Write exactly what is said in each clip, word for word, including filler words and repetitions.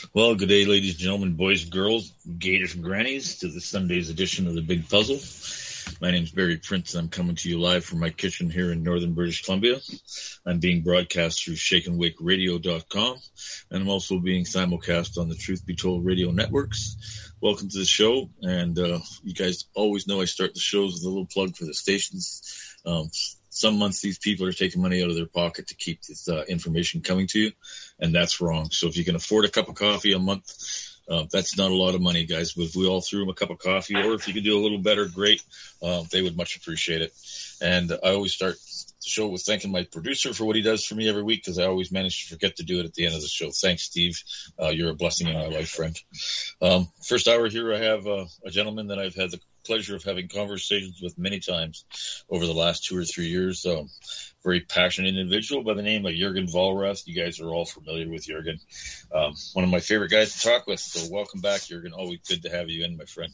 Well, good day, ladies and gentlemen, boys and girls, gators and grannies, to this Sunday's edition of The Big Puzzle. My name's Barry Prince, and I'm coming to you live from my kitchen here in northern British Columbia. I'm being broadcast through shake and wake radio dot com, and I'm also being simulcast on the Truth Be Told radio networks. Welcome to the show, and uh, you guys always know I start the shows with a little plug for the stations. Um, some months these people are taking money out of their pocket to keep this uh, information coming to you, and that's wrong. So if you can afford a cup of coffee a month, uh, that's not a lot of money, guys. If we all threw them a cup of coffee, or if you could do a little better, great. Uh, they would much appreciate it. And I always start the show with thanking my producer for what he does for me every week, because I always manage to forget to do it at the end of the show. Thanks, Steve. Uh, you're a blessing in my life, friend. Um, first hour here, I have uh, a gentleman that I've had the pleasure of having conversations with many times over the last two or three years. Um, very passionate individual by the name of Jurgen Vollrath. You guys are all familiar with Jurgen. Um, one of my favorite guys to talk with. So welcome back, Jurgen. Always good to have you in, my friend.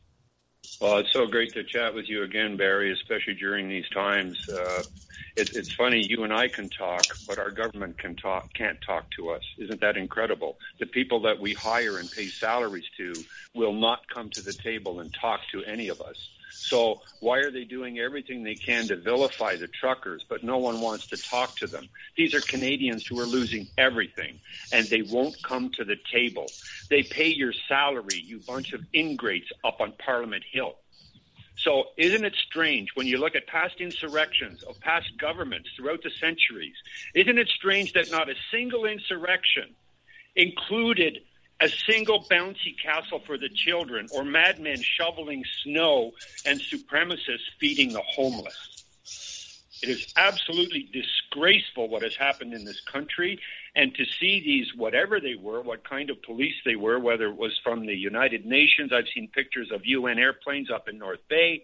Well, it's so great to chat with you again, Barry, especially during these times. Uh, it, it's funny, you and I can talk, but our government can talk, can't talk to us. Isn't that incredible? The people that we hire and pay salaries to will not come to the table and talk to any of us. So why are they doing everything they can to vilify the truckers, but no one wants to talk to them? These are Canadians who are losing everything, and they won't come to the table. They pay your salary, you bunch of ingrates, up on Parliament Hill. So isn't it strange when you look at past insurrections of past governments throughout the centuries, isn't it strange that not a single insurrection included a single bouncy castle for the children, or madmen shoveling snow and supremacists feeding the homeless? It is absolutely disgraceful what has happened in this country, and to see these, whatever they were, what kind of police they were, whether it was from the United Nations, I've seen pictures of U N airplanes up in North Bay,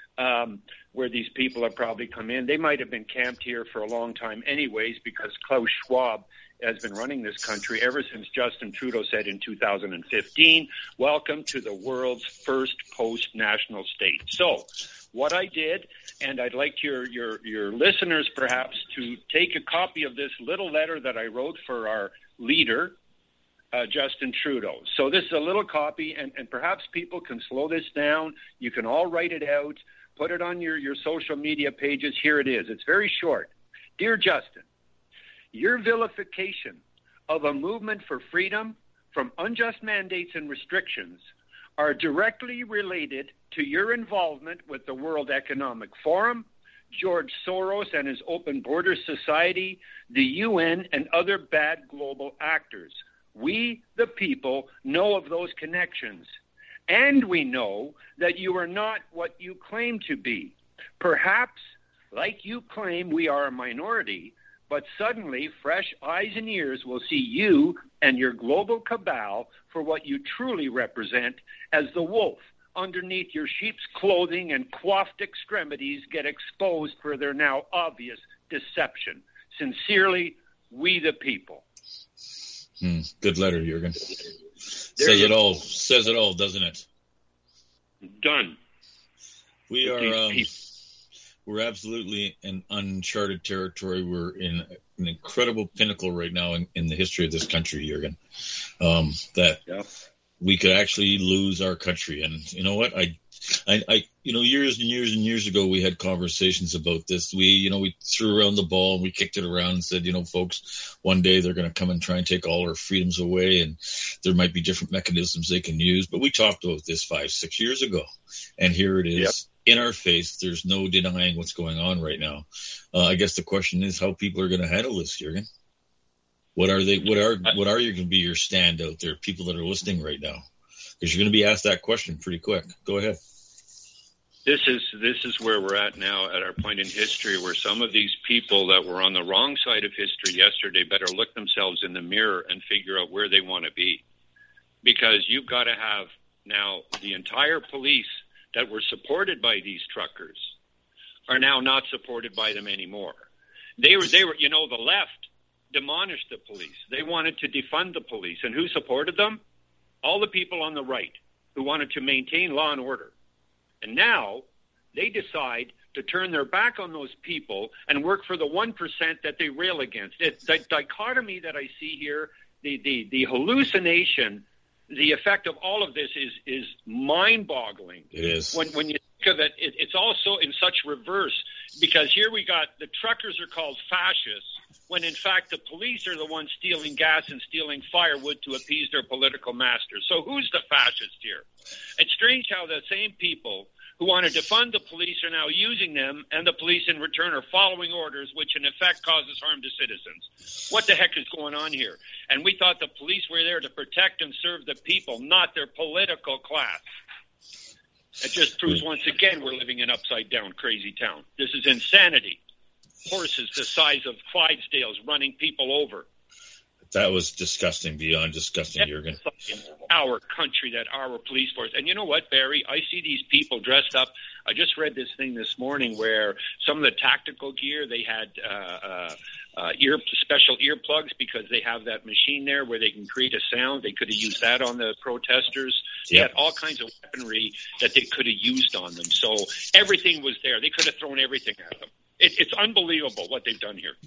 um, where these people have probably come in. They might have been camped here for a long time anyways, because Klaus Schwab has been running this country ever since Justin Trudeau said in two thousand fifteen, welcome to the world's first post-national state. So what I did, and I'd like your, your, your listeners perhaps to take a copy of this little letter that I wrote for our leader, uh, Justin Trudeau. So this is a little copy, and, and perhaps people can slow this down. You can all write it out, put it on your, your social media pages. Here it is. It's very short. Dear Justin, your vilification of a movement for freedom from unjust mandates and restrictions are directly related to your involvement with the World Economic Forum, George Soros and his Open Borders Society, the U N, and other bad global actors. We, the people, know of those connections, and we know that you are not what you claim to be. Perhaps, like you claim, we are a minority, but suddenly fresh eyes and ears will see you and your global cabal for what you truly represent, as the wolf underneath your sheep's clothing and coiffed extremities get exposed for their now obvious deception. Sincerely, we the people. Hmm, good letter, Jurgen. Says it all. Says it all, doesn't it? Done. We are... Um, We're absolutely in uncharted territory. We're in an incredible pinnacle right now in, in the history of this country, Jurgen, um, that yeah. we could actually lose our country. And you know what? I, I, I, you know, years and years and years ago, we had conversations about this. We, you know, we threw around the ball and we kicked it around and said, you know, folks, one day they're going to come and try and take all our freedoms away, and there might be different mechanisms they can use. But we talked about this five, six years ago, and here it is. Yep. In our face. There's no denying what's going on right now. Uh, I guess the question is how people are going to handle this, Jurgen. What are they? What are what are you going to be your stand out there? People that are listening right now, because you're going to be asked that question pretty quick. Go ahead. This is this is where we're at now at our point in history, where some of these people that were on the wrong side of history yesterday better look themselves in the mirror and figure out where they want to be, because you've got to have now the entire police that were supported by these truckers are now not supported by them anymore. They were, they were, you know, the left demolished the police. They wanted to defund the police. And who supported them? All the people on the right who wanted to maintain law and order. And now they decide to turn their back on those people and work for the one percent that they rail against. It's the dichotomy that I see here the, the, the hallucination, the effect of all of this is is mind-boggling. It is. When when you think of it, it, it's also in such reverse, because here we got the truckers are called fascists, when in fact the police are the ones stealing gas and stealing firewood to appease their political masters. So who's the fascist here? It's strange how the same people who want to defund the police are now using them, and the police in return are following orders, which in effect causes harm to citizens. What the heck is going on here? And we thought the police were there to protect and serve the people, not their political class. It just proves once again we're living in upside-down crazy town. This is insanity. Horses the size of Clydesdales running people over. That was disgusting, beyond disgusting, Jurgen. Our country, that our police force. And you know what, Barry? I see these people dressed up. I just read this thing this morning where some of the tactical gear, they had uh, uh, uh, ear special earplugs because they have that machine there where they can create a sound. They could have used that on the protesters. They Yep. had all kinds of weaponry that they could have used on them. So everything was there. They could have thrown everything at them. It, it's unbelievable what they've done here.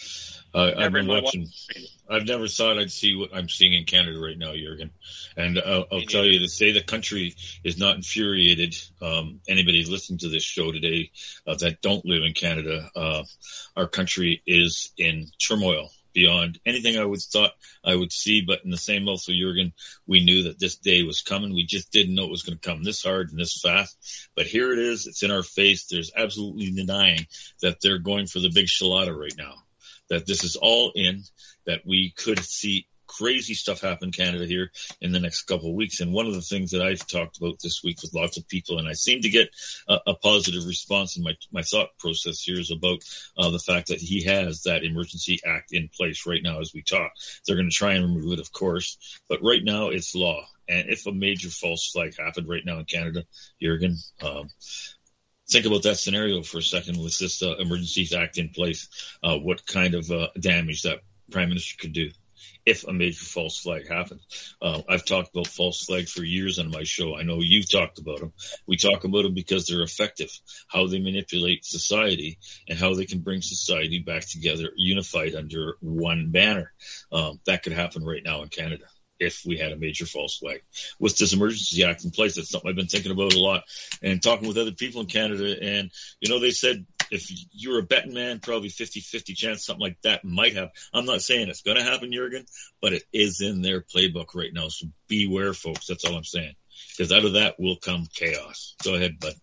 Uh, I've Never been in my watching. life. I've never thought I'd see what I'm seeing in Canada right now, Jurgen. And uh, I'll tell you, to say the country is not infuriated, um, anybody listening to this show today uh, that don't live in Canada, uh, our country is in turmoil beyond anything I would thought I would see. But in the same also, Jurgen, we knew that this day was coming. We just didn't know it was going to come this hard and this fast. But here it is. It's in our face. There's absolutely denying that they're going for the big shilada right now. That this is all in, that we could see crazy stuff happen in Canada here in the next couple of weeks. And one of the things that I've talked about this week with lots of people, and I seem to get a, a positive response in my, my thought process here, is about uh, the fact that he has that emergency act in place right now as we talk. They're going to try and remove it, of course, but right now it's law. And if a major false flag happened right now in Canada, Jurgen, um, think about that scenario for a second with this uh, Emergencies Act in place, uh, what kind of uh, damage that Prime Minister could do if a major false flag happens. Uh, I've talked about false flags for years on my show. I know you've talked about them. We talk about them because they're effective, how they manipulate society and how they can bring society back together, unified under one banner. Um, that could happen right now in Canada if we had a major false flag. With this Emergency Act in place, that's something I've been thinking about a lot and talking with other people in Canada. And, you know, they said if you're a betting man, probably fifty-fifty chance something like that might happen. I'm not saying it's going to happen, Jurgen, but it is in their playbook right now. So beware, folks. That's all I'm saying. Because out of that will come chaos. Go ahead, bud.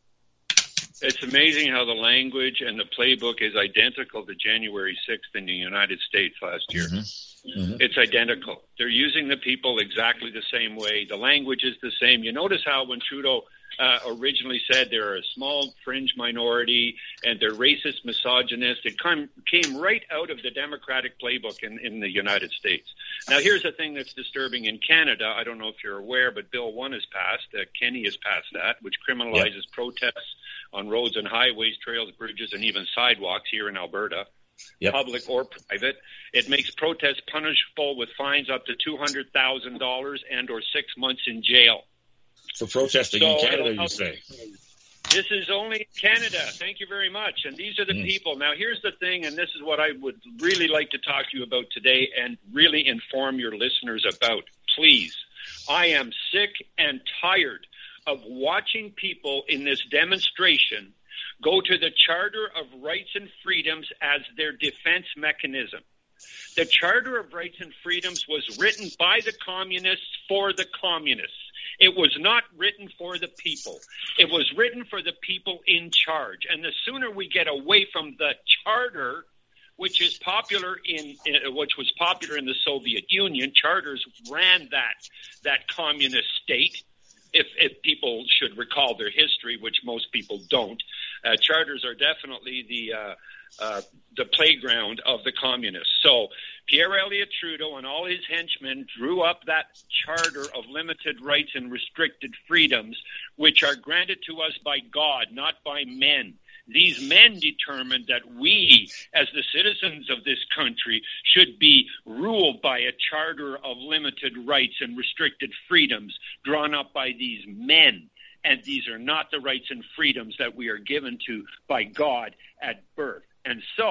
It's amazing how the language and the playbook is identical to January sixth in the United States last year. Mm-hmm. Mm-hmm. It's identical. They're using the people exactly the same way. The language is the same. You notice how when Trudeau uh, originally said they're a small fringe minority and they're racist, misogynist, it come, came right out of the Democratic playbook in, in the United States. Now, here's the thing that's disturbing in Canada. I don't know if you're aware, but Bill one has passed. Uh, Kenny has passed that, which criminalizes yep. protests on roads and highways, trails, bridges, and even sidewalks here in Alberta, yep. public or private. It makes protests punishable with fines up to two hundred thousand dollars and or six months in jail. For protesting so, in Canada, you say? This is only Canada. Thank you very much. And these are the mm. people. Now, here's the thing, and this is what I would really like to talk to you about today and really inform your listeners about. Please, I am sick and tired of watching people in this demonstration go to the Charter of Rights and Freedoms as their defense mechanism. The Charter of Rights and Freedoms was written by the communists for the communists. It was not written for the people. It was written for the people in charge. And the sooner we get away from the Charter, which is popular in, in which was popular in the Soviet Union, charters ran that that communist state. If, if people should recall their history, which most people don't, uh, charters are definitely the uh, uh, the playground of the communists. So Pierre Elliott Trudeau and all his henchmen drew up that charter of limited rights and restricted freedoms, which are granted to us by God, not by men. These men determined that we, as the citizens of this country, should be ruled by a charter of limited rights and restricted freedoms drawn up by these men. And these are not the rights and freedoms that we are given to by God at birth. And so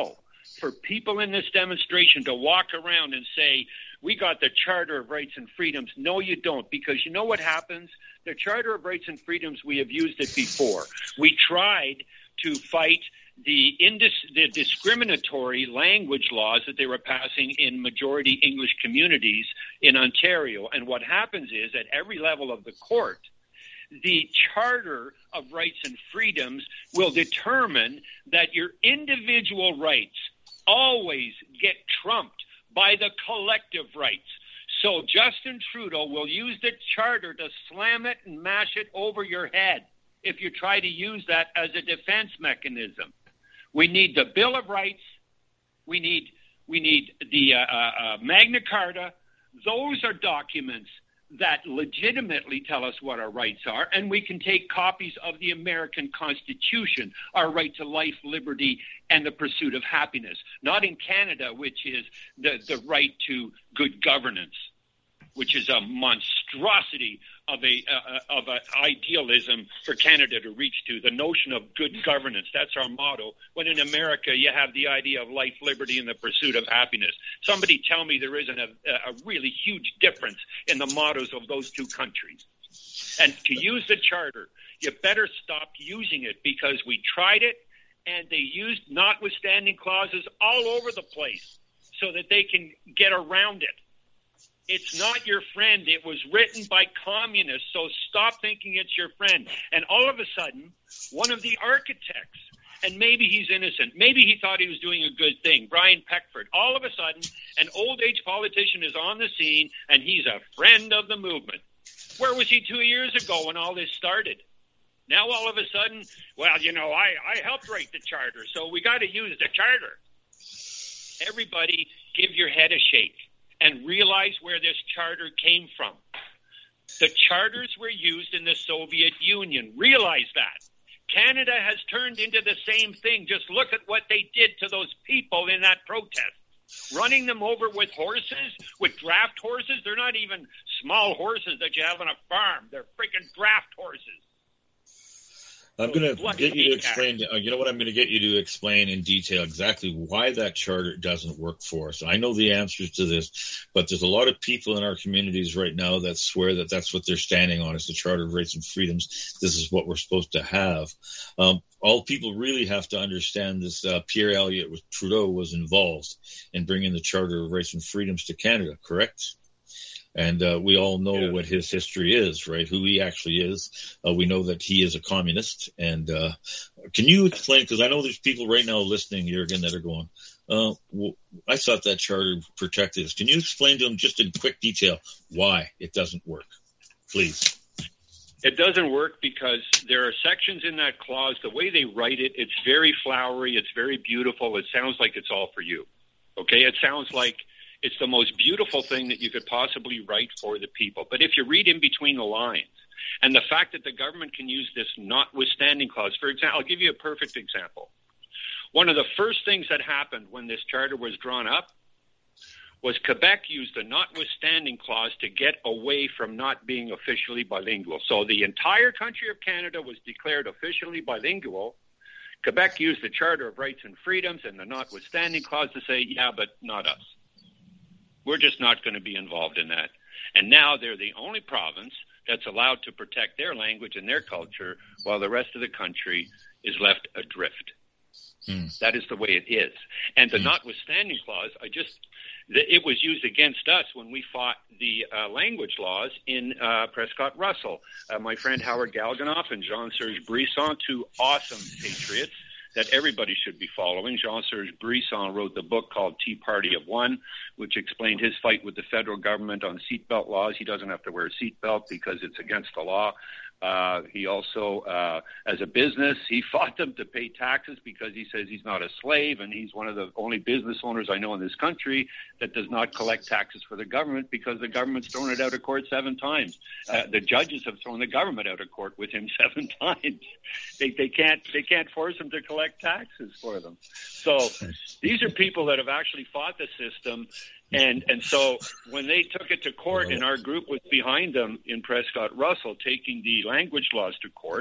for people in this demonstration to walk around and say, we got the Charter of Rights and Freedoms. No, you don't, because you know what happens? The Charter of Rights and Freedoms, we have used it before. We tried to fight the, indis- the discriminatory language laws that they were passing in majority English communities in Ontario. And what happens is, at every level of the court, the Charter of Rights and Freedoms will determine that your individual rights always get trumped by the collective rights. So Justin Trudeau will use the Charter to slam it and mash it over your head if you try to use that as a defense mechanism. We need the Bill of Rights. We need we need the uh, uh, Magna Carta. Those are documents that legitimately tell us what our rights are, and we can take copies of the American Constitution, our right to life, liberty, and the pursuit of happiness. Not in Canada, which is the, the right to good governance, which is a monstrosity of a uh, of an idealism for Canada to reach to, the notion of good governance. That's our motto. When in America you have the idea of life, liberty, and the pursuit of happiness. Somebody tell me there isn't a, a really huge difference in the mottos of those two countries. And to use the Charter, you better stop using it, because we tried it and they used notwithstanding clauses all over the place so that they can get around it. It's not your friend. It was written by communists, so stop thinking it's your friend. And all of a sudden, one of the architects, and maybe he's innocent, maybe he thought he was doing a good thing, Brian Peckford, all of a sudden, an old-age politician is on the scene, and he's a friend of the movement. Where was he two years ago when all this started? Now all of a sudden, well, you know, I, I helped write the Charter, so we got to use the Charter. Everybody give your head a shake and realize where this Charter came from. The charters were used in the Soviet Union. Realize that. Canada has turned into the same thing. Just look at what they did to those people in that protest. Running them over with horses, with draft horses. They're not even small horses that you have on a farm. They're freaking draft horses. I'm going to get you to explain, uh, you know what, I'm going to get you to explain in detail exactly why that Charter doesn't work for us. I know the answers to this, but there's a lot of people in our communities right now that swear that that's what they're standing on, is the Charter of Rights and Freedoms. This is what we're supposed to have. Um, all people really have to understand is uh, Pierre Elliott with Trudeau was involved in bringing the Charter of Rights and Freedoms to Canada, correct? And uh, we all know yeah. what his history is, right? Who he actually is. Uh, we know that he is a communist. And uh, can you explain, because I know there's people right now listening, Jürgen, that are going, uh, well, I thought that Charter protected us. Can you explain to them just in quick detail why it doesn't work, please? It doesn't work because there are sections in that clause, the way they write it, it's very flowery, it's very beautiful. It sounds like it's all for you, okay? It sounds like it's the most beautiful thing that you could possibly write for the people. But if you read in between the lines, and the fact that the government can use this notwithstanding clause, for example, I'll give you a perfect example. One of the first things that happened when this Charter was drawn up was Quebec used the notwithstanding clause to get away from not being officially bilingual. So the entire country of Canada was declared officially bilingual. Quebec used the Charter of Rights and Freedoms and the notwithstanding clause to say, yeah, but not us. We're just not going to be involved in that. And now they're the only province that's allowed to protect their language and their culture while the rest of the country is left adrift. Mm. That is the way it is. And the mm. notwithstanding clause, I just, it was used against us when we fought the uh, language laws in uh, Prescott Russell. Uh, my friend Howard Galganoff and Jean-Serge Brisson, two awesome patriots that everybody should be following. Jean-Serge Brisson wrote the book called Tea Party of One, which explained his fight with the federal government on seatbelt laws. He doesn't have to wear a seatbelt because it's against the law. Uh, he also, uh, as a business, he fought them to pay taxes because he says he's not a slave, and he's one of the only business owners I know in this country that does not collect taxes for the government because the government's thrown it out of court seven times. Uh, the judges have thrown the government out of court with him seven times. They, they can't, they can't force him to collect taxes for them. So these are people that have actually fought the system. And and so when they took it to court, and our group was behind them in Prescott Russell, taking the language laws to court,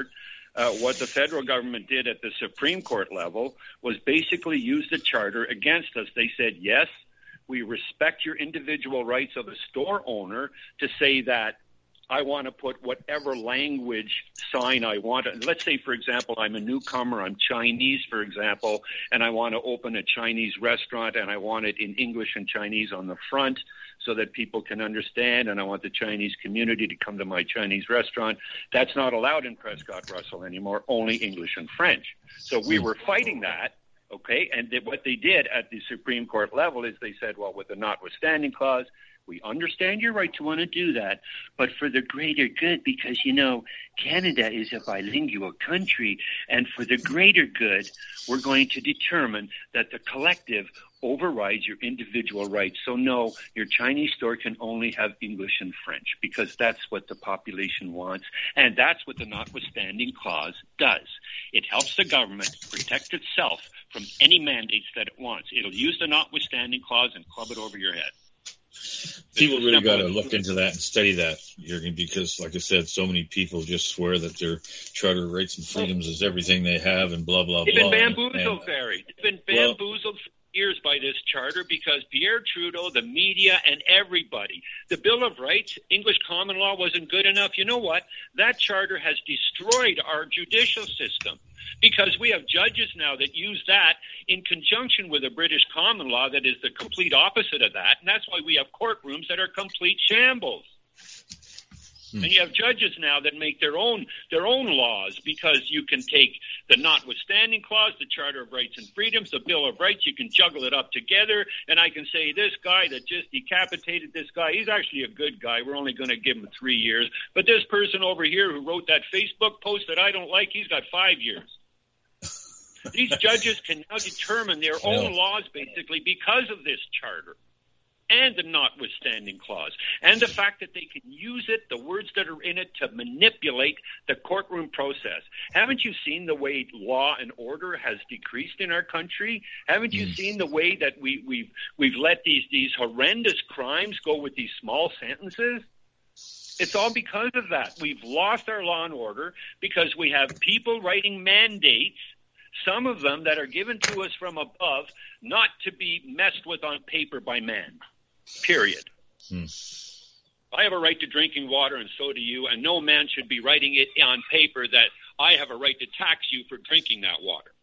Uh, what the federal government did at the Supreme Court level was basically use the charter against us. They said, yes, we respect your individual rights of a store owner to say that I want to put whatever language sign I want. Let's say, for example, I'm a newcomer, I'm Chinese, for example, and I want to open a Chinese restaurant, and I want it in English and Chinese on the front so that people can understand, and I want the Chinese community to come to my Chinese restaurant. That's not allowed in Prescott-Russell anymore, only English and French. So we were fighting that. Okay, and th- what they did at the Supreme Court level is they said, well, with the notwithstanding clause, we understand your right to want to do that, but for the greater good, because, you know, Canada is a bilingual country, and for the greater good, we're going to determine that the collective overrides your individual rights. So no, your Chinese store can only have English and French, because that's what the population wants, and that's what the notwithstanding clause does. It helps the government protect itself from any mandates that it wants. It'll use the notwithstanding clause and club it over your head. People really got to look into that and study that, Jurgen, because, like I said, so many people just swear that their charter of rights and freedoms is everything they have and blah, blah, They've blah. They've been bamboozled, and, Barry. They've been bamboozled well, for years by this charter because Pierre Trudeau, the media, and everybody. The Bill of Rights, English common law wasn't good enough. You know what? That charter has destroyed our judicial system, because we have judges now that use that in conjunction with a British common law that is the complete opposite of that. And that's why we have courtrooms that are complete shambles. Hmm. And you have judges now that make their own their own laws, because you can take the notwithstanding clause, the Charter of Rights and Freedoms, the Bill of Rights, you can juggle it up together, and I can say this guy that just decapitated this guy, he's actually a good guy. We're only going to give him three years. But this person over here who wrote that Facebook post that I don't like, he's got five years. These judges can now determine their own laws, basically, because of this charter and the notwithstanding clause, and the fact that they can use it, the words that are in it, to manipulate the courtroom process. Haven't you seen the way law and order has decreased in our country? Haven't you mm. seen the way that we, we've we've let these these horrendous crimes go with these small sentences? It's all because of that. We've lost our law and order because we have people writing mandates, some of them that are given to us from above, not to be messed with on paper by man, period. Hmm. I have a right to drinking water, and so do you, and no man should be writing it on paper that I have a right to tax you for drinking that water.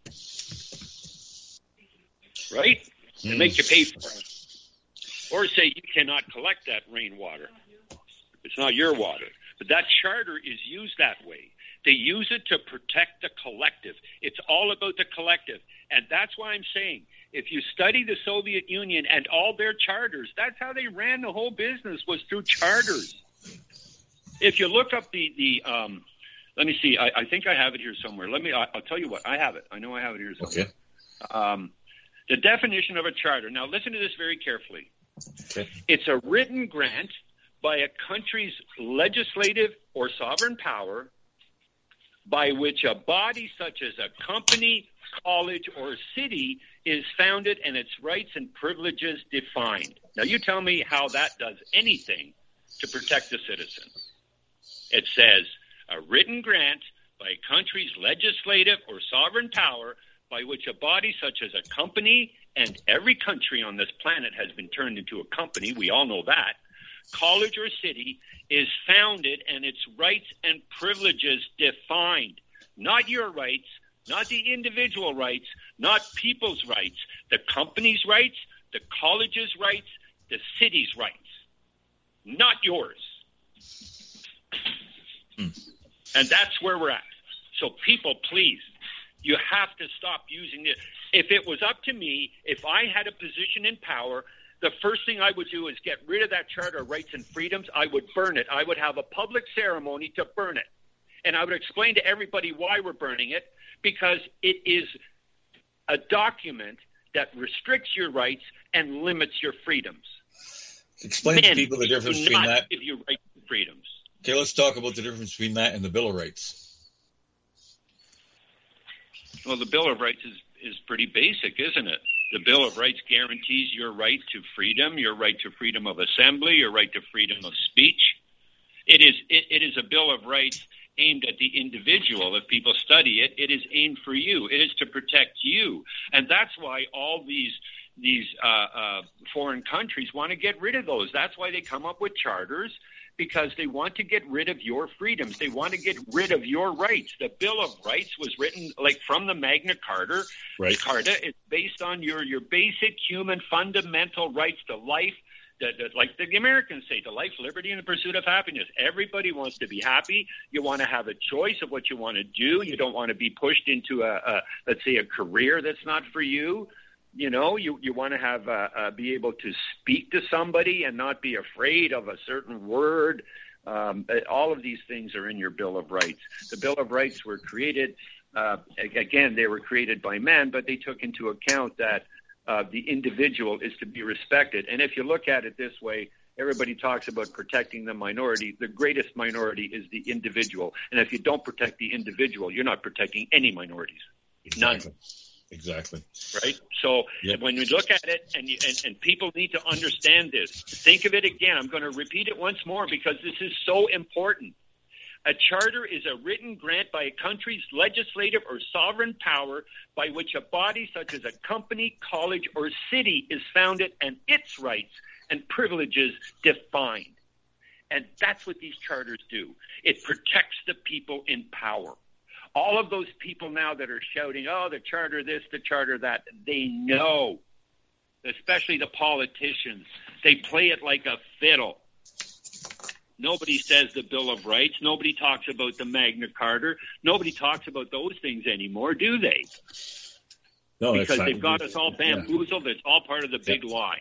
Right? Hmm. And make you pay for it. Or say you cannot collect that rainwater. It's not your water. But that charter is used that way. They use it to protect the collective. It's all about the collective. And that's why I'm saying, if you study the Soviet Union and all their charters, that's how they ran the whole business, was through charters. If you look up the, the um, let me see, I, I think I have it here somewhere. Let me, I, I'll tell you what, I have it. I know I have it here somewhere. Okay. Um, the definition of a charter. Now listen to this very carefully. Okay. It's a written grant by a country's legislative or sovereign power by which a body such as a company, college, or city is founded and its rights and privileges defined. Now, you tell me how that does anything to protect the citizen. It says, a written grant by a country's legislative or sovereign power by which a body such as a company, and every country on this planet has been turned into a company, we all know that, college or city is founded and its rights and privileges defined. Not your rights, not the individual rights, not people's rights, the company's rights, the college's rights, the city's rights, not yours. Hmm. And that's where we're at. So people, please, you have to stop using it. If it was up to me, if I had a position in power, the first thing I would do is get rid of that Charter of Rights and Freedoms. I would burn it. I would have a public ceremony to burn it. And I would explain to everybody why we're burning it, because it is a document that restricts your rights and limits your freedoms. Explain Men to people the difference between that. Give you rights and freedoms. Okay, let's talk about the difference between that and the Bill of Rights. Well, the Bill of Rights is, is pretty basic, isn't it? The Bill of Rights guarantees your right to freedom, your right to freedom of assembly, your right to freedom of speech. It is it, it is a Bill of Rights aimed at the individual. If people study it, it is aimed for you. It is to protect you. And that's why all these these uh, uh, foreign countries want to get rid of those. That's why they come up with charters, because they want to get rid of your freedoms. They want to get rid of your rights. The Bill of Rights was written like from the Magna Carta. Right. Carta. It's based on your, your basic human fundamental rights to life, that, that, like the Americans say, to life, liberty, and the pursuit of happiness. Everybody wants to be happy. You want to have a choice of what you want to do. You don't want to be pushed into a, a let's say, a career that's not for you. You know, you, you want to have uh, uh, be able to speak to somebody and not be afraid of a certain word. Um, all of these things are in your Bill of Rights. The Bill of Rights were created, uh, again, they were created by men, but they took into account that uh, the individual is to be respected. And if you look at it this way, everybody talks about protecting the minority. The greatest minority is the individual. And if you don't protect the individual, you're not protecting any minorities. Exactly. None. Exactly. Right? So yep. when you look at it, and, you, and and people need to understand this, think of it again. I'm going to repeat it once more because this is so important. A charter is a written grant by a country's legislative or sovereign power by which a body such as a company, college, or city is founded and its rights and privileges defined. And that's what these charters do. It protects the people in power. All of those people now that are shouting, oh, the charter this, the charter that, they know, especially the politicians, they play it like a fiddle. Nobody says the Bill of Rights. Nobody talks about the Magna Carta. Nobody talks about those things anymore, do they? No, because not, they've got us all bamboozled. Yeah. It's all part of the big yeah. lie.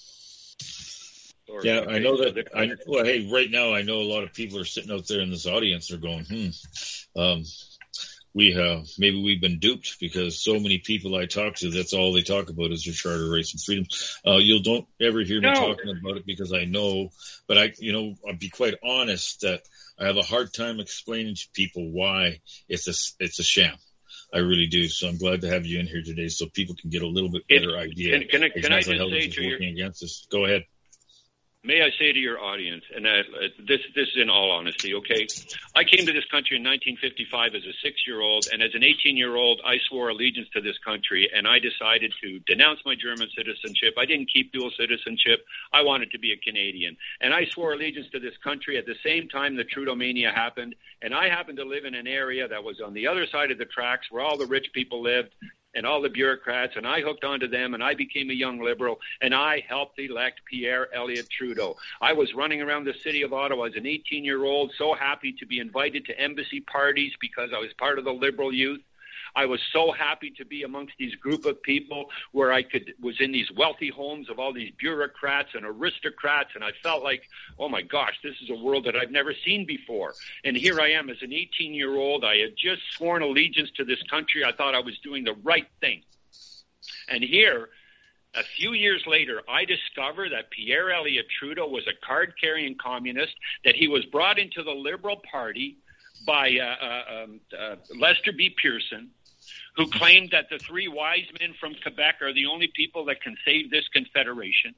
Or, yeah, okay, I know that. So I, well, hey, right now I know a lot of people are sitting out there in this audience are going, hmm. Um, We uh, maybe we've been duped because so many people I talk to, that's all they talk about is their charter, rights, and freedom. Uh, you don't ever hear me no. talking about it because I know, but I, you know, I'll be quite honest that I have a hard time explaining to people why it's a it's a sham. I really do. So I'm glad to have you in here today so people can get a little bit better it, idea. Can, can, I, can I just how say this to is working your, against us. Go ahead. May I say to your audience, and uh, this this is in all honesty, okay? I came to this country in nineteen fifty-five as a six-year-old, and as an eighteen-year-old, I swore allegiance to this country, and I decided to denounce my German citizenship. I didn't keep dual citizenship. I wanted to be a Canadian. And I swore allegiance to this country at the same time the Trudeau mania happened, and I happened to live in an area that was on the other side of the tracks where all the rich people lived, and all the bureaucrats, and I hooked onto them, and I became a young liberal, and I helped elect Pierre Elliott Trudeau. I was running around the city of Ottawa as an eighteen-year-old, so happy to be invited to embassy parties because I was part of the liberal youth. I was so happy to be amongst these group of people where I could was in these wealthy homes of all these bureaucrats and aristocrats, and I felt like, oh my gosh, this is a world that I've never seen before. And here I am as an eighteen-year-old. I had just sworn allegiance to this country. I thought I was doing the right thing. And here, a few years later, I discover that Pierre Elliott Trudeau was a card-carrying communist, that he was brought into the Liberal Party by uh, uh, um, uh, Lester B. Pearson, who claimed that the three wise men from Quebec are the only people that can save this confederation.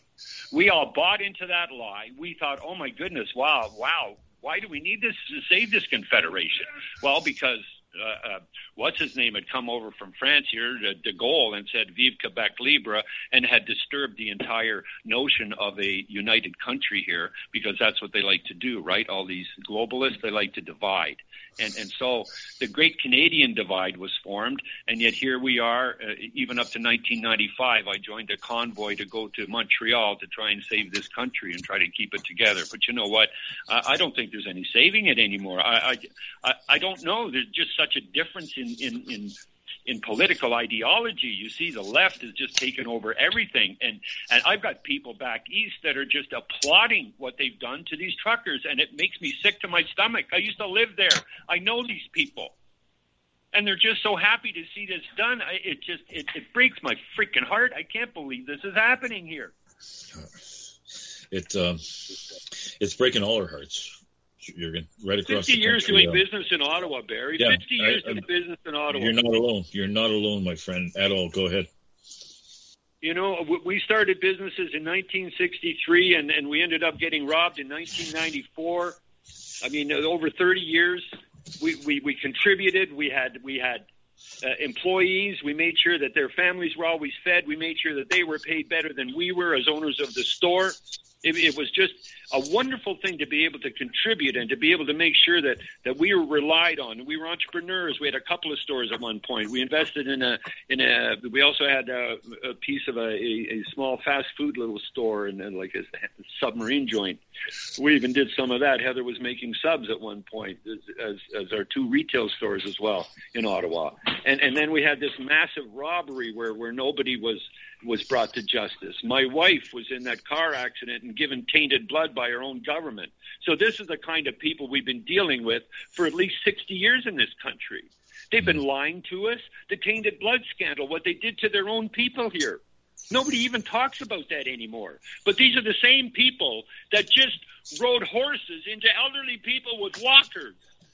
We all bought into that lie. We thought, oh, my goodness, wow, wow, why do we need this to save this confederation? Well, because uh, uh, what's his name had come over from France here, de Gaulle, and said, Vive Quebec Libre, and had disturbed the entire notion of a united country here, because that's what they like to do, right? All these globalists, they like to divide. And, and so the Great Canadian Divide was formed, and yet here we are, uh, even up to nineteen ninety-five, I joined a convoy to go to Montreal to try and save this country and try to keep it together. But you know what? Uh, I don't think there's any saving it anymore. I, I, I don't know. There's just such a difference in, in, in in political ideology. You see, the left has just taken over everything. And, and I've got people back east that are just applauding what they've done to these truckers, and it makes me sick to my stomach. I used to live there. I know these people. And they're just so happy to see this done. I, it just, it, it breaks my freaking heart. I can't believe this is happening here. It, um, it's breaking all our hearts. Jürgen, right across fifty the years country, doing uh, business in Ottawa, Barry. Yeah, fifty years I, I, doing business in Ottawa. You're not alone. You're not alone, my friend, at all. Go ahead. You know, we started businesses in nineteen sixty-three, and, and we ended up getting robbed in nineteen ninety-four. I mean, over thirty years, we, we, we contributed. We had we had uh, employees. We made sure that their families were always fed. We made sure that they were paid better than we were as owners of the store. It, it was just a wonderful thing to be able to contribute and to be able to make sure that, that we were relied on. We were entrepreneurs. We had a couple of stores at one point. We invested in a in a. We also had a, a piece of a, a, a small fast food little store and, and like a submarine joint. We even did some of that. Heather was making subs at one point as, as, as our two retail stores as well in Ottawa. And and then we had this massive robbery where, where nobody was was brought to justice. My wife was in that car accident and given tainted blood by her own government. So this is the kind of people we've been dealing with for at least sixty years in this country. They've been lying to us. The tainted blood scandal, what they did to their own people here. Nobody even talks about that anymore. But these are the same people that just rode horses into elderly people with walkers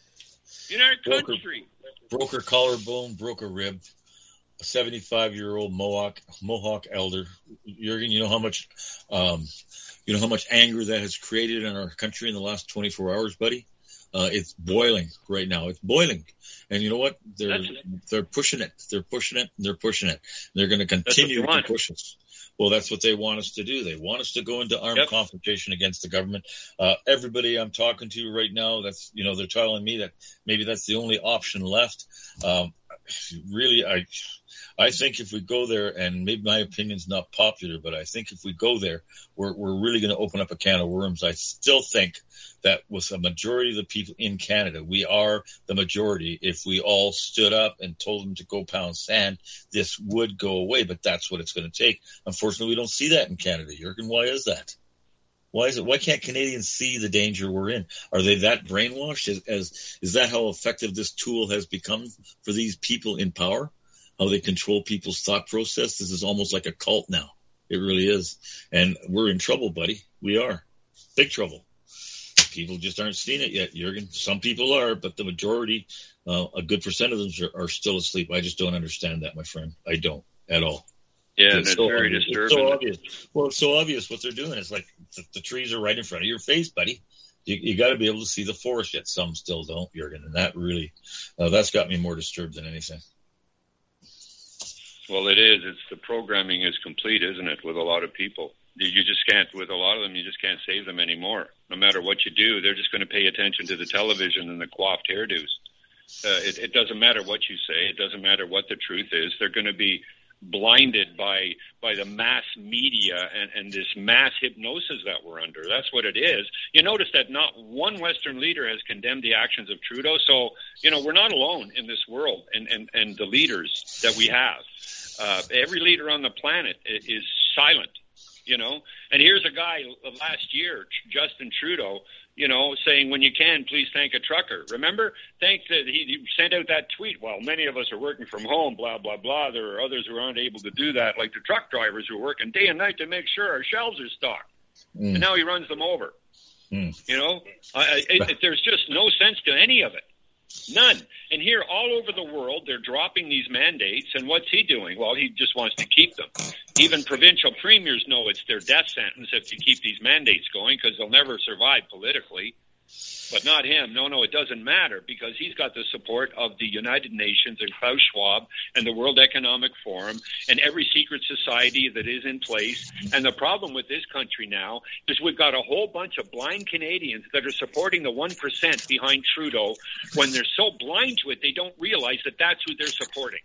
in our country. Broke her collarbone, broke a rib. A seventy-five-year-old Mohawk Mohawk elder. Jurgen, you know how much, um, you know how much anger that has created in our country in the last twenty-four hours, buddy. Uh, it's boiling right now. It's boiling, and you know what? They're they're pushing it. They're pushing it. They're pushing it. They're going to continue to push us. Well, that's what they want us to do. They want us to go into armed yep. confrontation against the government. Uh, everybody I'm talking to right now, that's you know, they're telling me that maybe that's the only option left. Um, really, I. I think if we go there, and maybe my opinion's not popular, but I think if we go there, we're we're really going to open up a can of worms. I still think that with a majority of the people in Canada, we are the majority. If we all stood up and told them to go pound sand, this would go away, but that's what it's going to take. Unfortunately, we don't see that in Canada. Jurgen, why is that? Why is it? Why can't Canadians see the danger we're in? Are they that brainwashed? As, as is that how effective this tool has become for these people in power? How they control people's thought process. This is almost like a cult now. It really is. And we're in trouble, buddy. We are. Big trouble. People just aren't seeing it yet, Jurgen. Some people are, but the majority, uh, a good percent of them are, are still asleep. I just don't understand that, my friend. I don't at all. Yeah, it's, it's so very obvious. disturbing. It's so obvious. Well, it's so obvious what they're doing. It's like the, the trees are right in front of your face, buddy. You, you got to be able to see the forest yet. Some still don't, Jurgen. And that really, uh, that's got me more disturbed than anything. Well, it is. It's the programming is complete, isn't it, with a lot of people? You just can't, with a lot of them, you just can't save them anymore. No matter what you do, they're just going to pay attention to the television and the coiffed hairdos. Uh, it, it doesn't matter what you say. It doesn't matter what the truth is. They're going to be blinded by by the mass media and, and this mass hypnosis that we're under. That's what it is. You notice that not one Western leader has condemned the actions of Trudeau. So, you know, we're not alone in this world and, and, and the leaders that we have. Uh, every leader on the planet is silent, you know. And here's a guy last year, Justin Trudeau, you know, saying, when you can, please thank a trucker. Remember? Thank that he, he sent out that tweet. Well, many of us are working from home, blah, blah, blah. There are others who aren't able to do that, like the truck drivers who are working day and night to make sure our shelves are stocked. Mm. And now he runs them over. Mm. You know, I, I, it, there's just no sense to any of it. None. And here, all over the world, they're dropping these mandates. And what's he doing? Well, he just wants to keep them. Even provincial premiers know it's their death sentence if you keep these mandates going, because they'll never survive politically. But not him. No, no, it doesn't matter, because he's got the support of the United Nations and Klaus Schwab and the World Economic Forum and every secret society that is in place. And the problem with this country now is we've got a whole bunch of blind Canadians that are supporting the one percent behind Trudeau. When they're so blind to it, they don't realize that that's who they're supporting.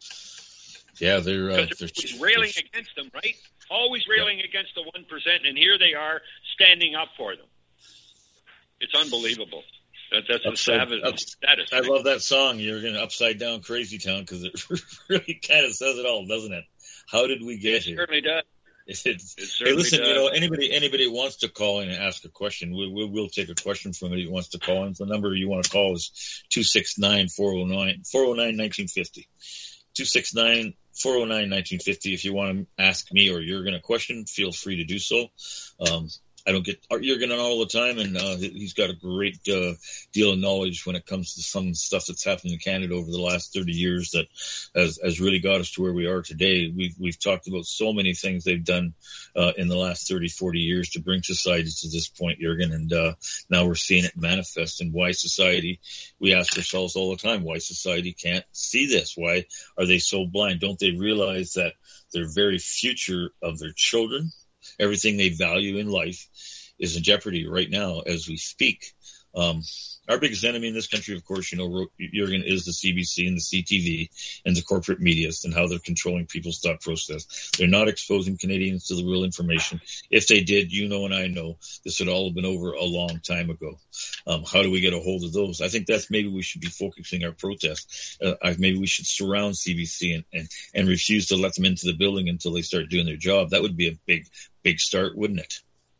Yeah, they're, uh, they're always railing they're, against them, right? Always railing yeah. against the one percent, and here they are standing up for them. It's unbelievable. That, that's upside, a savage up, status. I love that song, Jurgen, Upside Down Crazy Town, because it really kind of says it all, doesn't it? How did we get it here? It certainly does. It's, it certainly hey, listen, does. you know, anybody anybody wants to call in and ask a question, we, we, we'll take a question from anybody who wants to call in. The number you want to call is two six nine, four oh nine, four oh nine, nineteen fifty. two six nine, four oh nine, nineteen fifty. If you want to ask me or Jurgen a question, feel free to do so. Um, I don't get Jurgen on all the time, and uh, he's got a great uh, deal of knowledge when it comes to some stuff that's happened in Canada over the last thirty years that has, has really got us to where we are today. We've, we've talked about so many things they've done uh, in the last thirty, forty years to bring society to this point, Jurgen, and uh, now we're seeing it manifest. And why society, we ask ourselves all the time, why society can't see this? Why are they so blind? Don't they realize that their very future of their children, everything they value in life, is in jeopardy right now as we speak? Um, our biggest enemy in this country, of course, you know, Jurgen, is the C B C and the C T V and the corporate medias and how they're controlling people's thought process. They're not exposing Canadians to the real information. If they did, you know and I know, this would all have been over a long time ago. Um, how do we get a hold of those? I think that's maybe we should be focusing our protest. Uh, maybe we should surround C B C and, and, and refuse to let them into the building until they start doing their job. That would be a big, big start, wouldn't it?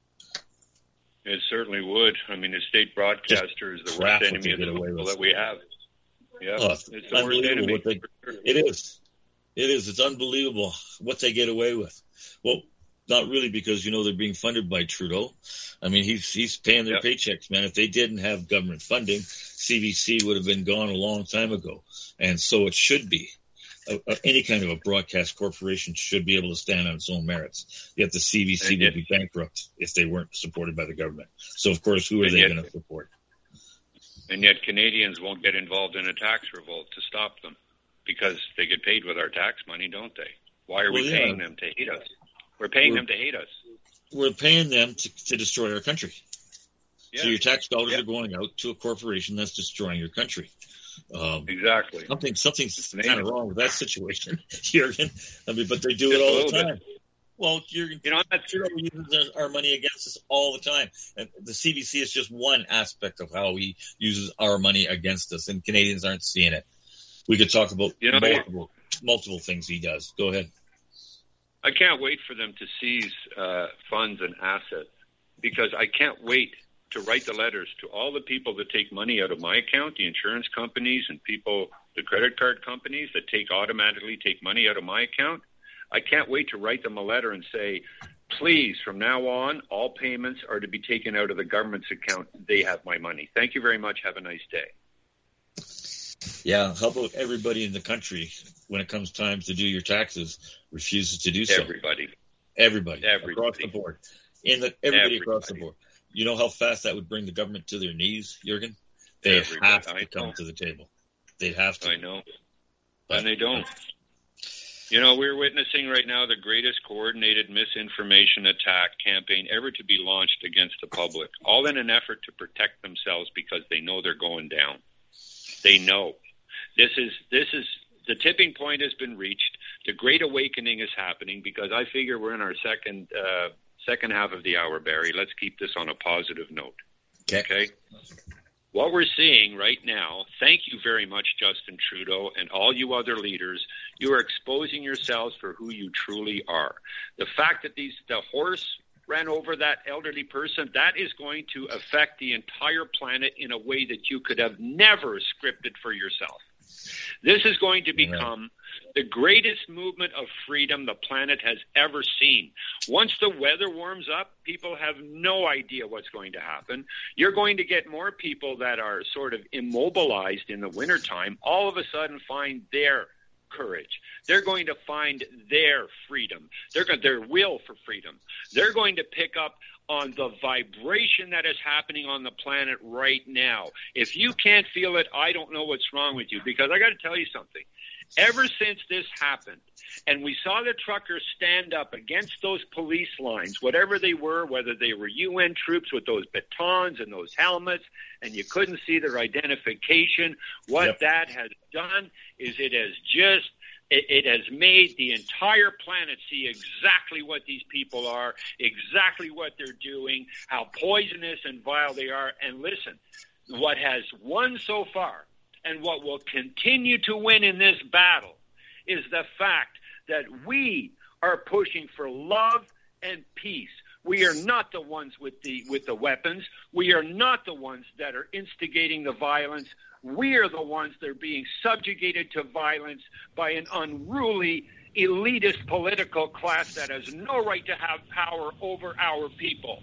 It certainly would. I mean, the state broadcaster is the worst enemy of the people that we have. Yeah, oh, it's the worst enemy. They, it is. It is. It's unbelievable what they get away with. Well, not really, because, you know, they're being funded by Trudeau. I mean, he's he's paying their yep. paychecks, man. If they didn't have government funding, C B C would have been gone a long time ago. And so it should be. Uh, uh, any kind of a broadcast corporation should be able to stand on its own merits. Yet the C B C would be bankrupt if they weren't supported by the government. So, of course, who are they going to support? And yet Canadians won't get involved in a tax revolt to stop them because they get paid with our tax money, don't they? Why are well, we paying yeah. them to hate us? We're paying we're, them to hate us. We're paying them to, to destroy our country. Yeah. So your tax dollars yeah. are going out to a corporation that's destroying your country. Um, exactly. Something, something's kind of wrong with that situation, Jurgen. I mean, but they do Just it all the time. Bit. Well, Jurgen, you know, Trudeau uses our money against us all the time, and the C B C is just one aspect of how he uses our money against us, and Canadians aren't seeing it. We could talk about you know, multiple, multiple things he does. Go ahead. I can't wait for them to seize uh, funds and assets, because I can't wait to write the letters to all the people that take money out of my account, the insurance companies and people, the credit card companies that take automatically take money out of my account. I can't wait to write them a letter and say, please, from now on, all payments are to be taken out of the government's account. They have my money. Thank you very much. Have a nice day. Yeah, how about everybody in the country, when it comes time to do your taxes, refuses to do so? Everybody. Everybody. Everybody. Across the board. In the, everybody, everybody across the board. You know how fast that would bring the government to their knees, Jurgen? They Everybody. have to come to the table. They have to. I know. But, and they don't. You know, we're witnessing right now the greatest coordinated misinformation attack campaign ever to be launched against the public, all in an effort to protect themselves because they know they're going down. They know. This is, this is, the tipping point has been reached. The Great Awakening is happening, because I figure we're in our second, uh, second half of the hour, Barry. Let's keep this on a positive note. Okay. okay? What we're seeing right now, thank you very much, Justin Trudeau, and all you other leaders, you are exposing yourselves for who you truly are. The fact that these the horse ran over that elderly person, that is going to affect the entire planet in a way that you could have never scripted for yourself. This is going to become the greatest movement of freedom the planet has ever seen. Once the weather warms up, people have no idea what's going to happen. You're going to get more people that are sort of immobilized in the wintertime, all of a sudden find their courage. They're going to find their freedom, They're going, their will for freedom. They're going to pick up on the vibration that is happening on the planet right now. If you can't feel it, I don't know what's wrong with you, because I got to tell you something. Ever since this happened, and we saw the truckers stand up against those police lines, whatever they were, whether they were U N troops with those batons and those helmets, and you couldn't see their identification, what yep. that has done is it has just It, it has made the entire planet see exactly what these people are, exactly what they're doing, how poisonous and vile they are. And listen, what has won so far and what will continue to win in this battle is the fact that we are pushing for love and peace. We are not the ones with the with the weapons. We are not the ones that are instigating the violence. We are the ones that are being subjugated to violence by an unruly, elitist political class that has no right to have power over our people.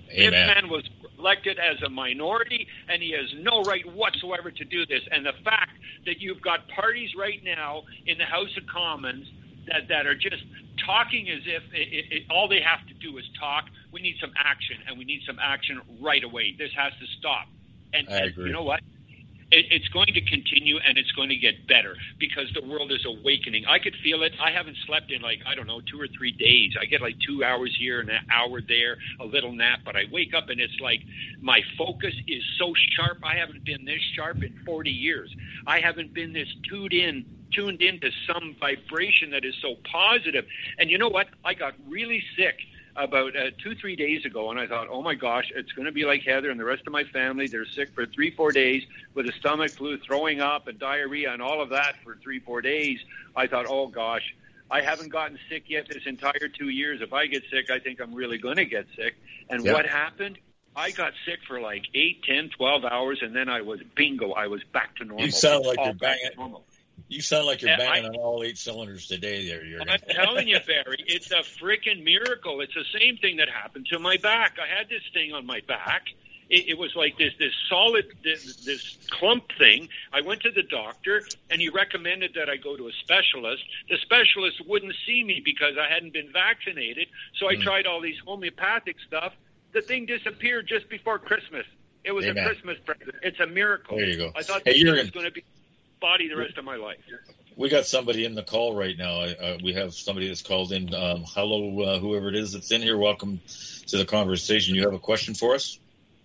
Amen. This man was elected as a minority, and he has no right whatsoever to do this. And the fact that you've got parties right now in the House of Commons that, that are just talking as if it, it, it, all they have to do is talk. We need some action, and we need some action right away. This has to stop. And, I and agree. you know what? It, it's going to continue, and it's going to get better because the world is awakening. I could feel it. I haven't slept in like, I don't know, two or three days. I get like two hours here and an hour there, a little nap, but I wake up and it's like my focus is so sharp. I haven't been this sharp in forty years. I haven't been this tuned in, tuned into some vibration that is so positive. And you know what? I got really sick about uh, two, three days ago, and I thought, oh my gosh, it's going to be like Heather and the rest of my family. They're sick for three, four days with a stomach flu, throwing up and diarrhea and all of that for three, four days. I thought, oh gosh, I haven't gotten sick yet this entire two years. If I get sick, I think I'm really going to get sick. And yeah. what happened? I got sick for like eight, ten, twelve hours, and then I was bingo. I was back to normal. You sound like all you're banging. You sound like you're banging I, on all eight cylinders today. There, you're. I'm telling you, Barry, it's a freaking miracle. It's the same thing that happened to my back. I had this thing on my back. It, it was like this, this solid, this, this clump thing. I went to the doctor, and he recommended that I go to a specialist. The specialist wouldn't see me because I hadn't been vaccinated. So I mm. tried all these homeopathic stuff. The thing disappeared just before Christmas. It was Amen. a Christmas present. It's a miracle. There you go. I thought hey, this you're was in- going to be body the rest of my life. We got somebody in the call right now. Uh, we have somebody that's called in. Um, hello, uh, whoever it is that's in here. Welcome to the conversation. You have a question for us?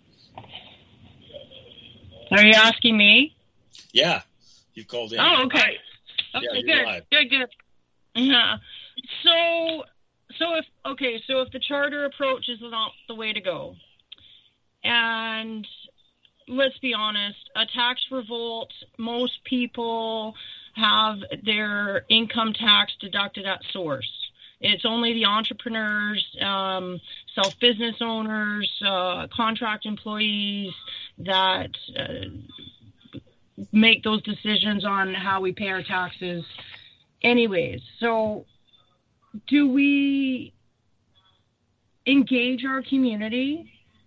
Are you asking me? Yeah, you called in. Oh, okay. Okay, yeah, good, live. good, good. Yeah. So, so if okay, so if the charter approach is not the way to go, and let's be honest, a tax revolt, most people have their income tax deducted at source. It's only the entrepreneurs, um, self-business owners, uh, contract employees that uh, make those decisions on how we pay our taxes anyways. So do we engage our community,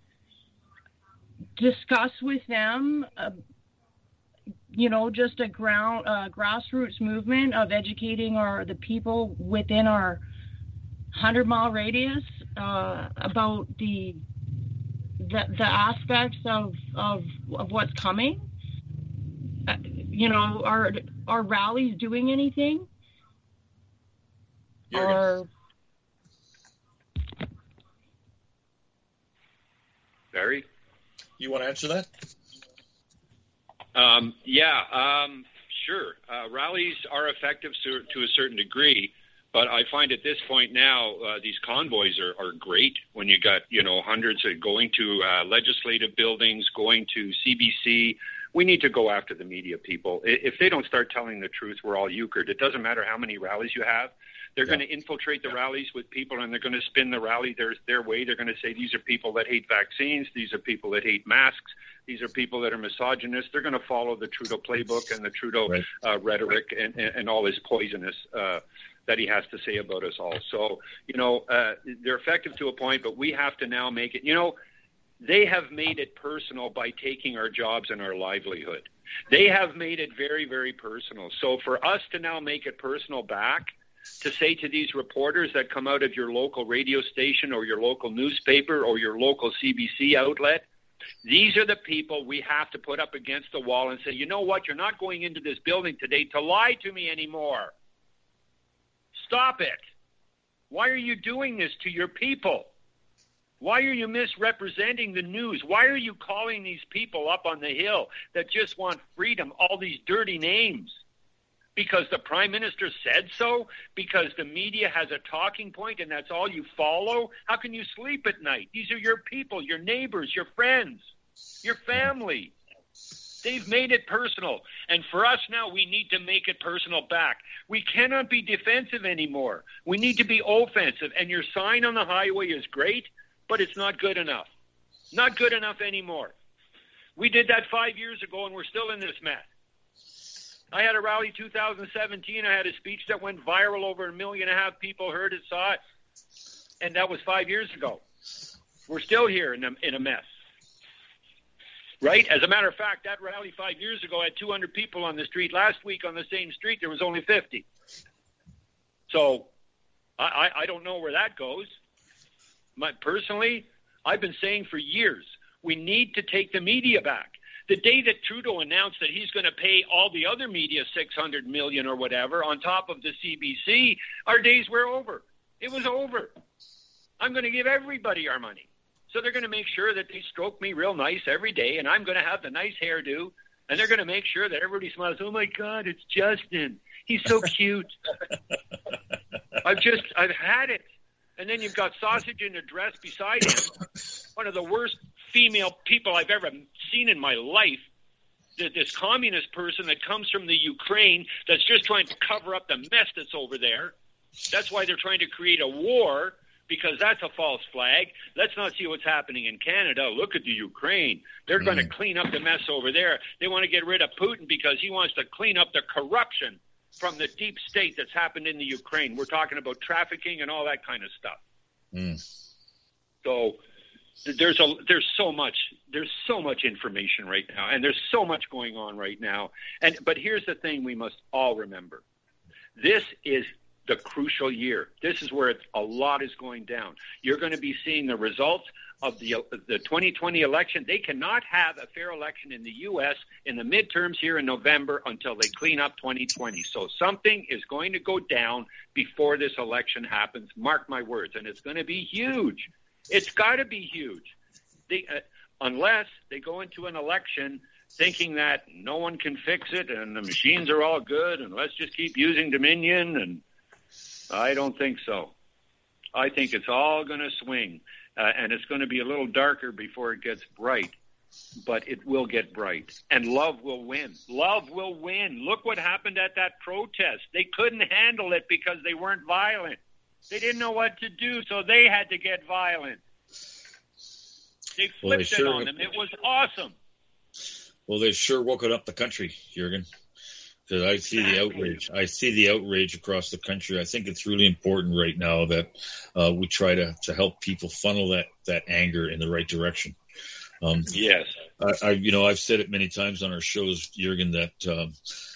discuss with them, uh, you know, just a ground uh, grassroots movement of educating our the people within our hundred mile radius uh, about the, the the aspects of of of what's coming? Uh, you know, are are rallies doing anything? You're or Barry? You want to answer that? Um, yeah, um, sure. Uh, rallies are effective to, to a certain degree, but I find at this point now uh, these convoys are, are great when you got, you know, hundreds of going to uh, legislative buildings, going to C B C. We need to go after the media people. If they don't start telling the truth, we're all euchred. It doesn't matter how many rallies you have. They're yeah. going to infiltrate the rallies with people, and they're going to spin the rally their, their way. They're going to say these are people that hate vaccines. These are people that hate masks. These are people that are misogynist. They're going to follow the Trudeau playbook and the Trudeau right. uh, rhetoric and, and, and all his poisonous uh, that he has to say about us all. So, you know, uh, they're effective to a point, but we have to now make it, you know, they have made it personal by taking our jobs and our livelihood. They have made it very, very personal. So for us to now make it personal back, to say to these reporters that come out of your local radio station or your local newspaper or your local C B C outlet, these are the people we have to put up against the wall and say, you know what, you're not going into this building today to lie to me anymore. Stop it. Why are you doing this to your people? Why are you misrepresenting the news? Why are you calling these people up on the hill that just want freedom, all these dirty names? Because the Prime Minister said so? Because the media has a talking point and that's all you follow? How can you sleep at night? These are your people, your neighbors, your friends, your family. They've made it personal. And for us now, we need to make it personal back. We cannot be defensive anymore. We need to be offensive. And your sign on the highway is great, but it's not good enough. Not good enough anymore. We did that five years ago and we're still in this mess. I had a rally two thousand seventeen. I had a speech that went viral. Over a million and a half people heard it, saw it. And that was five years ago. We're still here in a, in a mess. Right? As a matter of fact, that rally five years ago had two hundred people on the street. Last week on the same street, there was only fifty. So I, I, I don't know where that goes. My, personally, I've been saying for years, we need to take the media back. The day that Trudeau announced that he's going to pay all the other media six hundred million dollars or whatever on top of the C B C, our days were over. It was over. I'm going to give everybody our money. So they're going to make sure that they stroke me real nice every day, and I'm going to have the nice hairdo, and they're going to make sure that everybody smiles. Oh, my God, it's Justin. He's so cute. I've just, I've had it. And then you've got sausage in a dress beside him, one of the worst female people I've ever seen in my life, this communist person that comes from the Ukraine that's just trying to cover up the mess that's over there. That's why they're trying to create a war, because that's a false flag. Let's not see what's happening in Canada. Look at the Ukraine. They're mm. going to clean up the mess over there. They want to get rid of Putin because he wants to clean up the corruption from the deep state that's happened in the Ukraine. We're talking about trafficking and all that kind of stuff. Mm. So there's a there's so much there's so much information right now, and there's so much going on right now. And but here's the thing we must all remember. This is the crucial year. This is where it's, a lot is going down. You're going to be seeing the results of the the twenty twenty election. They cannot have a fair election in the U S in the midterms here in November until they clean up twenty twenty. So something is going to go down before this election happens. Mark my words. And it's going to be huge. It's got to be huge. They, uh, unless they go into an election thinking that no one can fix it and the machines are all good and let's just keep using Dominion, and I don't think so. I think it's all going to swing, uh, and it's going to be a little darker before it gets bright, but it will get bright, and love will win. Love will win. Look what happened at that protest. They couldn't handle it because they weren't violent. They didn't know what to do, so they had to get violent. They flipped well, they sure, it on them. It was awesome. Well, they've sure woken up the country, Jurgen. Because I see the outrage. I see the outrage across the country. I think it's really important right now that uh, we try to, to help people funnel that, that anger in the right direction. Um, yes. I, I, you know, I've said it many times on our shows, Jurgen, that um,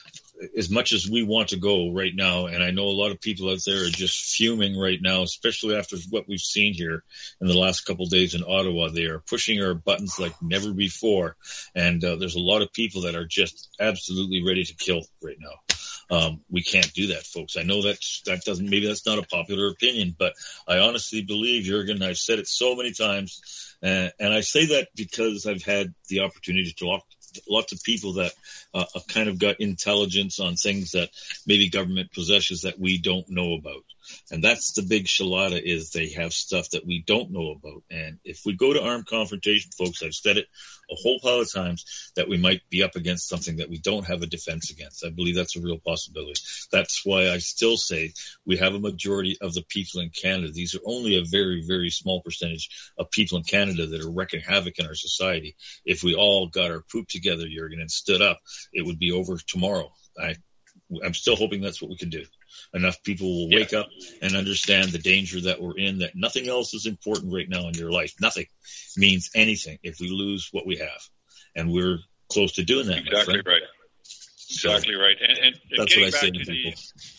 as much as we want to go right now, and I know a lot of people out there are just fuming right now, especially after what we've seen here in the last couple of days in Ottawa. They are pushing our buttons like never before, and uh, there's a lot of people that are just absolutely ready to kill right now. Um, we can't do that, folks. I know that that doesn't, maybe that's not a popular opinion, but I honestly believe, Jurgen, I've said it so many times, uh, and I say that because I've had the opportunity to talk lots of people that uh, have kind of got intelligence on things that maybe government possesses that we don't know about. And that's the big shalada, is they have stuff that we don't know about. And if we go to armed confrontation, folks, I've said it a whole pile of times, that we might be up against something that we don't have a defense against. I believe that's a real possibility. That's why I still say we have a majority of the people in Canada. These are only a very, very small percentage of people in Canada that are wreaking havoc in our society. If we all got our poop together, Jurgen, and stood up, it would be over tomorrow. I, I'm still hoping that's what we can do. Enough people will wake yeah. up and understand the danger that we're in, that nothing else is important right now in your life. Nothing means anything if we lose what we have. And we're close to doing that. Exactly right. Exactly so, right. And, and that's what I say to to people.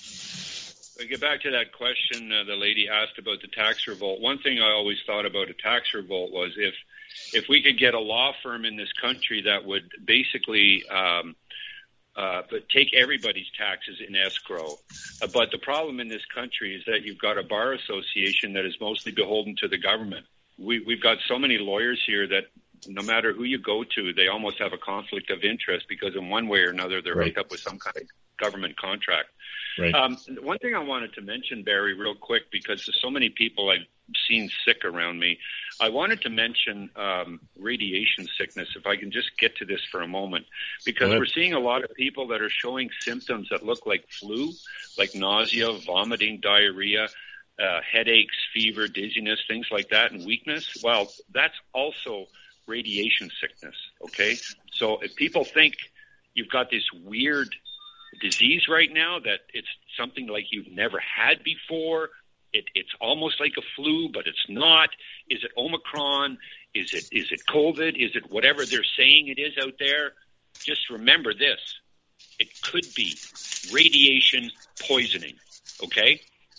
The, get back to that question uh, the lady asked about the tax revolt. One thing I always thought about a tax revolt was if, if we could get a law firm in this country that would basically um, Uh, but take everybody's taxes in escrow. Uh, but the problem in this country is that you've got a bar association that is mostly beholden to the government. We, we've got so many lawyers here that no matter who you go to, they almost have a conflict of interest because in one way or another they're right. hooked up with some kind of government contract. Right. Um, one thing I wanted to mention, Barry, real quick, because there's so many people I've seen sick around me. I wanted to mention um, radiation sickness, if I can just get to this for a moment, because we're seeing a lot of people that are showing symptoms that look like flu, like nausea, vomiting, diarrhea, uh, headaches, fever, dizziness, things like that, and weakness. Well, that's also radiation sickness, okay? So if people think you've got this weird disease right now, that it's something like you've never had before, It, it's almost like a flu, but it's not. Is it Omicron? Is it is it COVID? Is it whatever they're saying it is out there? Just remember this. It could be radiation poisoning, okay?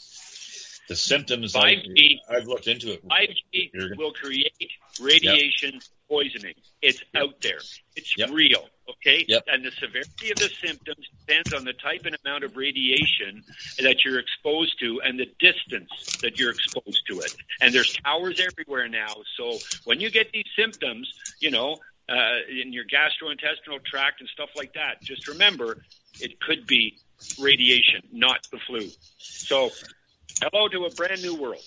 The symptoms, five G, I've, I've looked into it. five G will create radiation yep. poisoning. It's yep. out there. It's yep. real, okay? Yep. And the severity of the symptoms depends on the type and amount of radiation that you're exposed to and the distance that you're exposed to it. And there's towers everywhere now. So when you get these symptoms, you know, uh, in your gastrointestinal tract and stuff like that, just remember it could be radiation, not the flu. So hello to a brand new world.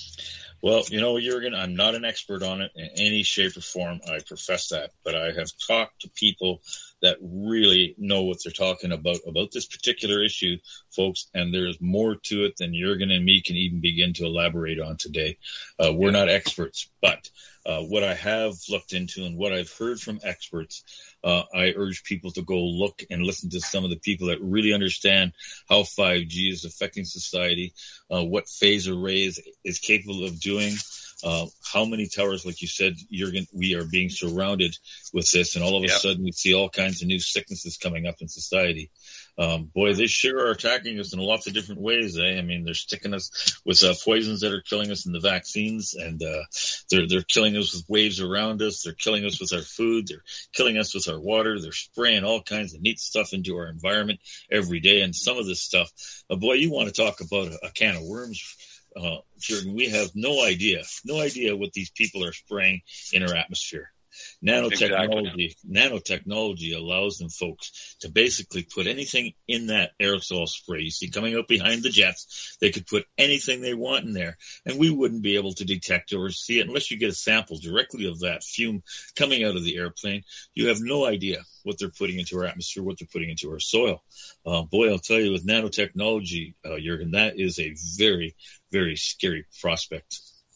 Well, you know, Jurgen, I'm not an expert on it in any shape or form. I profess that. But I have talked to people that really know what they're talking about, about this particular issue, folks, and there's more to it than Jurgen and me can even begin to elaborate on today. Uh, we're not experts, but uh, what I have looked into and what I've heard from experts, uh, I urge people to go look and listen to some of the people that really understand how five G is affecting society, uh, what phase array is, is capable of doing. Uh, how many towers, like you said, Jurgen, we are being surrounded with this, and all of a yep. sudden we see all kinds of new sicknesses coming up in society. Um, boy, they sure are attacking us in lots of different ways. Eh? I mean, they're sticking us with uh, poisons that are killing us in the vaccines, and uh, they're they're killing us with waves around us. They're killing us with our food. They're killing us with our water. They're spraying all kinds of neat stuff into our environment every day. And some of this stuff, uh, boy, you want to talk about a, a can of worms. Uh, Jurgen, we have no idea, no idea what these people are spraying in our atmosphere. Nanotechnology, exactly. nanotechnology allows them folks to basically put anything in that aerosol spray. You see coming out behind the jets, they could put anything they want in there, and we wouldn't be able to detect or see it unless you get a sample directly of that fume coming out of the airplane. You have no idea what they're putting into our atmosphere, what they're putting into our soil. Uh, boy, I'll tell you, with nanotechnology, uh, Jurgen, that is a very, very scary prospect,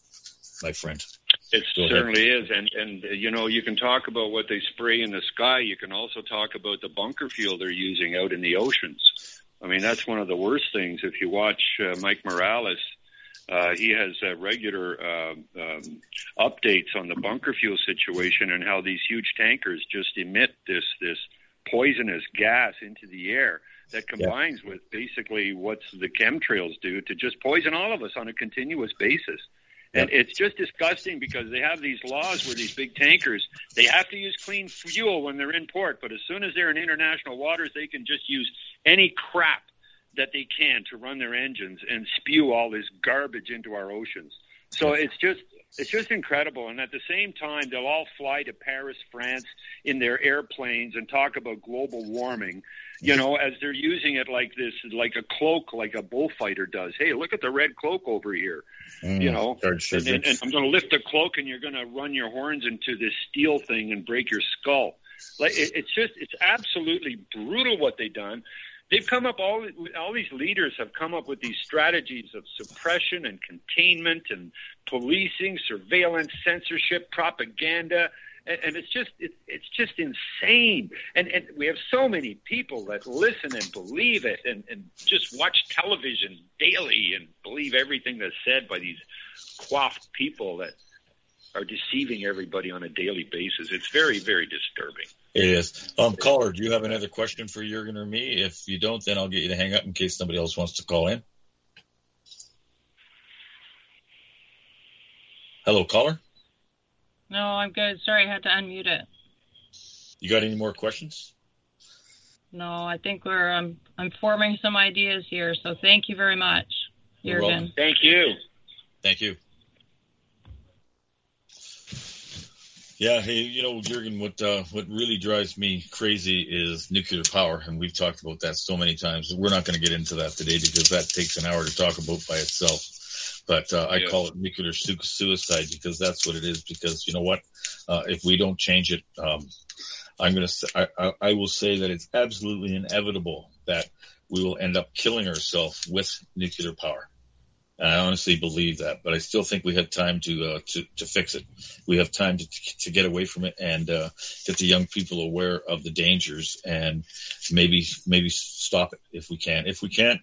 my friend. It certainly is. And, and, you know, you can talk about what they spray in the sky. You can also talk about the bunker fuel they're using out in the oceans. I mean, that's one of the worst things. If you watch uh, Mike Morales, uh, he has uh, regular uh, um, updates on the bunker fuel situation and how these huge tankers just emit this, this poisonous gas into the air that combines yeah. with basically what the chemtrails do to just poison all of us on a continuous basis. And it's just disgusting because they have these laws where these big tankers, they have to use clean fuel when they're in port. But as soon as they're in international waters, they can just use any crap that they can to run their engines and spew all this garbage into our oceans. So it's just it's just incredible. And at the same time, they'll all fly to Paris, France in their airplanes and talk about global warming, you know, as they're using it like this, like a cloak, like a bullfighter does. Hey, look at the red cloak over here, mm, you know, and, and, and I'm going to lift the cloak and you're going to run your horns into this steel thing and break your skull. Like it, it's just, it's absolutely brutal what they've done. They've come up, all all these leaders have come up with these strategies of suppression and containment and policing, surveillance, censorship, propaganda, and, and it's just it, it's just insane. And and we have so many people that listen and believe it and, and just watch television daily and believe everything that's said by these coiffed people that are deceiving everybody on a daily basis. It's very, very disturbing. It is. Um, caller, do you have another question for Jurgen or me? If you don't, then I'll get you to hang up in case somebody else wants to call in. Hello, caller? No, I'm good. Sorry, I had to unmute it. You got any more questions? No, I think we're um, I'm forming some ideas here, so thank you very much, Jurgen. Thank you. Thank you. Yeah, hey, you know, Jurgen, what uh, what really drives me crazy is nuclear power, and we've talked about that so many times. We're not going to get into that today because that takes an hour to talk about by itself. But uh, I yeah. call it nuclear su- suicide because that's what it is. Because you know what? Uh, if we don't change it, um, I'm going to. I, I, I will say that it's absolutely inevitable that we will end up killing ourselves with nuclear power. And I honestly believe that, but I still think we have time to uh, to, to fix it. We have time to to get away from it and uh, get the young people aware of the dangers and maybe maybe stop it if we can. If we can't,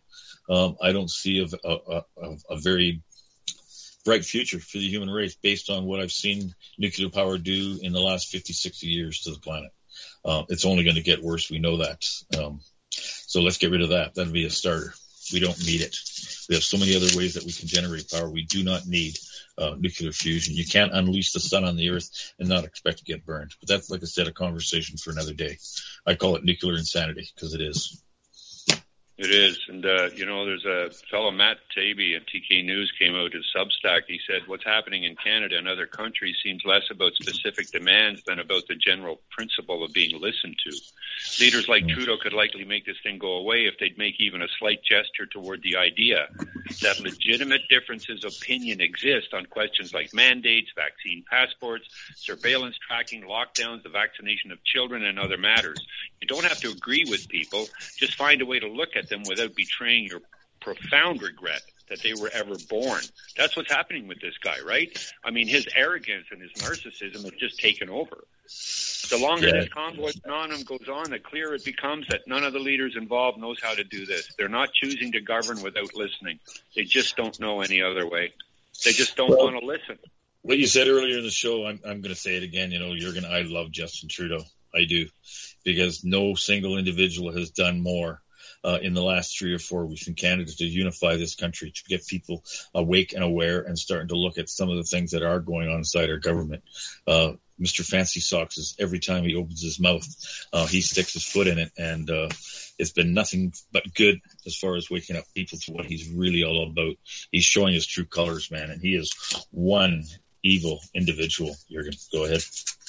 um, I don't see a, a, a, a very bright future for the human race based on what I've seen nuclear power do in the last fifty, sixty years to the planet. Uh, it's only going to get worse. We know that. Um, so let's get rid of that. That'd be a starter. We don't need it. We have so many other ways that we can generate power. We do not need uh, nuclear fusion. You can't unleash the sun on the earth and not expect to get burned. But that's, like I said, a conversation for another day. I call it nuclear insanity because it is. It is. And, uh, you know, there's a fellow, Matt Taibbi at T K News, came out his Substack. He said what's happening in Canada and other countries seems less about specific demands than about the general principle of being listened to. Leaders like Trudeau could likely make this thing go away if they'd make even a slight gesture toward the idea that legitimate differences of opinion exist on questions like mandates, vaccine passports, surveillance tracking, lockdowns, the vaccination of children, and other matters. You don't have to agree with people. Just find a way to look at them without betraying your profound regret that they were ever born. That's what's happening with this guy, right? I mean, his arrogance and his narcissism has just taken over. The longer yeah. this convoy phenomenon goes on, the clearer it becomes that none of the leaders involved knows how to do this. They're not choosing to govern without listening. They just don't know any other way. They just don't well, want to listen. What you said earlier in the show, I'm, I'm going to say it again. You know, Jurgen, I love Justin Trudeau. I do. Because no single individual has done more uh, in the last three or four weeks in Canada to unify this country, to get people awake and aware and starting to look at some of the things that are going on inside our government. Uh, Mister Fancy Socks is every time he opens his mouth, uh, he sticks his foot in it. And uh, it's been nothing but good as far as waking up people to what he's really all about. He's showing his true colors, man. And he is one evil individual. Jurgen, go ahead.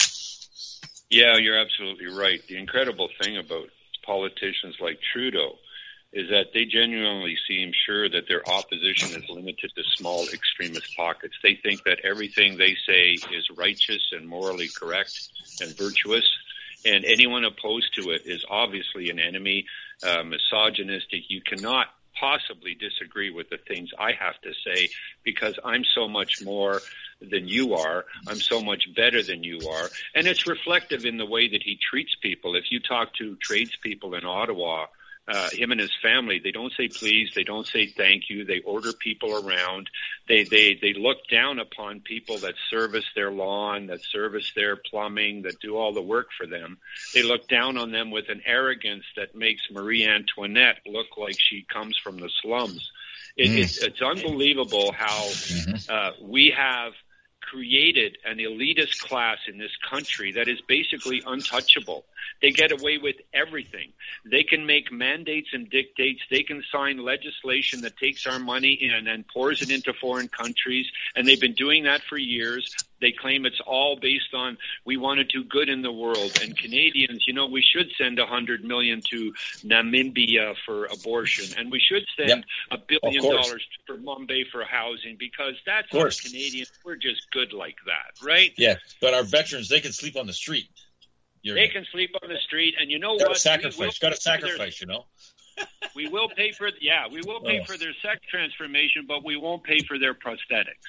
Yeah, you're absolutely right. The incredible thing about politicians like Trudeau is that they genuinely seem sure that their opposition is limited to small extremist pockets. They think that everything they say is righteous and morally correct and virtuous, and anyone opposed to it is obviously an enemy, uh, misogynistic. You cannot possibly disagree with the things I have to say because I'm so much more than you are. I'm so much better than you are. And it's reflective in the way that he treats people. If you talk to tradespeople in Ottawa, uh, him and his family, they don't say please, they don't say thank you, they order people around. They, they, they look down upon people that service their lawn, that service their plumbing, that do all the work for them. They look down on them with an arrogance that makes Marie Antoinette look like she comes from the slums. It, mm. it's, it's unbelievable how mm-hmm. uh, we have created an elitist class in this country that is basically untouchable. They get away with everything. They can make mandates and dictates. They can sign legislation that takes our money and then pours it into foreign countries, and they've been doing that for years. They claim it's all based on we want to do good in the world. And Canadians, you know, we should send one hundred million dollars to Namibia for abortion, and we should send a yep. billion dollars for Mumbai for housing because that's our Canadians. We're just good like that, right? Yeah, but our veterans, they can sleep on the street. You're they can sleep on the street, and you know got what? Sacrifice. Got to sacrifice, their, you know. we will pay for yeah, we will pay oh. for their sex transformation, but we won't pay for their prosthetics.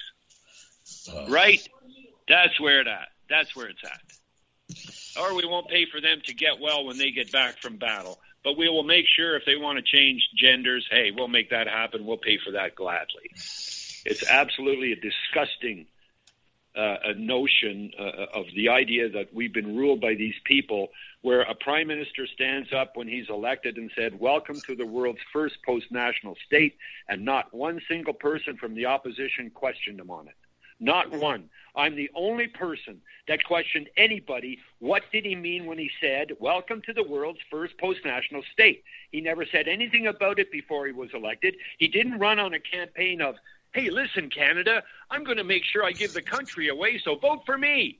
Oh. Right? That's where it at. That's where it's at. Or we won't pay for them to get well when they get back from battle, but we will make sure if they want to change genders, hey, we'll make that happen. We'll pay for that gladly. It's absolutely a disgusting. Uh, a notion uh, of the idea that we've been ruled by these people where a prime minister stands up when he's elected and said, welcome to the world's first post-national state, and not one single person from the opposition questioned him on it. Not one. I'm the only person that questioned anybody. What did he mean when he said, welcome to the world's first post-national state? He never said anything about it before he was elected. He didn't run on a campaign of, hey, listen, Canada, I'm going to make sure I give the country away, so vote for me.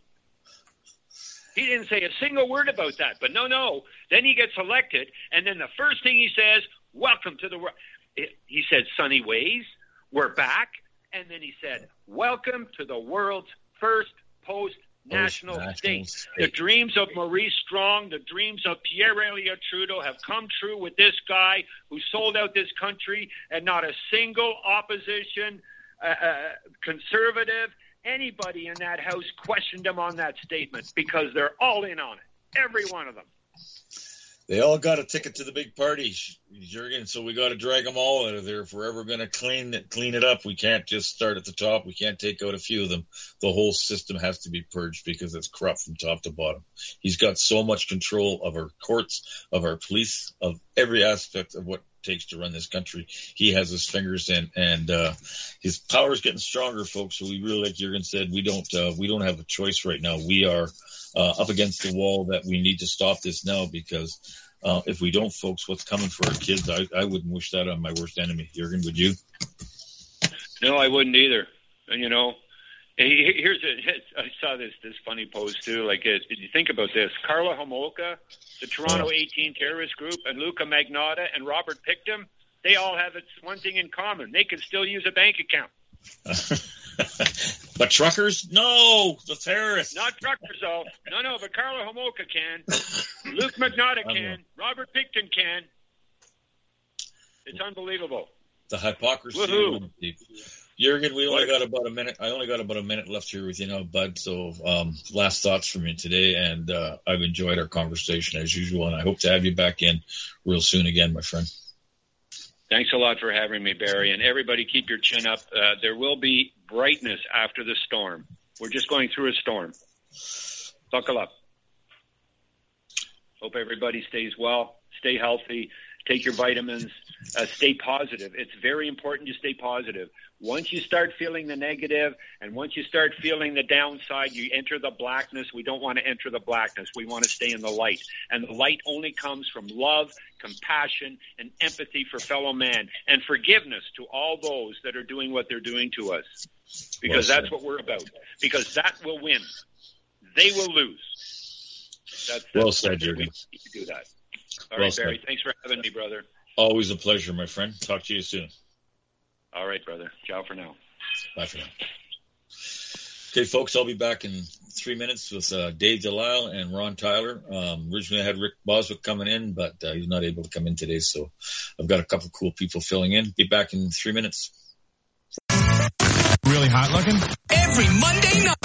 He didn't say a single word about that. But no, no. Then he gets elected, and then the first thing he says, welcome to the world. He said, sunny ways, we're back. And then he said, welcome to the world's first post-national state. state. The dreams of Maurice Strong, the dreams of Pierre-Elliott Trudeau have come true with this guy who sold out this country, and not a single opposition, uh, uh, conservative, anybody in that house questioned him on that statement because they're all in on it, every one of them. They all got a ticket to the big party, Jurgen, so we got to drag them all out of there if we're ever going to clean it, clean it up. We can't just start at the top. We can't take out a few of them. The whole system has to be purged because it's corrupt from top to bottom. He's got so much control of our courts, of our police, of every aspect of what it takes to run this country. He has his fingers in, and uh, his power is getting stronger, folks. So we really, like Jurgen said, we don't uh, we don't have a choice right now. We are uh, up against the wall that we need to stop this now because Uh, if we don't, folks, what's coming for our kids, I, I wouldn't wish that on my worst enemy. Jurgen, would you? No, I wouldn't either. And, you know, here's a, I saw this this funny post, too. Like, it, you think about this. Karla Homolka, the Toronto eighteen terrorist group, and Luka Magnotta and Robert Pictum, they all have one thing in common. They can still use a bank account. But truckers? No, the terrorists. Not truckers, though. No, no, but Karla Homolka can. Luke Magnotta can. Robert Picton can. It's unbelievable. The hypocrisy. Woohoo. Jurgen, we only got about a minute. I only got about a minute left here with you now, bud. So um, last thoughts from you today, and uh, I've enjoyed our conversation as usual, and I hope to have you back in real soon again, my friend. Thanks a lot for having me, Barry. And everybody keep your chin up. Uh, there will be brightness after the storm. We're just going through a storm. Buckle up. Hope everybody stays well. Stay healthy. Take your vitamins. Uh, stay positive. It's very important to stay positive. Once you start feeling the negative and once you start feeling the downside, you enter the blackness. We don't want to enter the blackness. We want to stay in the light. And the light only comes from love, compassion, and empathy for fellow man, and forgiveness to all those that are doing what they're doing to us. Because well that's what we're about. Because that will win. They will lose. That's, that's well said, Jurgen. We need to do that. All well right, Barry. said. Thanks for having me, brother. Always a pleasure, my friend. Talk to you soon. All right, brother. Ciao for now. Bye for now. Okay, folks, I'll be back in three minutes with uh, Dave Delisle and Ron Tyler. Um, originally, I had Rick Boswick coming in, but uh, he's not able to come in today, so I've got a couple cool people filling in. Be back in three minutes. Really hot looking? Every Monday night.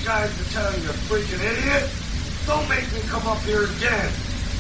guys to tell you, you freaking idiot. Don't make me come up here again.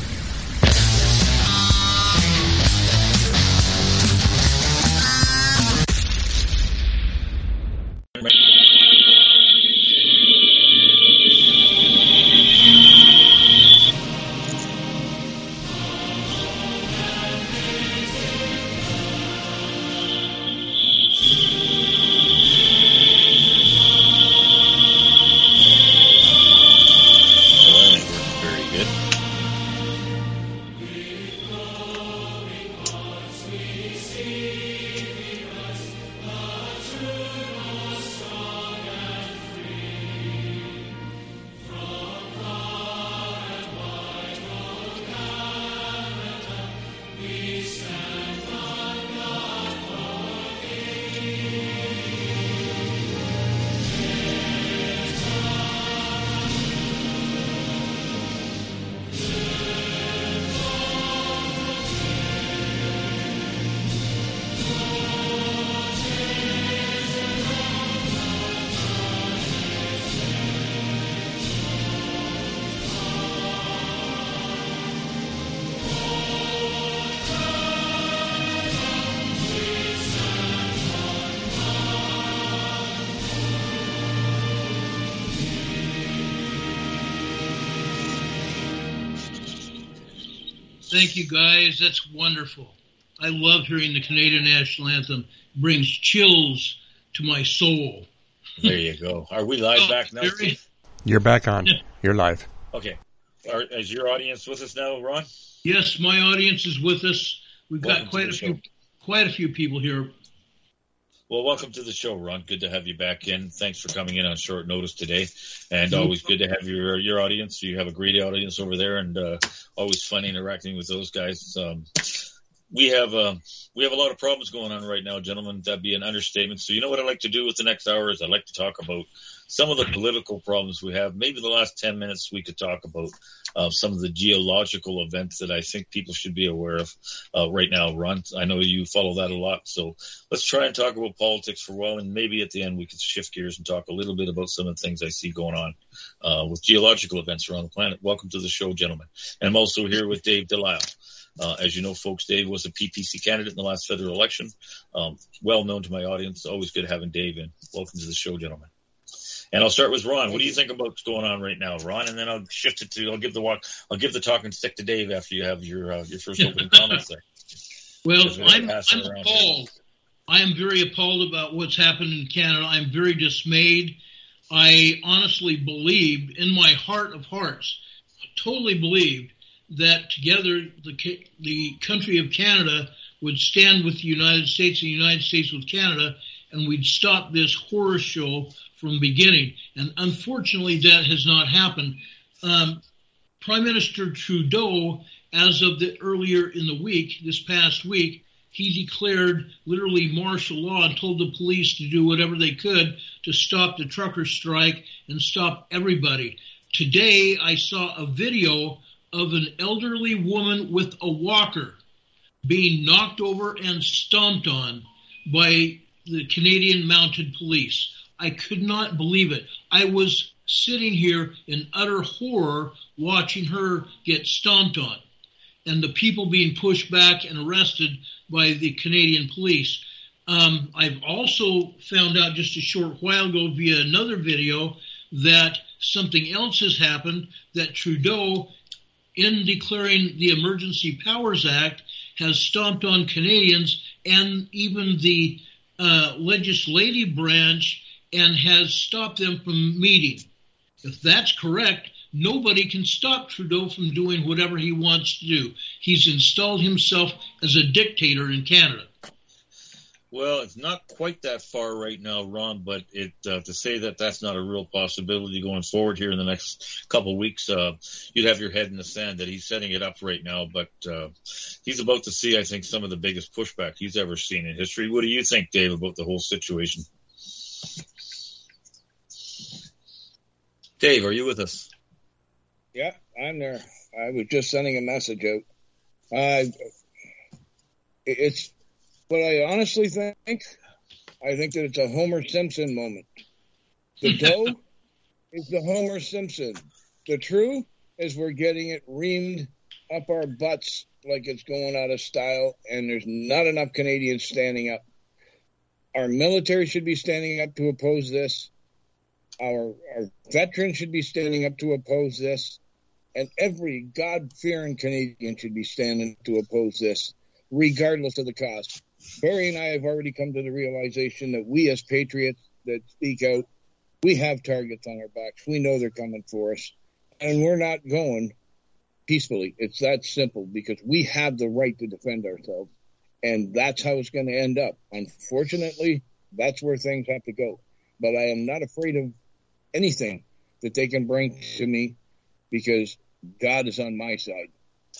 Thank you, guys. That's wonderful. I love hearing the Canadian National Anthem. It brings chills to my soul. There you go. Are we live oh, back now, Steve? You're back on. You're live. Okay. Are, is your audience with us now, Ron? Yes, my audience is with us. We've welcome got quite a few, quite a few people here. Well, welcome to the show, Ron. Good to have you back in. Thanks for coming in on short notice today, and mm-hmm. always good to have your your audience. You have a great audience over there, and uh, always fun interacting with those guys. Um, we have uh, we have a lot of problems going on right now, gentlemen. That'd be an understatement. So you know what I'd like to do with the next hour is I'd like to talk about some of the political problems we have. Maybe the last ten minutes we could talk about uh, some of the geological events that I think people should be aware of uh, right now, Ron. I know you follow that a lot. So let's try and talk about politics for a while, and maybe at the end we could shift gears and talk a little bit about some of the things I see going on uh, with geological events around the planet. Welcome to the show, gentlemen. And I'm also here with Dave Delisle. Uh, as you know, folks, Dave was a P P C candidate in the last federal election. Um, well known to my audience. Always good having Dave in. Welcome to the show, gentlemen. And I'll start with Ron. What do you think about what's going on right now, Ron? And then I'll shift it to I'll give the walk I'll give the talking stick to Dave after you have your uh, your first opening comments there. Well, I'm, I'm appalled. I am very appalled about what's happened in Canada. I'm very dismayed. I honestly believe, in my heart of hearts, totally believed that together the the country of Canada would stand with the United States and the United States with Canada, and we'd stop this horror show from the beginning. And unfortunately, that has not happened. Um, Prime Minister Trudeau, as of the earlier in the week, this past week, he declared literally martial law and told the police to do whatever they could to stop the trucker strike and stop everybody. Today, I saw a video of an elderly woman with a walker being knocked over and stomped on by the Canadian Mounted Police. I could not believe it. I was sitting here in utter horror watching her get stomped on and the people being pushed back and arrested by the Canadian police. Um, I've also found out just a short while ago via another video that something else has happened, that Trudeau, in declaring the Emergency Powers Act, has stomped on Canadians and even the uh, legislative branch and has stopped them from meeting. If that's correct, nobody can stop Trudeau from doing whatever he wants to do. He's installed himself as a dictator in Canada. Well, it's not quite that far right now, Ron, but it uh, to say that that's not a real possibility going forward here in the next couple of weeks, uh, you'd have your head in the sand that he's setting it up right now. But uh, he's about to see, I think, some of the biggest pushback he's ever seen in history. What do you think, Dave, about the whole situation? Dave, are you with us? Yeah, I'm there. I was just sending a message out. Uh, it's what I honestly think. I think that it's a Homer Simpson moment. The dough, is the Homer Simpson. The truth is we're getting it reamed up our butts like it's going out of style, and there's not enough Canadians standing up. Our military should be standing up to oppose this. Our, our veterans should be standing up to oppose this. And every God-fearing Canadian should be standing to oppose this, regardless of the cost. Barry and I have already come to the realization that we as patriots that speak out, we have targets on our backs. We know they're coming for us. And we're not going peacefully. It's that simple, because we have the right to defend ourselves. And that's how it's going to end up. Unfortunately, that's where things have to go. But I am not afraid of anything that they can bring to me, because God is on my side.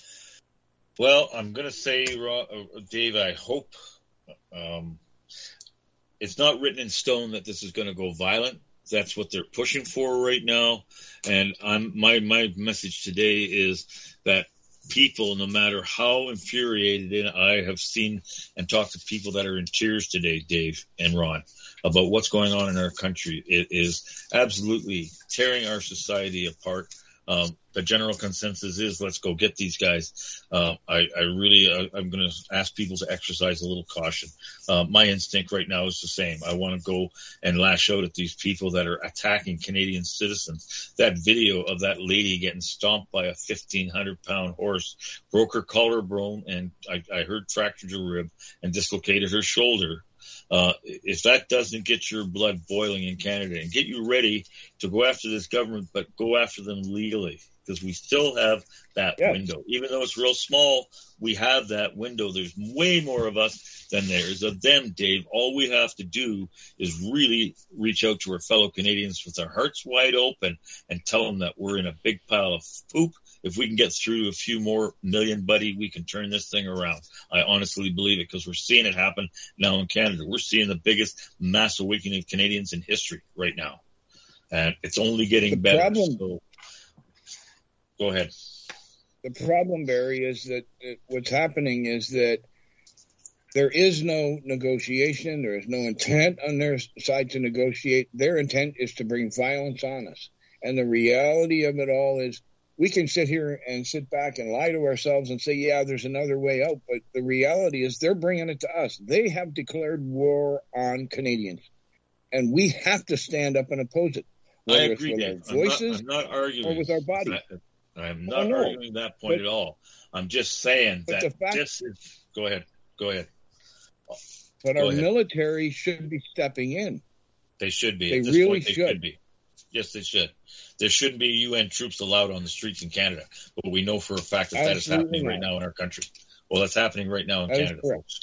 Well, I'm going to say, Dave, I hope um, it's not written in stone that this is going to go violent. That's what they're pushing for right now. And I'm, my, my message today is that people, no matter how infuriated I have seen and talked to people that are in tears today, Dave and Ron, about what's going on in our country, it is absolutely tearing our society apart. Um, the general consensus is let's go get these guys. Uh, I, I really, uh, I'm going to ask people to exercise a little caution. Uh, my instinct right now is the same. I want to go and lash out at these people that are attacking Canadian citizens. That video of that lady getting stomped by a fifteen hundred pound horse, broke her collarbone, and I, I heard fractured her rib and dislocated her shoulder. Uh, if that doesn't get your blood boiling in Canada and get you ready to go after this government, but go after them legally, because we still have that yes. window. Even though it's real small, we have that window. There's way more of us than there is of them, Dave. All we have to do is really reach out to our fellow Canadians with our hearts wide open and tell them that we're in a big pile of poop. If we can get through a few more million, buddy, we can turn this thing around. I honestly believe it, because we're seeing it happen now in Canada. We're seeing the biggest mass awakening of Canadians in history right now. And it's only getting the better. Problem, so, go ahead. The problem, Barry, is that it, what's happening is that there is no negotiation. There is no intent on their side to negotiate. Their intent is to bring violence on us. And the reality of it all is, we can sit here and sit back and lie to ourselves and say, yeah, there's another way out. But the reality is they're bringing it to us. They have declared war on Canadians. And we have to stand up and oppose it. I agree, Dave. Our voices I'm not, I'm not arguing. or with our bodies. I'm not oh, no. arguing that point but, at all. I'm just saying that the fact, this is... Go ahead. Go ahead. But go our ahead. military should be stepping in. They should be. They At this really point, they should. should be. Yes, they should. There shouldn't be U N troops allowed on the streets in Canada, but we know for a fact that Absolutely that is happening not. right now in our country. Well, that's happening right now in that Canada, folks.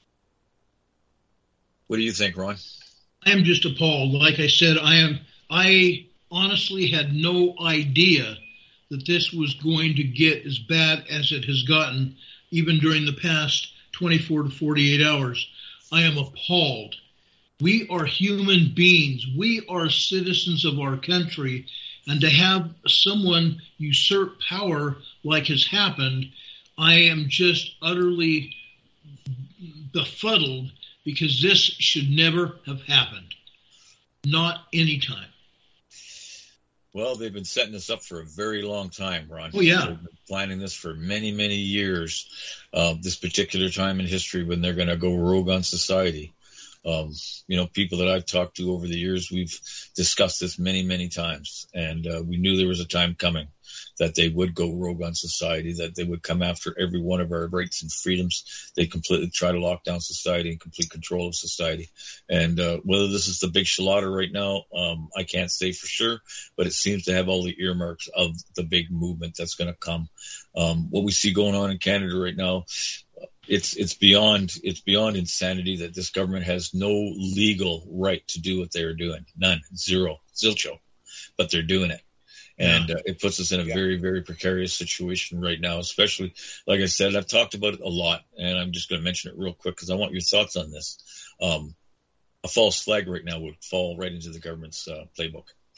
What do you think, Ron? I am just appalled. Like I said, I am. I honestly had no idea that this was going to get as bad as it has gotten, even during the past twenty-four to forty-eight hours. I am appalled. We are human beings. We are citizens of our country. And to have someone usurp power like has happened, I am just utterly befuddled, because this should never have happened. Not any time. Well, they've been setting this up for a very long time, Ron. Oh, yeah. They've been planning this for many, many years, uh, this particular time in history when they're going to go rogue on society. Um, you know, people that I've talked to over the years, we've discussed this many, many times, and uh, we knew there was a time coming that they would go rogue on society, that they would come after every one of our rights and freedoms. They completely try to lock down society and complete control of society. And uh, whether this is the big slaughter right now, um, I can't say for sure, but it seems to have all the earmarks of the big movement that's going to come. Um, what we see going on in Canada right now, It's it's beyond it's beyond insanity that this government has no legal right to do what they're doing. None. Zero. Zilcho. But they're doing it. And yeah. uh, it puts us in a yeah. very, very precarious situation right now, especially, like I said, I've talked about it a lot, and I'm just going to mention it real quick because I want your thoughts on this. Um, a false flag right now would fall right into the government's uh, playbook.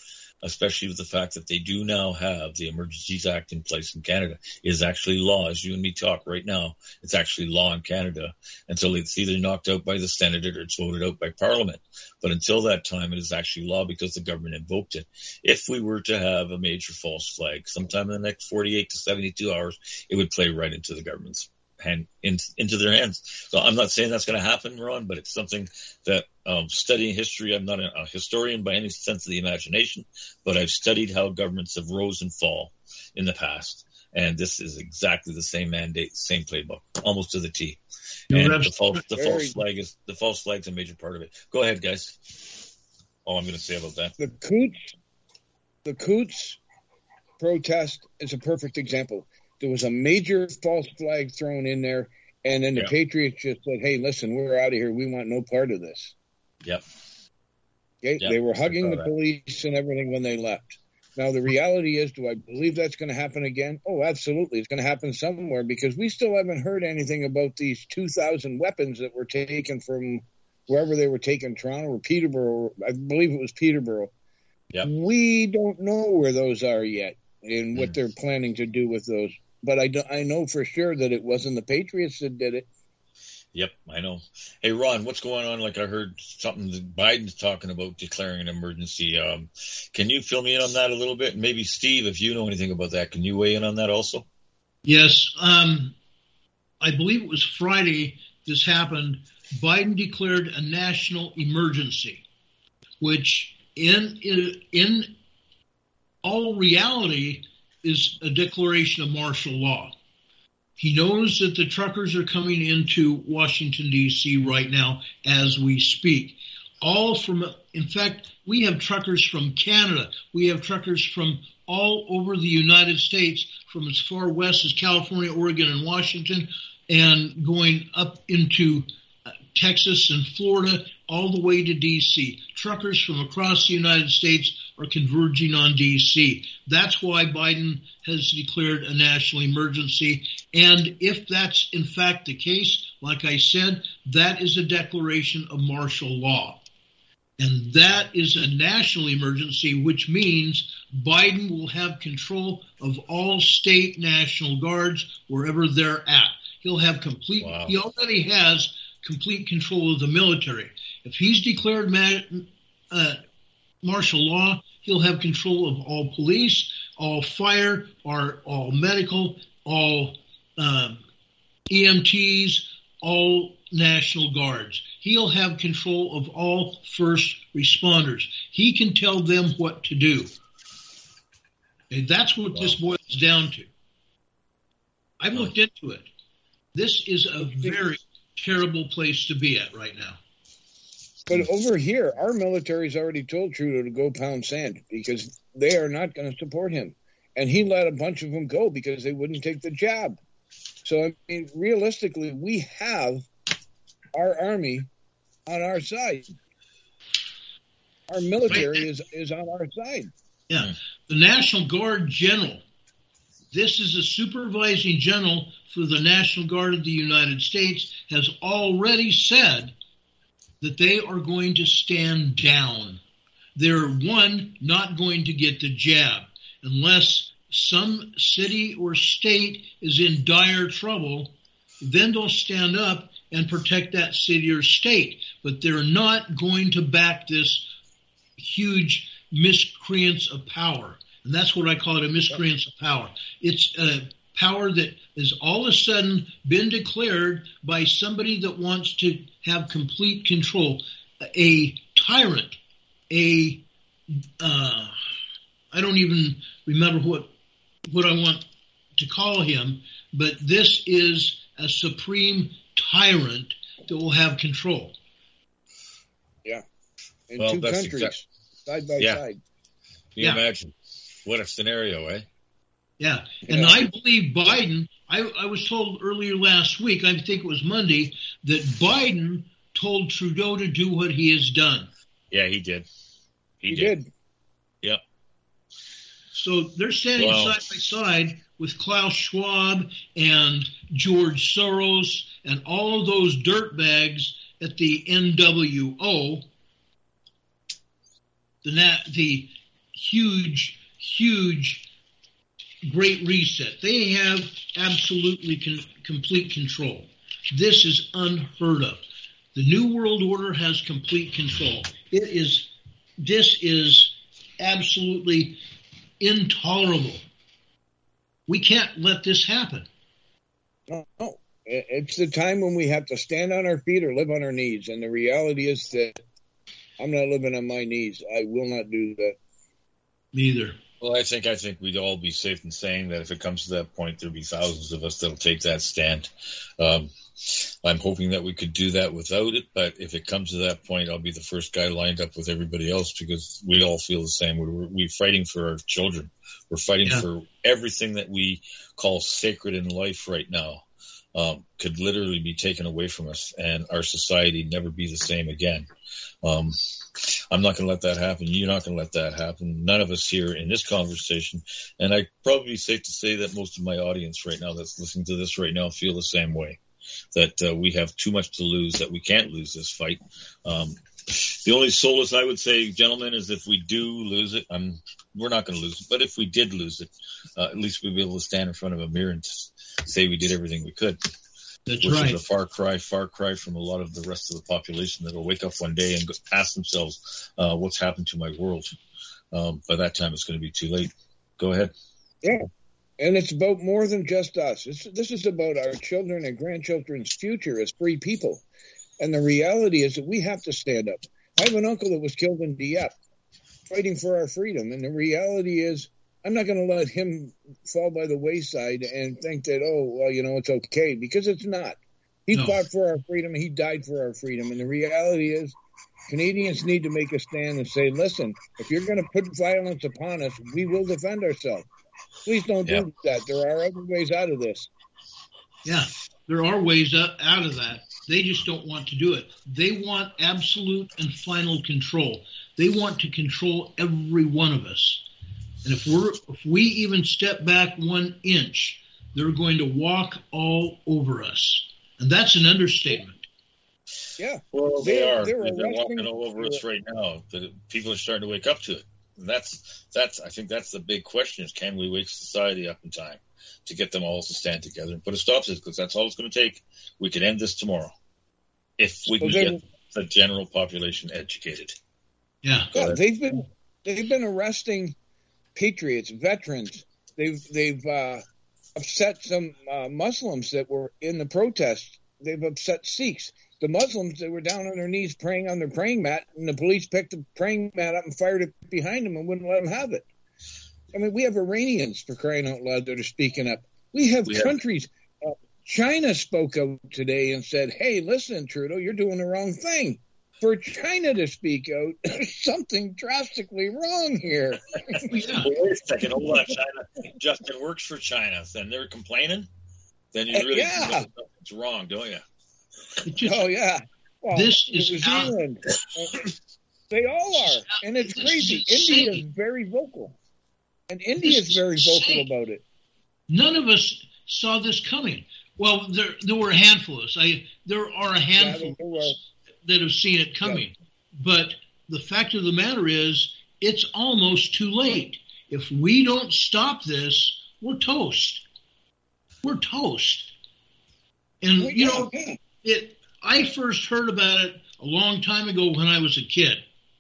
especially with the fact that they do now have the Emergencies Act in place in Canada. It is actually law. As you and me talk right now, it's actually law in Canada. Until it's either knocked out by the Senate or it's voted out by Parliament. But until that time, it is actually law because the government invoked it. If we were to have a major false flag sometime in the next forty-eight to seventy-two hours, it would play right into the government's hand, in, into their hands. So I'm not saying that's going to happen, Ron, but it's something that um, studying history, I'm not a, a historian by any sense of the imagination, but I've studied how governments have rose and fall in the past. And this is exactly the same mandate, same playbook, almost to the T. And the false, the false flag is the false flag's a major part of it. Go ahead, guys. All I'm going to say about that. The Coots, the Coots protest is a perfect example. There was a major false flag thrown in there, and then the yeah. Patriots just said, "Hey, listen, we're out of here. We want no part of this." Yep. Okay? Yep. They were hugging the that. police and everything when they left. Now, the reality is, do I believe that's going to happen again? Oh, absolutely. It's going to happen somewhere because we still haven't heard anything about these two thousand weapons that were taken from wherever they were taken, Toronto or Peterborough. I believe it was Peterborough. Yep. We don't know where those are yet and what mm. they're planning to do with those. But I, do, I know for sure that it wasn't the Patriots that did it. Yep, I know. Hey, Ron, what's going on? Like I heard something that Biden's talking about declaring an emergency. Um, can you fill me in on that a little bit? Maybe, Steve, if you know anything about that, can you weigh in on that also? Yes. Um, I believe it was Friday this happened. Biden declared a national emergency, which in in, in all reality is a declaration of martial law. He knows that the truckers are coming into Washington, D C right now as we speak. All from, in fact, we have truckers from Canada. We have truckers from all over the United States, from as far west as California, Oregon, and Washington, and going up into Texas and Florida, all the way to D C. Truckers from across the United States are converging on D C. That's why Biden has declared a national emergency. And if that's in fact the case, like I said, that is a declaration of martial law. And that is a national emergency, which means Biden will have control of all state National Guards wherever they're at. He'll have complete, wow. He already has complete control of the military. If he's declared ma- uh, martial law, he'll have control of all police, all fire, or all medical, all um, E M Ts, all National Guards. He'll have control of all first responders. He can tell them what to do. And that's what wow. this boils down to. I've looked into it. This is a very terrible place to be at right now. But over here, our military's already told Trudeau to go pound sand because they are not going to support him. And he let a bunch of them go because they wouldn't take the job. So, I mean, realistically, we have our army on our side. Our military is, is on our side. Yeah. The National Guard General, this is a supervising general for the National Guard of the United States, has already said that they are going to stand down. They're, one, not going to get the jab unless some city or state is in dire trouble. Then they'll stand up and protect that city or state. But they're not going to back this huge miscreants of power. And that's what I call it, a miscreants of power. It's a power that has all of a sudden been declared by somebody that wants to have complete control. A tyrant, a, uh, I don't even remember what, what I want to call him, but this is a supreme tyrant that will have control. Yeah. In well, two countries, exact- side by yeah. side. Can you yeah. imagine? What a scenario, eh? Yeah, and yeah. I believe Biden, I, I was told earlier last week, I think it was Monday, that Biden told Trudeau to do what he has done. Yeah, he did. He, he did. did. Yep. So they're standing wow. side by side with Klaus Schwab and George Soros and all of those dirtbags at the N W O, the, the huge, huge great reset. They have absolutely con- complete control. This is unheard of. The New World Order has complete control. It is, this is absolutely intolerable. We can't let this happen. No, no. It's the time when we have to stand on our feet or live on our knees. And the reality is that I'm not living on my knees. I will not do that. Neither. Well, I think I think we'd all be safe in saying that if it comes to that point, there'll be thousands of us that'll take that stand. Um, I'm hoping that we could do that without it, but if it comes to that point, I'll be the first guy lined up with everybody else because we all feel the same. We're, we're fighting for our children. We're fighting yeah. for everything that we call sacred in life right now. Um, could literally be taken away from us and our society never be the same again. Um, I'm not going to let that happen. You're not going to let that happen. None of us here in this conversation. And I probably safe to say that most of my audience right now that's listening to this right now feel the same way, that uh, we have too much to lose, that we can't lose this fight. Um, the only solace I would say, gentlemen, is if we do lose it, I'm, we're not going to lose it. But if we did lose it, uh, at least we'd be able to stand in front of a mirror and say we did everything we could. That's which right. is a far cry, far cry from a lot of the rest of the population that will wake up one day and go, ask themselves, uh, what's happened to my world? Um, by that time, it's going to be too late. Go ahead. Yeah. And it's about more than just us. It's, this is about our children and grandchildren's future as free people. And the reality is that we have to stand up. I have an uncle that was killed in Dieppe fighting for our freedom. And the reality is I'm not going to let him fall by the wayside and think that, oh, well, you know, it's okay, because it's not. He no. fought for our freedom. He died for our freedom. And the reality is Canadians need to make a stand and say, listen, if you're going to put violence upon us, we will defend ourselves. Please don't yeah. do that. There are other ways out of this. Yeah, there are ways out of that. They just don't want to do it. They want absolute and final control. They want to control every one of us. And if we're if we even step back one inch, they're going to walk all over us. And that's an understatement. Yeah. Well, they, they are. They're, they're walking all over us right now. The people are starting to wake up to it. And that's that's I think that's the big question is, can we wake society up in time to get them all to stand together and put a stop to this? Because that's all it's going to take. We could end this tomorrow if we can well, get the general population educated. Yeah. yeah they've been they've been arresting patriots, veterans. They've they've uh, upset some uh, Muslims that were in the protest. They've upset Sikhs. The Muslims, they were down on their knees praying on their praying mat, and the police picked the praying mat up and fired it behind them and wouldn't let them have it. I mean, we have Iranians, for crying out loud, that are speaking up. We have we countries. Have- uh, China spoke out today and said, hey, listen, Trudeau, you're doing the wrong thing. For China to speak out, there's something drastically wrong here. Wait a second, hold on, China. Justin works for China, then they're complaining? Then you really uh, yeah. know something's wrong, don't you? Just, oh, yeah. Well, this is New Zealand. They all are. And it's crazy. India is very vocal. And India is very vocal about it. None of us saw this coming. Well, there there were a handful of us. I, there are a handful yeah, of us that have seen it coming. Yeah. But the fact of the matter is, it's almost too late. If we don't stop this, we're toast. We're toast. And, you know, it. I first heard about it a long time ago when I was a kid.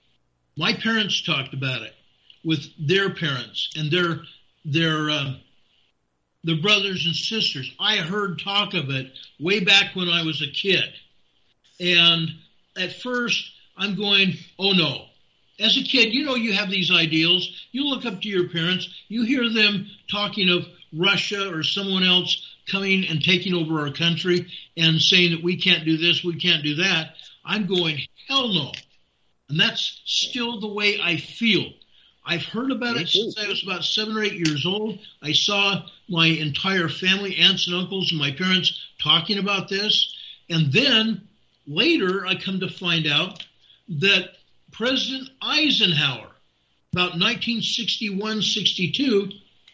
My parents talked about it with their parents and their their uh, their brothers and sisters. I heard talk of it way back when I was a kid. And at first, I'm going, oh, no. As a kid, you know, you have these ideals. You look up to your parents. You hear them talking of Russia or someone else coming and taking over our country and saying that we can't do this, we can't do that. I'm going, hell no. And that's still the way I feel. I've heard about it since I was about seven or eight years old. I saw my entire family, aunts and uncles and my parents talking about this. And then later I come to find out that President Eisenhower, about nineteen sixty-one sixty-two,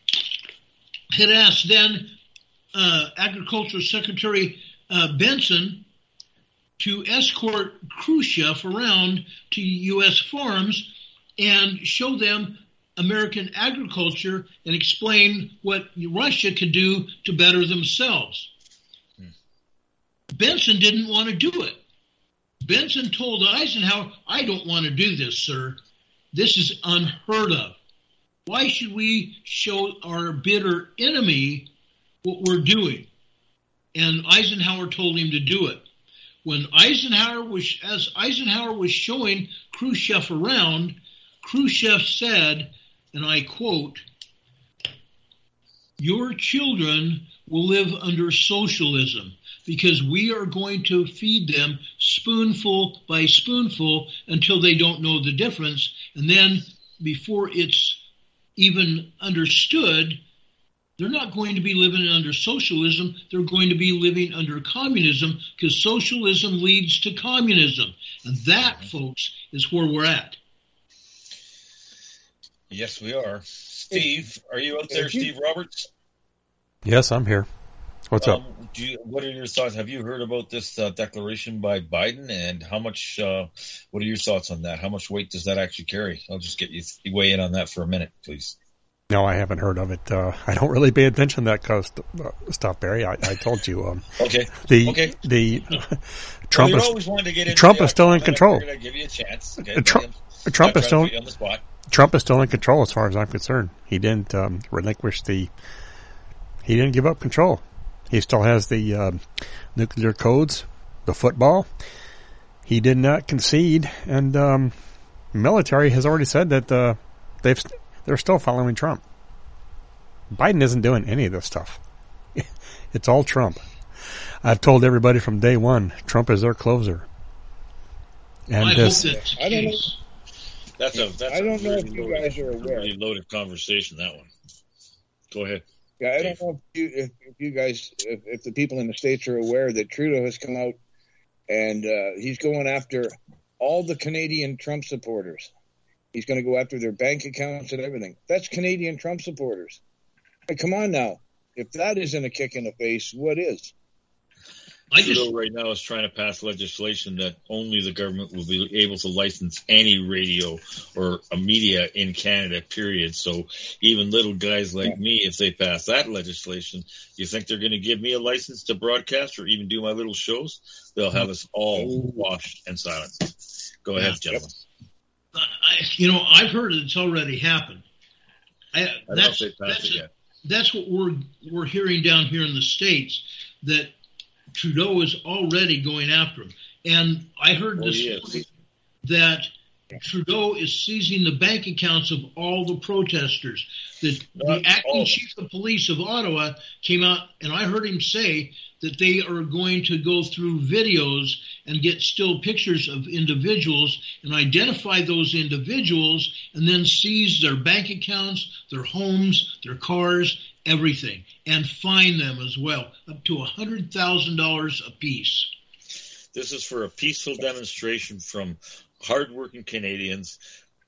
had asked then uh, Agriculture Secretary uh, Benson to escort Khrushchev around to U S farms and show them American agriculture and explain what Russia could do to better themselves. Hmm. Benson didn't want to do it. Benson told Eisenhower, I don't want to do this, sir. This is unheard of. Why should we show our bitter enemy what we're doing? And Eisenhower told him to do it. When Eisenhower was, as Eisenhower was showing Khrushchev around, Khrushchev said, and I quote, your children will live under socialism because we are going to feed them spoonful by spoonful until they don't know the difference. And then before it's even understood, they're not going to be living under socialism. They're going to be living under communism because socialism leads to communism. And that, folks, is where we're at. Yes, we are. Steve, are you out there, Steve Roberts? Yes, I'm here. What's um, up? Do you, what are your thoughts? Have you heard about this uh, declaration by Biden, and how much? Uh, what are your thoughts on that? How much weight does that actually carry? I'll just get you to weigh in on that for a minute, please. No, I haven't heard of it. Uh, I don't really pay attention to that kind of uh, stuff, Barry. I, I told you. Um, okay. The okay. the Trump well, is always wanted to get into Trump the, is still in I control. I give you a chance. Okay, Trump, Trump is still on the spot. Trump is still in control as far as I'm concerned. He didn't um, relinquish the. He didn't give up control. He still has the um, nuclear codes, the football. He did not concede, and um, military has already said that uh, they've they're still following Trump. Biden isn't doing any of this stuff. It's all Trump. I've told everybody from day one, Trump is their closer. And I this, hope that's I don't know. That's a that's I don't a know really if you loaded, guys are aware. really loaded conversation. That one. Go ahead. Yeah, I don't know if you, if, if you guys, if, if the people in the States are aware that Trudeau has come out and uh, he's going after all the Canadian Trump supporters. He's going to go after their bank accounts and everything. That's Canadian Trump supporters. Hey, come on now. If that isn't a kick in the face, what is? I Trudeau just, right now is trying to pass legislation that only the government will be able to license any radio or a media in Canada, period. So even little guys like yeah. me, if they pass that legislation, you think they're going to give me a license to broadcast or even do my little shows? They'll have us all washed and silenced. Go ahead, yeah. gentlemen. I, you know, I've heard it's already happened. I, I don't that's, know if they passed that's, it yet. That's what we're we're hearing down here in the States, that Trudeau is already going after him. And I heard this morning that Trudeau is seizing the bank accounts of all the protesters. The, the acting chief of police of Ottawa came out, and I heard him say that they are going to go through videos and get still pictures of individuals and identify those individuals and then seize their bank accounts, their homes, their cars, everything, and fine them as well, up to one hundred thousand dollars apiece. This is for a peaceful demonstration from hardworking Canadians,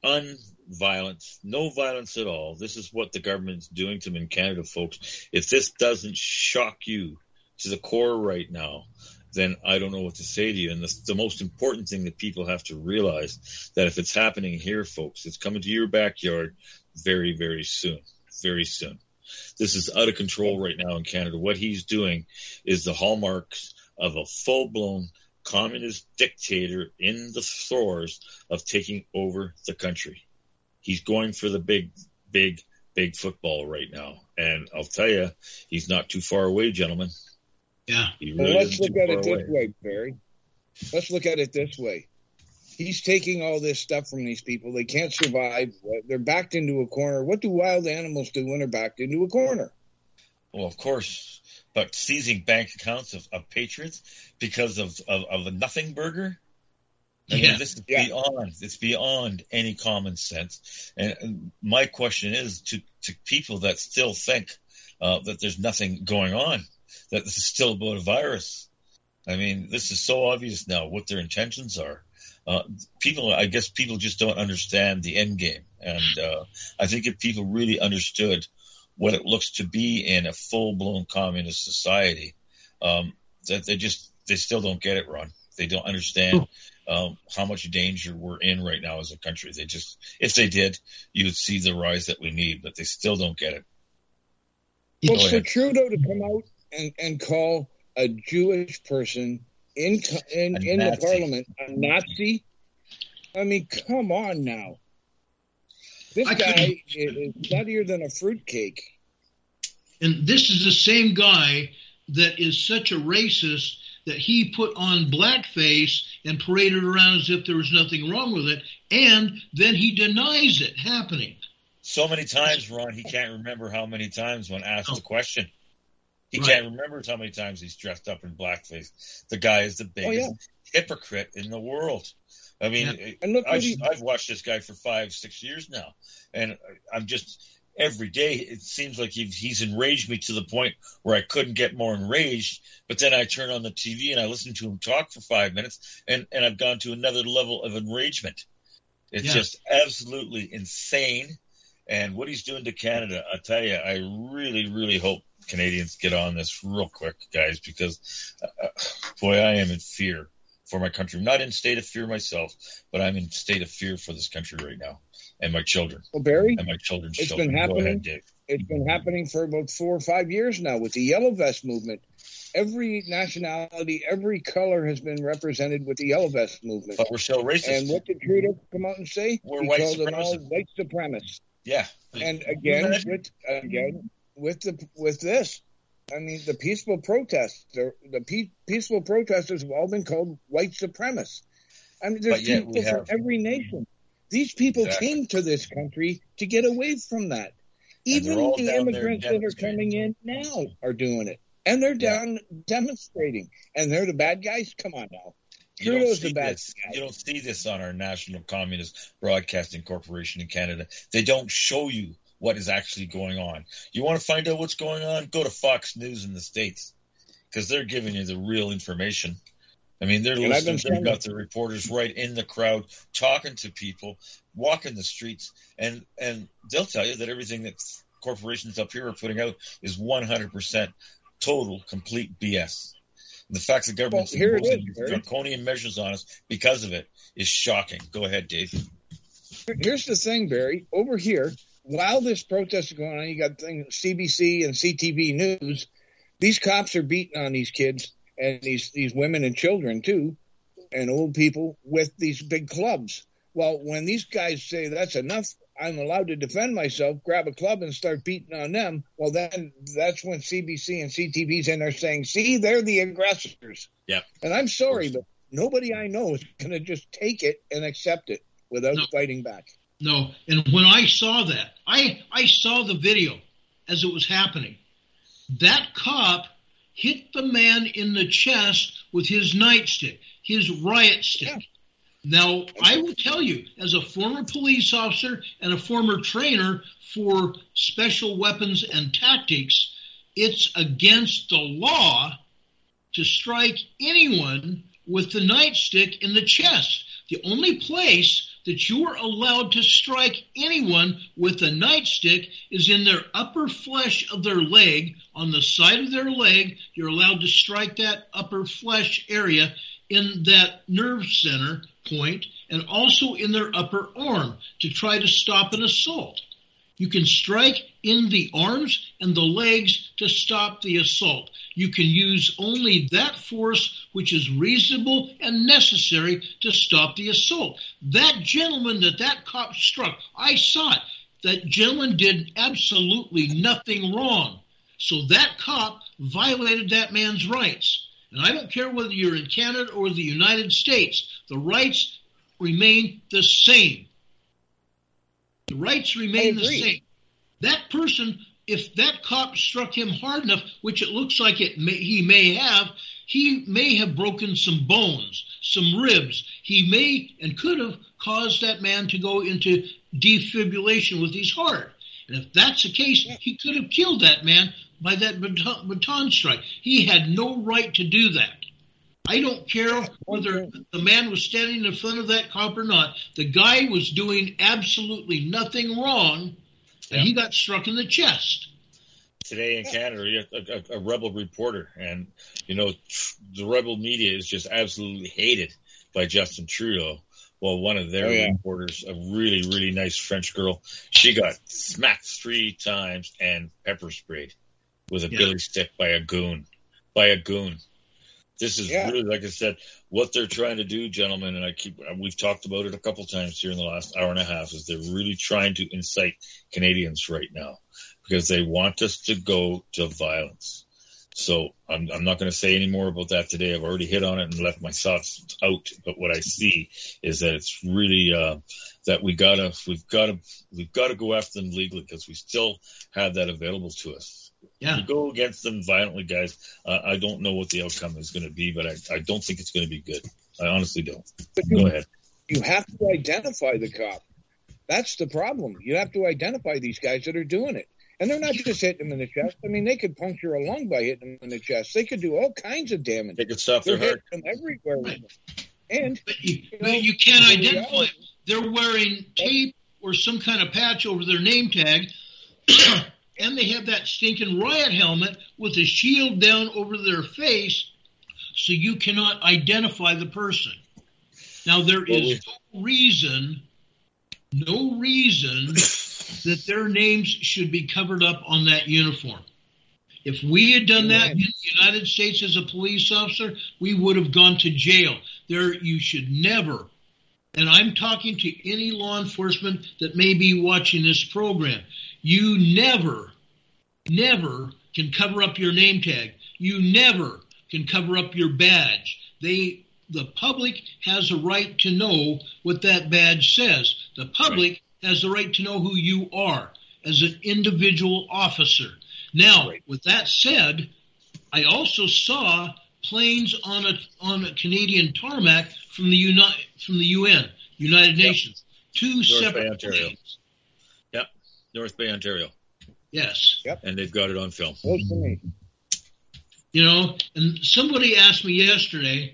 unviolent, no violence at all. This is what the government's doing to them in Canada, folks. If this doesn't shock you to the core right now, then I don't know what to say to you. And the, the most important thing that people have to realize, that if it's happening here, folks, it's coming to your backyard very, very soon, very soon. This is out of control right now in Canada. What he's doing is the hallmarks of a full-blown communist dictator in the throes of taking over the country. He's going for the big, big, big football right now. And I'll tell you, he's not too far away, gentlemen. Yeah. He well, really let's look at it this away. way, Barry. Let's look at it this way. He's taking all this stuff from these people. They can't survive. They're backed into a corner. What do wild animals do when they're backed into a corner? Well, of course, but seizing bank accounts of, of patriots because of, of, of a nothing burger? I yeah. mean, this is yeah. beyond, it's beyond any common sense. And, and my question is to, to people that still think uh, that there's nothing going on, that this is still about a virus. I mean, this is so obvious now what their intentions are. Uh, people, I guess people just don't understand the end game. And uh, I think if people really understood what it looks to be in a full-blown communist society, um, that they just, they still don't get it, Ron. They don't understand um, how much danger we're in right now as a country. They just, if they did, you would see the rise that we need, but they still don't get it. Well, for Trudeau to come out and, and call a Jewish person in in, in the parliament a Nazi, I mean, come on now. This I guy is nuttier than a fruitcake. And this is the same guy that is such a racist that he put on blackface and paraded around as if there was nothing wrong with it, and then he denies it happening. So many times, Ron, he can't remember how many times when asked oh. the question. He right. can't remember how many times he's dressed up in blackface. The guy is the biggest oh, yeah. hypocrite in the world. I mean, yeah. and look, I've, he... I've watched this guy for five, six years now, and I'm just every day it seems like he, he's enraged me to the point where I couldn't get more enraged. But then I turn on the T V and I listen to him talk for five minutes, and, and I've gone to another level of enragement. It's yeah. just absolutely insane. And what he's doing to Canada, I tell you, I really, really hope Canadians get on this real quick, guys, because, uh, boy, I am in fear for my country. I'm not in state of fear myself, but I'm in state of fear for this country right now and my children. Well, Barry, and my children's it's children. Been happening, ahead, Dave. It's been happening for about four or five years now with the Yellow Vest movement. Every nationality, every color has been represented with the Yellow Vest movement. But we're still racist. And what did Trudeau come out and say? We're he white called them all supremacists. white supremacists. Yeah. And again, with again with the with this, I mean, the peaceful protests, the, the pe- peaceful protesters have all been called white supremacists. I mean, there's people from have, every nation. These people exactly. came to this country to get away from that. Even the immigrants that are coming in now are doing it. And they're down yeah. demonstrating. And they're the bad guys? Come on now. You don't, see this. you don't see this on our National Communist Broadcasting Corporation in Canada. They don't show you what is actually going on. You want to find out what's going on? Go to Fox News in the States, because they're giving you the real information. I mean, they're listening. They've got the reporters right in the crowd, talking to people, walking the streets, and, and they'll tell you that everything that corporations up here are putting out is one hundred percent total, complete B S. The fact that government's well, imposing draconian measures on us because of it is shocking. Go ahead, Dave. Here's the thing, Barry. Over here, while this protest is going on, you got things, C B C and C T V News. These cops are beating on these kids and these, these women and children, too, and old people with these big clubs. Well, when these guys say that's enough, I'm allowed to defend myself, grab a club and start beating on them, well, then that's when C B C and C T V's in there saying, see, they're the aggressors. Yeah. And I'm sorry, but nobody I know is going to just take it and accept it without no. fighting back. No. And when I saw that, I, I saw the video as it was happening. That cop hit the man in the chest with his nightstick, his riot stick. Yeah. Now, I will tell you, as a former police officer and a former trainer for special weapons and tactics, it's against the law to strike anyone with the nightstick in the chest. The only place that you are allowed to strike anyone with a nightstick is in their upper flesh of their leg. On the side of their leg, you're allowed to strike that upper flesh area in that nerve center point, and also in their upper arm to try to stop an assault. You can strike in the arms and the legs to stop the assault. You can use only that force which is reasonable and necessary to stop the assault. That gentleman that that cop struck, I saw it. That gentleman did absolutely nothing wrong. So that cop violated that man's rights. And I don't care whether you're in Canada or the United States, the rights remain the same. The rights remain the same. That person, if that cop struck him hard enough, which it looks like it may, he may have, he may have broken some bones, some ribs. He may and could have caused that man to go into defibrillation with his heart. And if that's the case, he could have killed that man by that baton, baton strike. He had no right to do that. I don't care whether the man was standing in front of that cop or not. The guy was doing absolutely nothing wrong, and yeah. he got struck in the chest. today in Canada, you have a, a, a rebel reporter, and you know the rebel media is just absolutely hated by Justin Trudeau. Well, one of their oh, yeah. reporters, a really, really nice French girl, she got smacked three times and pepper sprayed with a yeah. billy stick by a goon. By a goon. This is yeah. really, like I said, what they're trying to do, gentlemen, and I keep we've talked about it a couple times here in the last hour and a half, is they're really trying to incite Canadians right now because they want us to go to violence. So I'm, I'm not going to say any more about that today. I've already hit on it and left my thoughts out. But what I see is that it's really uh, that we gotta, we've got to, we've got to go after them legally because we still have that available to us. Yeah. If we go against them violently, guys, uh, I don't know what the outcome is going to be, but I, I don't think it's going to be good. I honestly don't. But go you, ahead. You have to identify the cop. That's the problem. You have to identify these guys that are doing it. And they're not just hitting them in the chest. I mean, they could puncture a lung by hitting them in the chest. They could do all kinds of damage. They could stop they're their heart. Hitting them everywhere with them. And but you, you, know, you can't identify. They're wearing tape or some kind of patch over their name tag, and they have that stinking riot helmet with a shield down over their face, so you cannot identify the person. Now, there is no reason, no reason that their names should be covered up on that uniform. If we had done that in the United States as a police officer, we would have gone to jail. There, you should never, and I'm talking to any law enforcement that may be watching this program, you never, never can cover up your name tag. You never can cover up your badge. They, the public has a right to know what that badge says. The public right. has the right to know who you are as an individual officer. Now, right. with that said, I also saw planes on a on a Canadian tarmac from the Uni- from the U N, United yep. Nations. Two North separate Bay, Ontario. planes. Yep, North Bay, Ontario. Yes. Yep. And they've got it on film. Close to me. You know, and somebody asked me yesterday,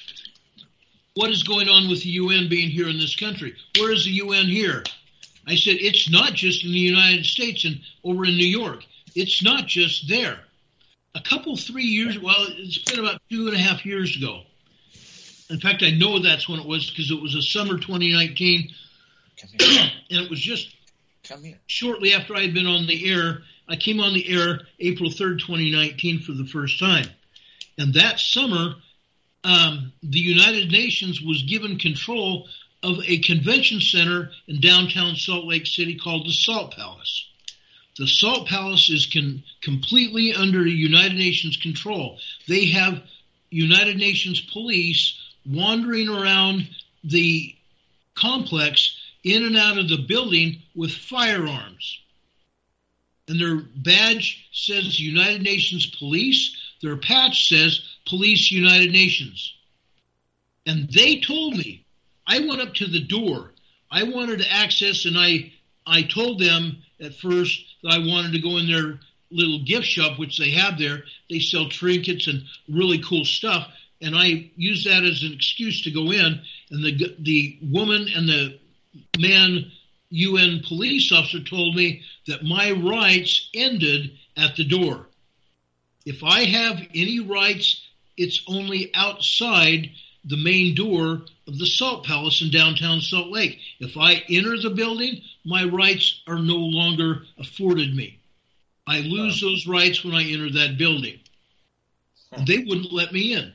what is going on with the U N being here in this country? Where is the U N here? I said, it's not just in the United States and over in New York. It's not just there. A couple, three years, well, it's been about two and a half years ago. In fact, I know that's when it was because it was a summer twenty nineteen. And it was just Come here. shortly after I had been on the air. I came on the air April third, twenty nineteen for the first time. And that summer, um, the United Nations was given control of a convention center in downtown Salt Lake City called the Salt Palace. The Salt Palace is con- completely under United Nations control. They have United Nations police wandering around the complex in and out of the building with firearms. And their badge says United Nations Police. Their patch says Police United Nations. And they told me, I went up to the door. I wanted to access, and I, I told them at first that I wanted to go in their little gift shop, which they have there. They sell trinkets and really cool stuff. And I used that as an excuse to go in. And the the woman and the man U N police officer told me that my rights ended at the door. If I have any rights, it's only outside the main door of the Salt Palace in downtown Salt Lake. If I enter the building, my rights are no longer afforded me. I lose those rights when I enter that building. They wouldn't let me in.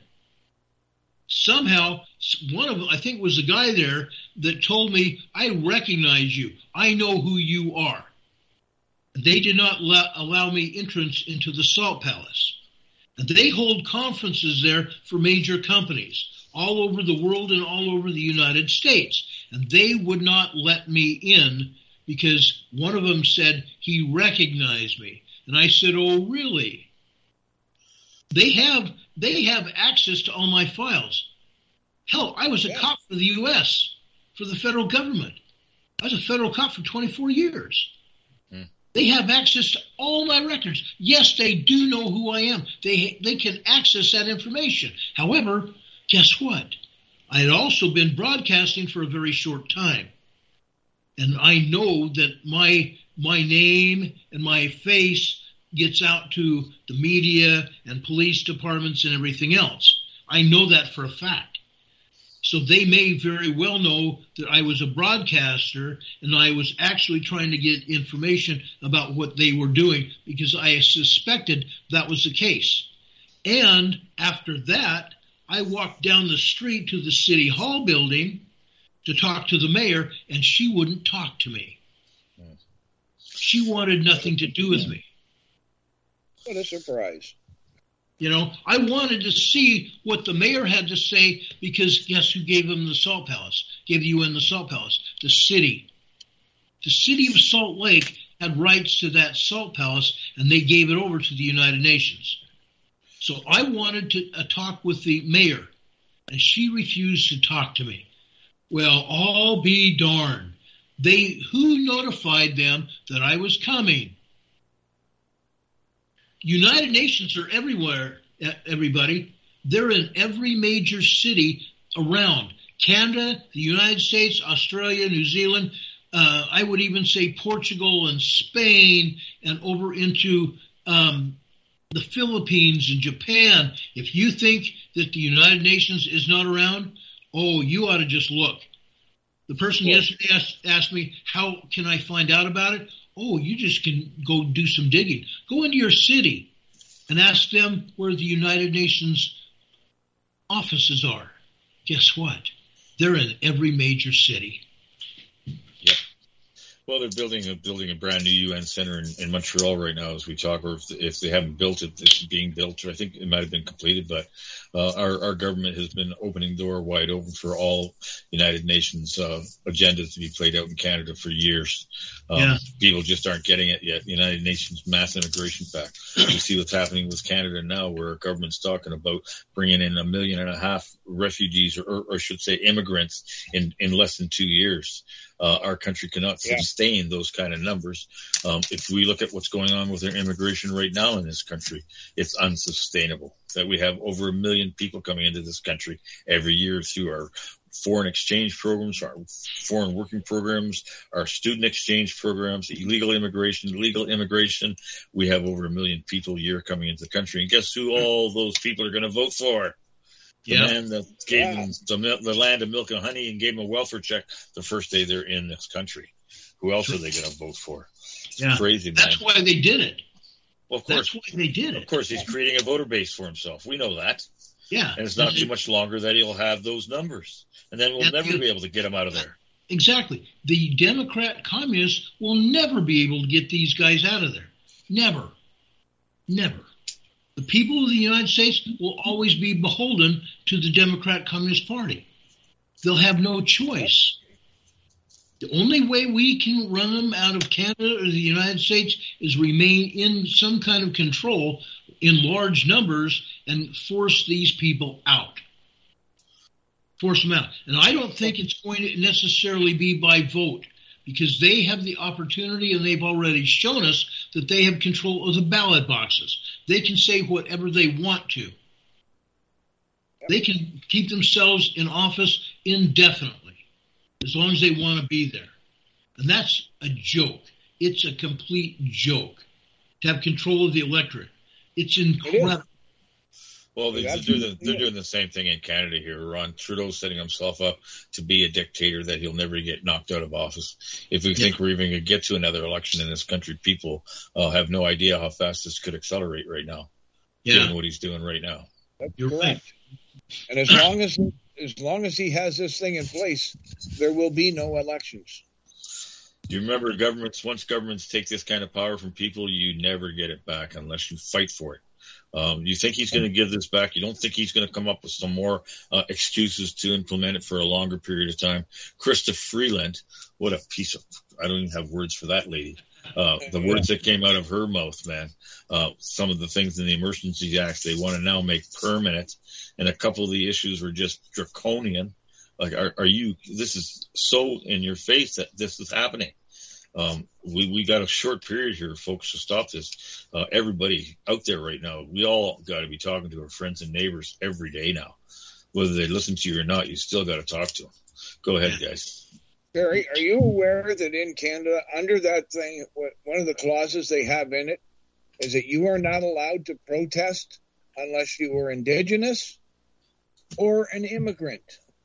Somehow, one of them, I think it was the guy there, that told me, I recognize you. I know who you are. They did not la- allow me entrance into the Salt Palace. And they hold conferences there for major companies all over the world and all over the United States. And they would not let me in because one of them said he recognized me. And I said, oh, really? They have they have access to all my files. Hell, I was a yeah. cop for the U S, for the federal government. I was a federal cop for twenty-four years. Hmm. They have access to all my records. Yes, they do know who I am. They they can access that information. However, guess what? I had also been broadcasting for a very short time. And I know that my my name and my face gets out to the media and police departments and everything else. I know that for a fact. So they may very well know that I was a broadcaster and I was actually trying to get information about what they were doing because I suspected that was the case. And after that, I walked down the street to the City Hall building to talk to the mayor, and she wouldn't talk to me. She wanted nothing to do with me. What a surprise. You know, I wanted to see what the mayor had to say because guess who gave him the Salt Palace? Gave the U N the Salt Palace? The city. The city of Salt Lake had rights to that Salt Palace, and they gave it over to the United Nations. So I wanted to uh, talk with the mayor, and she refused to talk to me. Well, I'll be darned. They, who notified them that I was coming? United Nations are everywhere, everybody. They're in every major city around. Canada, the United States, Australia, New Zealand, uh, I would even say Portugal and Spain and over into um, the Philippines and Japan. If you think that the United Nations is not around, oh, you ought to just look. The person well, yesterday asked, asked me, how can I find out about it? Oh, you just can go do some digging. Go into your city and ask them where the United Nations offices are. Guess what? They're in every major city. Yep. Well, they're building a building a brand new U N center in, in Montreal right now as we talk, or if, if they haven't built it, it's being built. I think it might have been completed, but uh, our, our government has been opening the door wide open for all United Nations uh, agendas to be played out in Canada for years. Um, yeah. People just aren't getting it yet. The United Nations Mass Immigration Pact. We see what's happening with Canada now, where our government's talking about bringing in a million and a half refugees, or, or I should say immigrants, in, in less than two years. Uh, our country cannot yeah. sustain those kind of numbers. Um, if we look at what's going on with our immigration right now in this country, it's unsustainable that we have over a million people coming into this country every year through our foreign exchange programs, our foreign working programs, our student exchange programs, illegal immigration, legal immigration. We have over a million people a year coming into the country. And guess who all those people are going to vote for? The yeah. man that gave yeah. them the, the land of milk and honey and gave them a welfare check the first day they're in this country. Who else are they going to vote for? It's yeah. crazy, man. That's why they did it. Well, of course. That's why they did it. Of course, he's creating a voter base for himself. We know that. Yeah. And it's not too much longer that he'll have those numbers. And then we'll and never the, be able to get him out of there. Exactly. The Democrat communists will never be able to get these guys out of there. Never. Never. The people of the United States will always be beholden to the Democrat Communist Party. They'll have no choice. The only way we can run them out of Canada or the United States is remain in some kind of control in large numbers and force these people out. Force them out. And I don't think it's going to necessarily be by vote, because they have the opportunity, and they've already shown us that they have control of the ballot boxes. They can say whatever they want to. They can keep themselves in office indefinitely, as long as they want to be there. And that's a joke. It's a complete joke to have control of the electorate. It's incredible. Well, they, they're, doing, they're doing the same thing in Canada here. Ron Trudeau's setting himself up to be a dictator that he'll never get knocked out of office. If we yeah. think we're even going to get to another election in this country, people uh, have no idea how fast this could accelerate right now, yeah. doing what he's doing right now. That's You're correct. Right. And as long as as long as he has this thing in place, there will be no elections. Do you remember governments? Once governments take this kind of power from people, you never get it back unless you fight for it. Um, you think he's going to give this back? You don't think he's going to come up with some more uh, excuses to implement it for a longer period of time? Chrystia Freeland, what a piece of, I don't even have words for that lady. Uh, the words that came out of her mouth, man, uh, some of the things in the Emergency Act they want to now make permanent, and a couple of the issues were just draconian. Like, are, are you, this is so in your face that this is happening. Um, we, we got a short period here, folks, to stop this. Uh, everybody out there right now, we all got to be talking to our friends and neighbors every day now. Whether they listen to you or not, you still got to talk to them. Go ahead, guys. Barry, are you aware that in Canada, under that thing, one of the clauses they have in it is that you are not allowed to protest unless you are indigenous or an immigrant.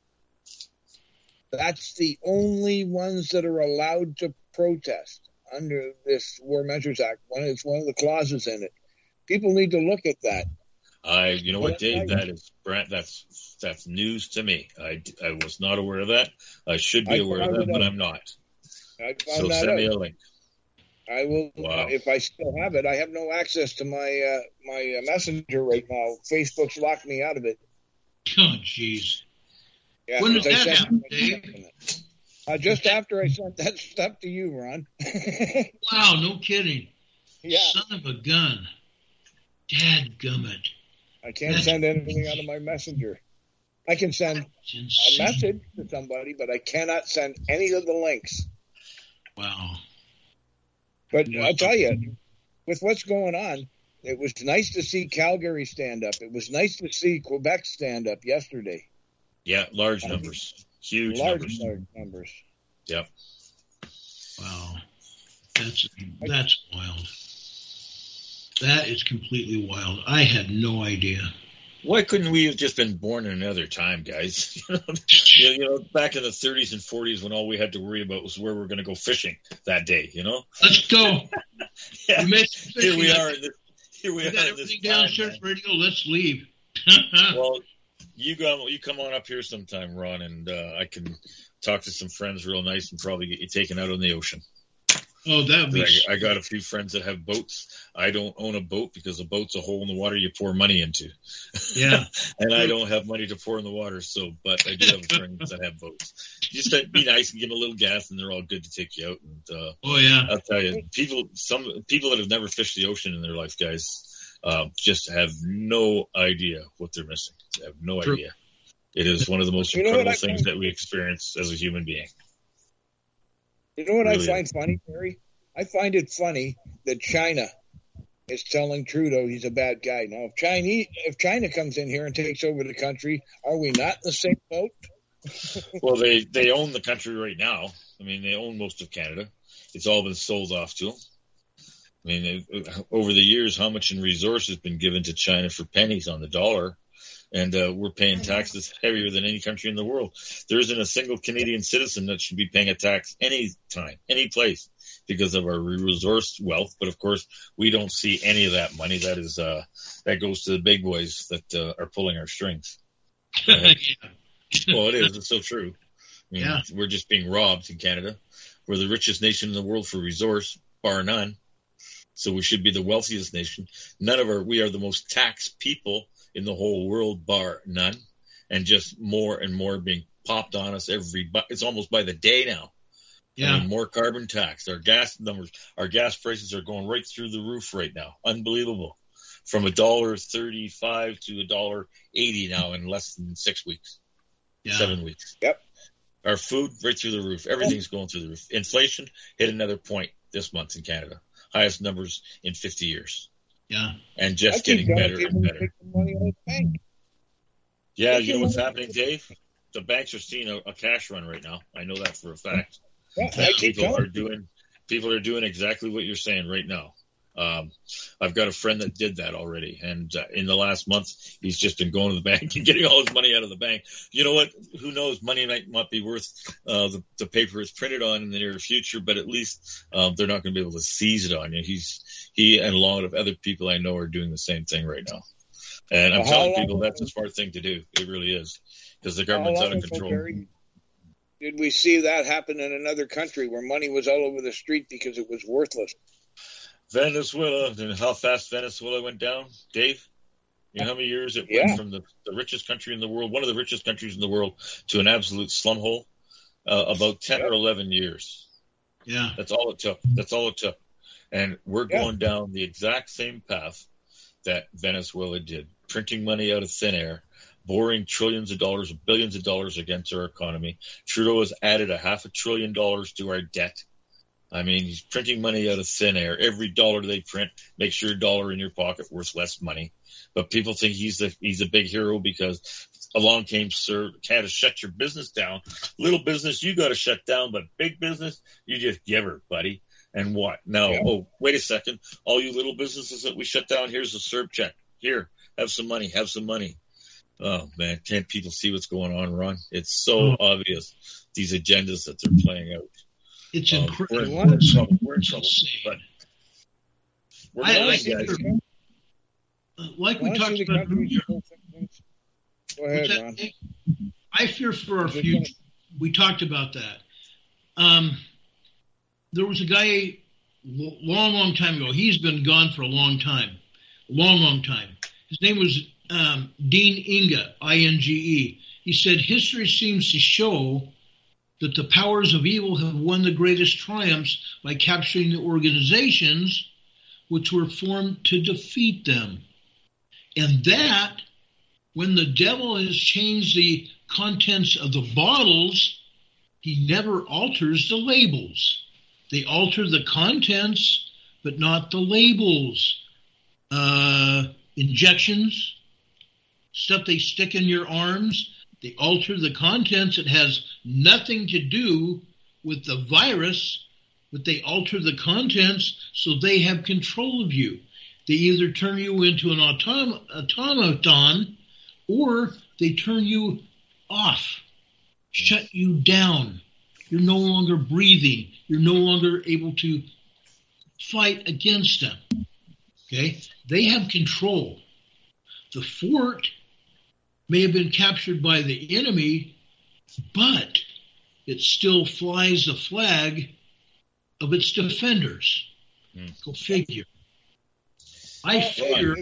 That's the only ones that are allowed to protest under this War Measures Act. One, it's one of the clauses in it. People need to look at that. I, you know what, Dave, that is, Brent, that's, that's news to me. I, I was not aware of that. I should be I aware of that, but I'm not. I found So that send out. me a link. I will, Wow. uh, if I still have it. I have no access to my uh, my uh, messenger right now. Facebook's locked me out of it. Oh, jeez. Yeah, When did 'cause I that sent- happen, Dave? Uh, just after I sent that stuff to you, Ron. Wow, no kidding. Yeah, Son of a gun. Dadgummit. I can't That's send anything out of my messenger. I can send It's a insane. message to somebody, but I cannot send any of the links. Wow. But I'll tell you, with what's going on, it was nice to see Calgary stand up. It was nice to see Quebec stand up yesterday. Yeah, large numbers. Huge large, numbers. large numbers. Yep. Wow. That's that's wild. That is completely wild. I had no idea. Why couldn't we have just been born in another time, guys? you, know, you know, back in the thirties and forties when all we had to worry about was where we were going to go fishing that day, you know? Let's go. Yeah. We made some Here we fishing. are in this, here we, We are got in this everything down time, Surf man. Radio. Let's leave. Well, you go, you come on up here sometime, Ron, and uh, I can talk to some friends real nice and probably get you taken out on the ocean. Oh, that would be. I, I got a few friends that have boats. I don't own a boat because a boat's a hole in the water you pour money into. Yeah. And I don't have money to pour in the water, so but I do have friends that have boats. Just be nice and give them a little gas, and they're all good to take you out. And uh, Oh, yeah. I'll tell you, people, some people that have never fished the ocean in their life, guys, uh, just have no idea what they're missing. They have no True. idea. It is one of the most You know what incredible I things find- that we experience as a human being. You know what Really I find funny, Barry? I find it funny that China is telling Trudeau he's a bad guy. Now, if Chinese, if China comes in here and takes over the country, are we not in the same boat? Well, they, they own the country right now. I mean, they own most of Canada. It's all been sold off to them. I mean, they, over the years, how much in resource has been given to China for pennies on the dollar? And uh, we're paying taxes heavier than any country in the world. There isn't a single Canadian citizen that should be paying a tax any time, any place, because of our resource wealth. But of course, we don't see any of that money. That is, uh, that goes to the big boys that uh, are pulling our strings. Yeah. Well, it is. It's so true. I mean, Yeah. We're just being robbed in Canada. We're the richest nation in the world for resource, bar none. So we should be the wealthiest nation. None of our, we are the most taxed people in the whole world, bar none. And just more and more being popped on us every, bu- it's almost by the day now. Yeah. I mean, more carbon tax. Our gas numbers, our gas prices are going right through the roof right now. Unbelievable. From a dollar thirty-five to a dollar eighty now in less than six weeks, Yeah. seven weeks. Yep. Our food right through the roof. Everything's going through the roof. Inflation hit another point this month in Canada. Highest numbers in fifty years. Yeah. And I just keep getting telling better people and to better. take the money out of the bank. Yeah, Take you know the what's money- happening, Dave? The banks are seeing a, a cash run right now. I know that for a fact. Yeah, I keep People telling are doing people are doing exactly what you're saying right now. Um, I've got a friend that did that already, and uh, in the last month, he's just been going to the bank and getting all his money out of the bank. You know what? Who knows? Money might not be worth uh, the, the paper it's printed on in the near future, but at least um, they're not going to be able to seize it on you. He's he and a lot of other people I know are doing the same thing right now, and I'm Well, how telling long people ago- that's a smart thing to do. It really is, because the How government's long out of ago, control. Barry, did we see that happen in another country where money was all over the street because it was worthless? Venezuela, and how fast Venezuela went down, Dave? You know how many years it Yeah. went from the, the richest country in the world, one of the richest countries in the world, to an absolute slum hole? Uh, about ten Yeah. or eleven years. Yeah. That's all it took. That's all it took. And we're Yeah. going down the exact same path that Venezuela did, printing money out of thin air, borrowing trillions of dollars, billions of dollars against our economy. Trudeau has added a half a trillion dollars to our debt. I mean, he's printing money out of thin air. Every dollar they print makes your dollar in your pocket worth less money. But people think he's a, he's a big hero because along came Sir, can't shut your business down. Little business, you got to shut down, but big business, you just give her, buddy. And what? No. Yeah. Oh, wait a second. All you little businesses that we shut down, here's a C E R B check. Here, have some money. Have some money. Oh, man. Can't people see what's going on, Ron? It's so oh. obvious, these agendas that they're playing out. It's um, incredible. We're, we're in trouble. We're in trouble. But we're I, not, like, guys. Uh, like we talked about earlier. Go ahead, Ron. I fear for our future. We talked about that. Um, there was a guy long, long time ago. He's been gone for a long time. A long, long time. His name was um, Dean Inge, I N G E. He said, history seems to show that the powers of evil have won the greatest triumphs by capturing the organizations which were formed to defeat them. And that, when the devil has changed the contents of the bottles, he never alters the labels. They alter the contents, but not the labels. Uh, injections, stuff they stick in your arms, they alter the contents. It has nothing to do with the virus, but they alter the contents so they have control of you. They either turn you into an autom- automaton or they turn you off, shut you down. You're no longer breathing. You're no longer able to fight against them. Okay? They have control. The fort may have been captured by the enemy, but it still flies the flag of its defenders. Mm. Go figure. I fear.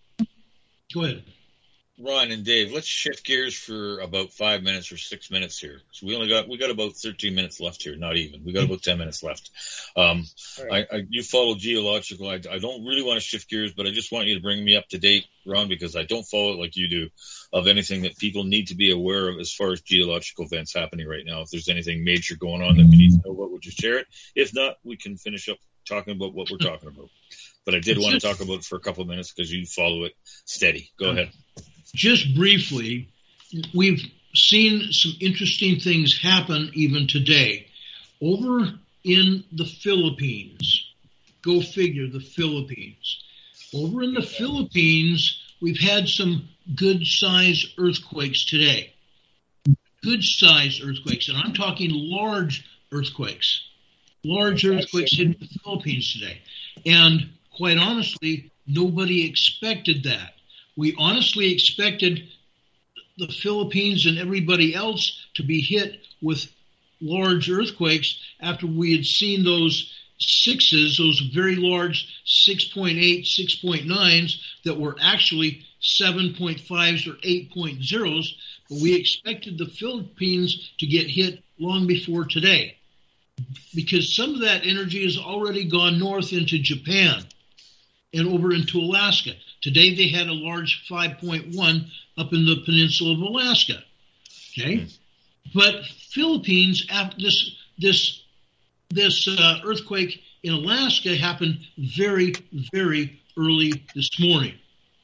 Go ahead. Ron and Dave, let's shift gears for about five minutes or six minutes here. So we only got we got about thirteen minutes left here, not even. We got about ten minutes left. Um, right. I, I, you follow geological. I, I don't really want to shift gears, but I just want you to bring me up to date, Ron, because I don't follow it like you do, of anything that people need to be aware of as far as geological events happening right now. If there's anything major going on that we need to know about, would you share it? If not, we can finish up talking about what we're talking about. But I did want to talk about it for a couple of minutes because you follow it steady. Go ahead. Just briefly, we've seen some interesting things happen even today. Over in the Philippines, go figure, the Philippines. Over in the Philippines, we've had some good-sized earthquakes today. Good-sized earthquakes, and I'm talking large earthquakes. Large earthquakes in the Philippines today. And quite honestly, nobody expected that. We honestly expected the Philippines and everybody else to be hit with large earthquakes after we had seen those sixes, those very large six point eight, six point nines that were actually seven point fives or eight point zeros, but we expected the Philippines to get hit long before today because some of that energy has already gone north into Japan and over into Alaska. Today they had a large five point one up in the peninsula of Alaska. Okay, mm. But Philippines, after this this this uh, earthquake in Alaska happened very very early this morning.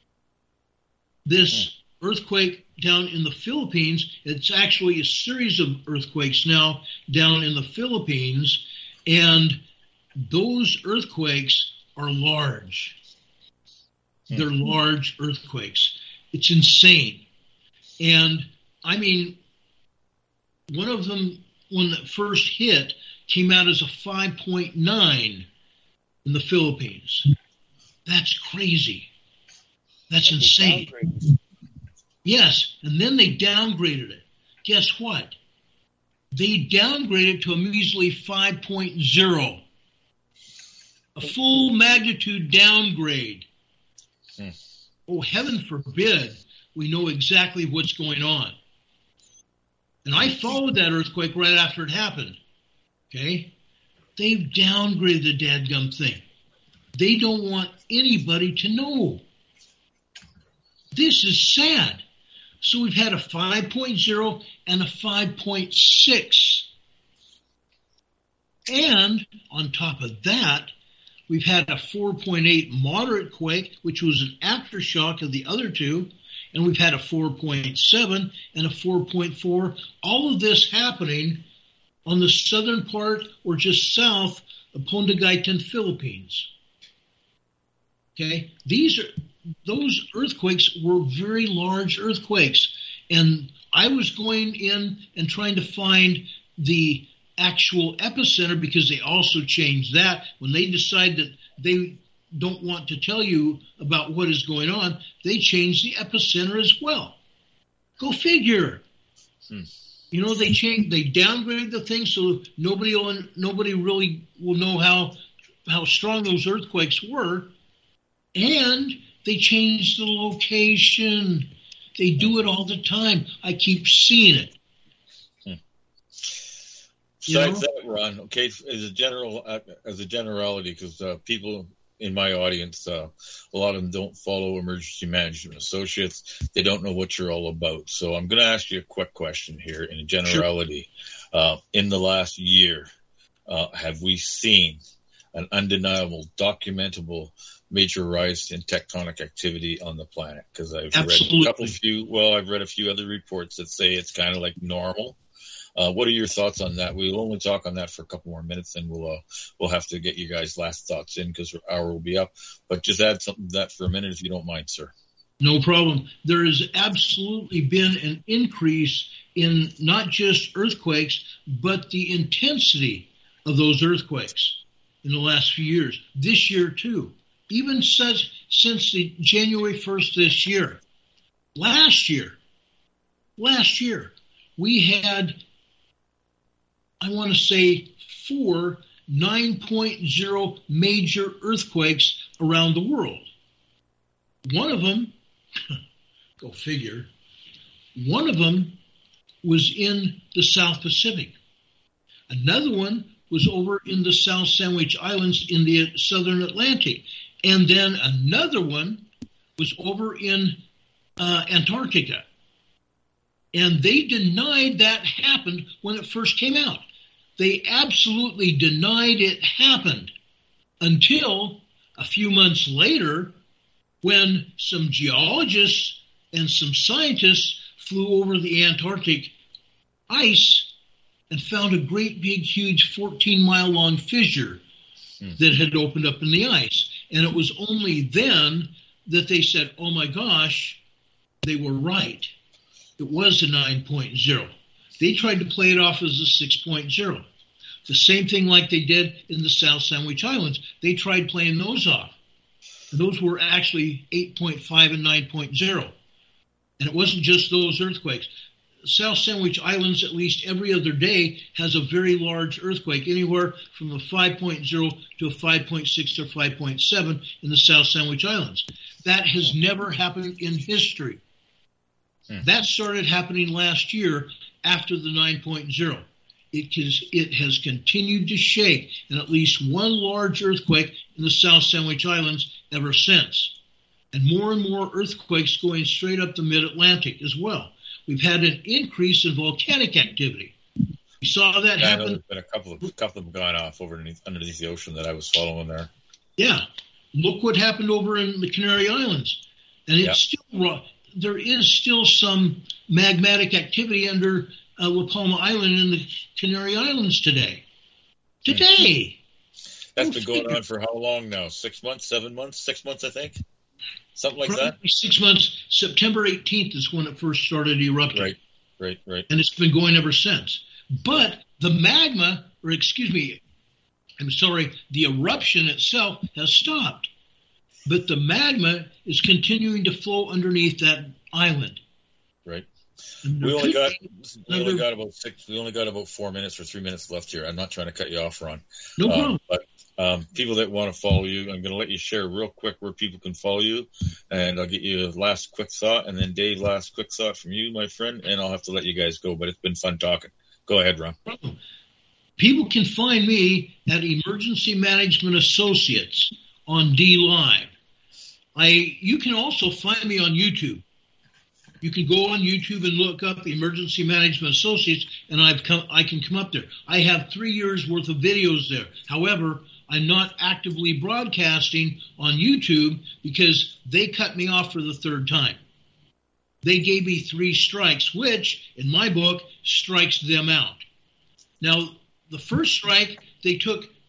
This mm. earthquake down in the Philippines, it's actually a series of earthquakes now down in the Philippines, and those earthquakes are large. They're large earthquakes. It's insane. And, I mean, one of them, when it first hit, came out as a five point nine in the Philippines. That's crazy. That's insane. Yes, and then they downgraded it. Guess what? They downgraded it to a measly five point oh. A full magnitude downgrade. Hmm. Oh, heaven forbid we know exactly what's going on. And I followed that earthquake right after it happened. Okay? They've downgraded the dadgum thing. They don't want anybody to know. This is sad. So we've had a five point oh and a five point six. And on top of that, we've had a four point eight moderate quake, which was an aftershock of the other two, and we've had a four point seven and a four point four. All of this happening on the southern part or just south Ponta Gaitan, Philippines. Okay, these are those earthquakes were very large earthquakes, and I was going in and trying to find the actual epicenter because they also changed that when they decide that they don't want to tell you about what is going on. They changed the epicenter as well. Go figure. Hmm. You know, they change, they downgrade the thing so nobody will, nobody really will know how how strong those earthquakes were, and they change the location. They do it all the time. I keep seeing it. Hmm. Besides that, Ron, okay, as a general, uh, as a generality, because uh, people in my audience, uh, a lot of them don't follow Emergency Management Associates. They don't know what you're all about. So I'm going to ask you a quick question here in a generality. Sure. Uh, in the last year, uh, have we seen an undeniable, documentable major rise in tectonic activity on the planet? Because I've Absolutely. read a couple few, well, I've read a few other reports that say it's kind of like normal. Uh, what are your thoughts on that? We'll only talk on that for a couple more minutes, and we'll uh, we'll have to get you guys' last thoughts in because our hour will be up. But just add something to that for a minute, if you don't mind, sir. No problem. There has absolutely been an increase in not just earthquakes, but the intensity of those earthquakes in the last few years. This year, too. Even since, since the January first this year. Last year, last year, we had, I want to say, four nine point oh major earthquakes around the world. One of them, go figure, one of them was in the South Pacific. Another one was over in the South Sandwich Islands in the Southern Atlantic. And then another one was over in uh, Antarctica. And they denied that happened when it first came out. They absolutely denied it happened until a few months later when some geologists and some scientists flew over the Antarctic ice and found a great big huge fourteen mile long fissure hmm. that had opened up in the ice. And it was only then that they said, oh my gosh, they were right. It was a nine point oh. They tried to play it off as a six point oh. The same thing like they did in the South Sandwich Islands. They tried playing those off. And those were actually eight point five and nine point oh. And it wasn't just those earthquakes. South Sandwich Islands, at least every other day, has a very large earthquake, anywhere from a five point oh to a five point six or five point seven in the South Sandwich Islands. That has never happened in history. Hmm. That started happening last year after the nine point oh. It, has, it has continued to shake in at least one large earthquake in the South Sandwich Islands ever since. And more and more earthquakes going straight up the mid-Atlantic as well. We've had an increase in volcanic activity. We saw that yeah, happen. I know there's been a couple of couple of them gone off over underneath, underneath the ocean that I was following there. Yeah, look what happened over in the Canary Islands, and it's yeah. still there is still some magmatic activity under uh, La Palma Island in the Canary Islands today. Today. That's been going on for how long now? Six months, seven months, six months, I think. Something like Probably that? Six months. September eighteenth is when it first started erupting. Right, right, right. And it's been going ever since. But the magma, or excuse me, I'm sorry, the eruption itself has stopped. But the magma is continuing to flow underneath that island. Right. We only got we only got about six. We only got about four minutes or three minutes left here. I'm not trying to cut you off, Ron. No problem. Um, but um, people that want to follow you, I'm going to let you share real quick where people can follow you, and I'll get you a last quick thought, and then Dave, last quick thought from you, my friend, and I'll have to let you guys go. But it's been fun talking. Go ahead, Ron. People can find me at Emergency Management Associates on D Live. I you can also find me on YouTube. You can go on YouTube and look up Emergency Management Associates, and I've come, I can come up there. I have three years worth of videos there. However, I'm not actively broadcasting on YouTube because they cut me off for the third time. They gave me three strikes, which, in my book, strikes them out. Now, the first strike, they took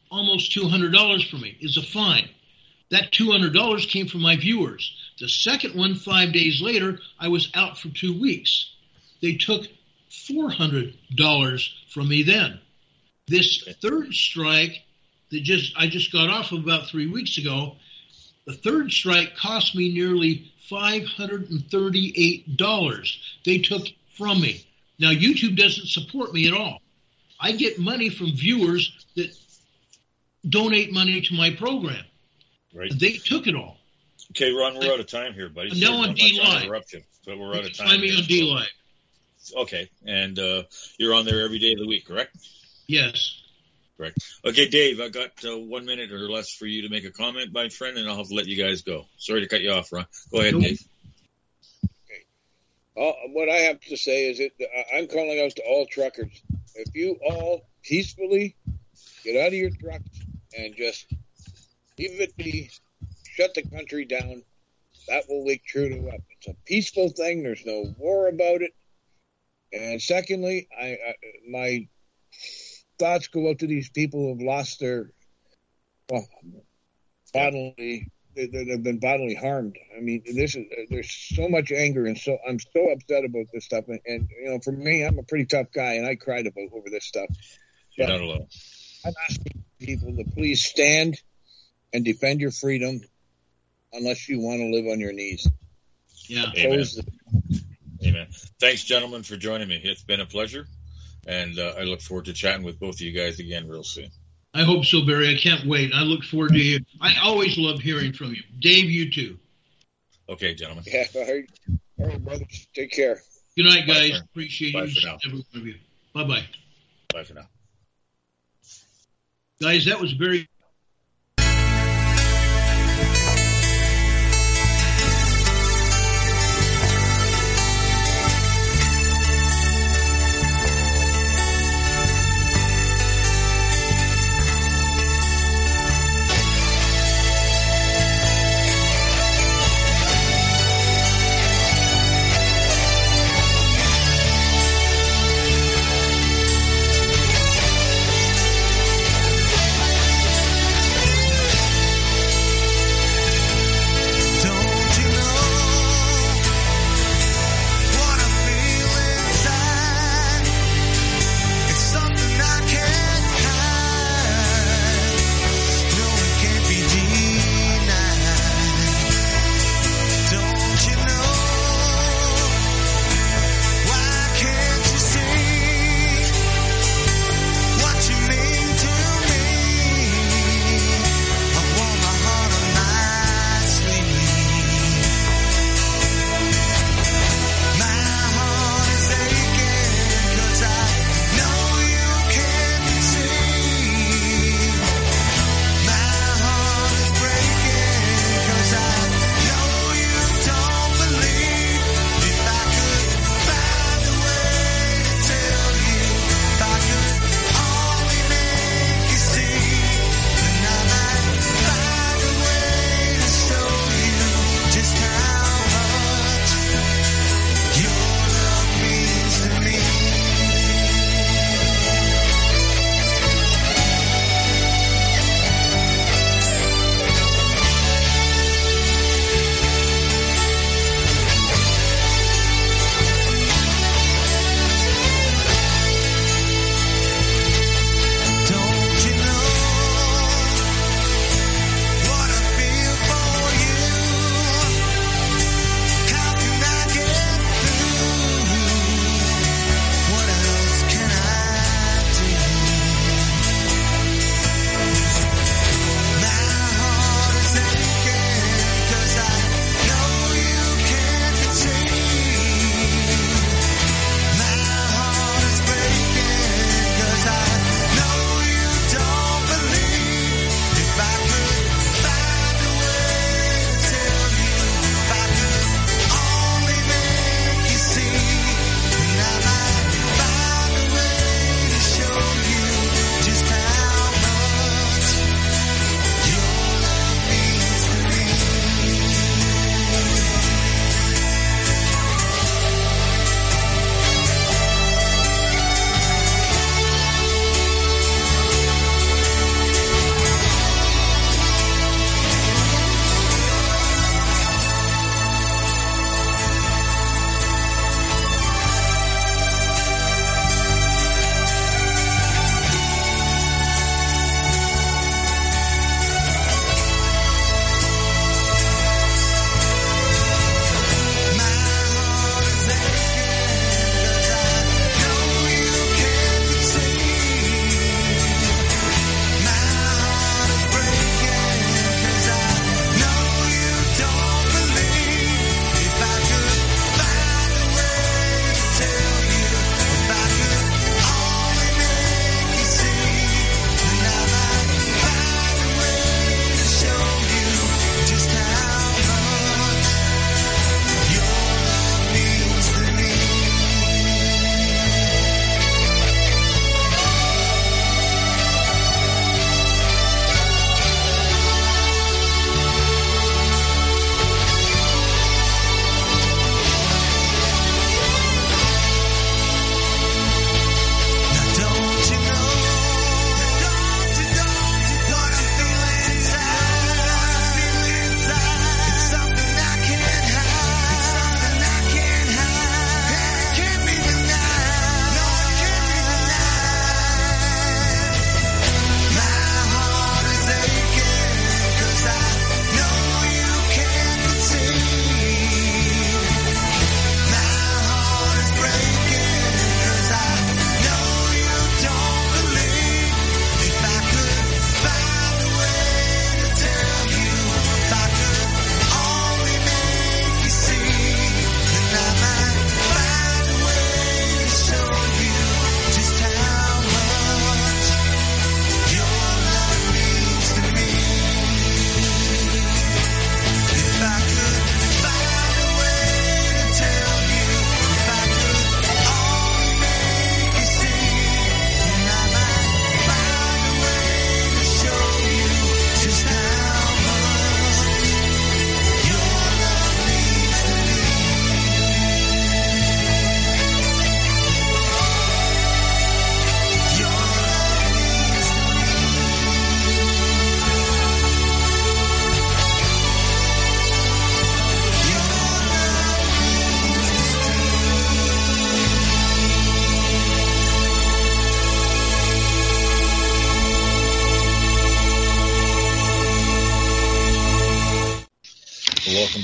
almost two hundred dollars from me. It's a fine. That two hundred dollars came from my viewers. The second one, five days later, I was out for two weeks. They took four hundred dollars from me then. This third strike that just I just got off of about three weeks ago, the third strike cost me nearly five hundred thirty-eight dollars. They took from me. Now, YouTube doesn't support me at all. I get money from viewers that donate money to my program. Right. They took it all. Okay, Ron, we're out of time here, buddy. I'm now on D Live. Interrupt you, but we're out of time. Find me on D Live. Okay, and uh, you're on there every day of the week, correct? Yes. Correct. Okay, Dave, I got uh, one minute or less for you to make a comment, my friend, and I'll have to let you guys go. Sorry to cut you off, Ron. Go ahead, nope. Dave. Okay. Uh, what I have to say is that I'm calling out to all truckers. If you all peacefully get out of your trucks and just leave it be, shut the country down, that will leak true to up. It's a peaceful thing. There's no war about it. And secondly, I, I my thoughts go out to these people who have lost their, well, bodily, they, they've been bodily harmed. I mean, this is there's so much anger, and so I'm so upset about this stuff. And, and you know, for me, I'm a pretty tough guy, and I cried about over this stuff. You're not alone. I'm asking people to please stand and defend your freedom, unless you want to live on your knees. Yeah. Amen. Amen. Thanks, gentlemen, for joining me. It's been a pleasure, and uh, I look forward to chatting with both of you guys again real soon. I hope so, Barry. I can't wait. I look forward to you. I always love hearing from you. Dave, you too. Okay, gentlemen. Yeah, all right. All right, brothers. Take care. Good night, guys. Bye, Appreciate Bye you, every one of you. Bye-bye. Bye for now. Guys, that was very...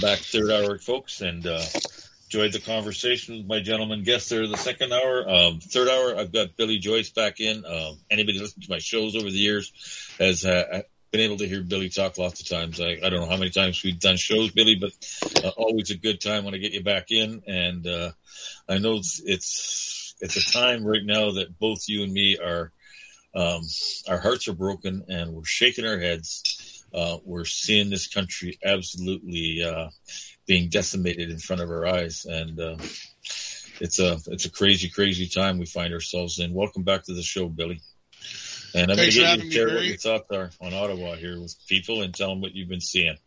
back, third hour, folks, and uh, enjoyed the conversation with my gentleman guest there the second hour. Um, third hour, I've got Billy Joyce back in. Um, anybody listening to my shows over the years has uh, been able to hear Billy talk lots of times. I, I don't know how many times we've done shows, Billy, but uh, always a good time when I get you back in. And uh, I know it's, it's it's a time right now that both you and me are um, our hearts are broken and we're shaking our heads. Uh, we're seeing this country absolutely uh, being decimated in front of our eyes, and uh, it's a it's a crazy, crazy time we find ourselves in. Welcome back to the show, Billy. And I'm going to get you to share what your thoughts are on Ottawa here with people and tell them what you've been seeing.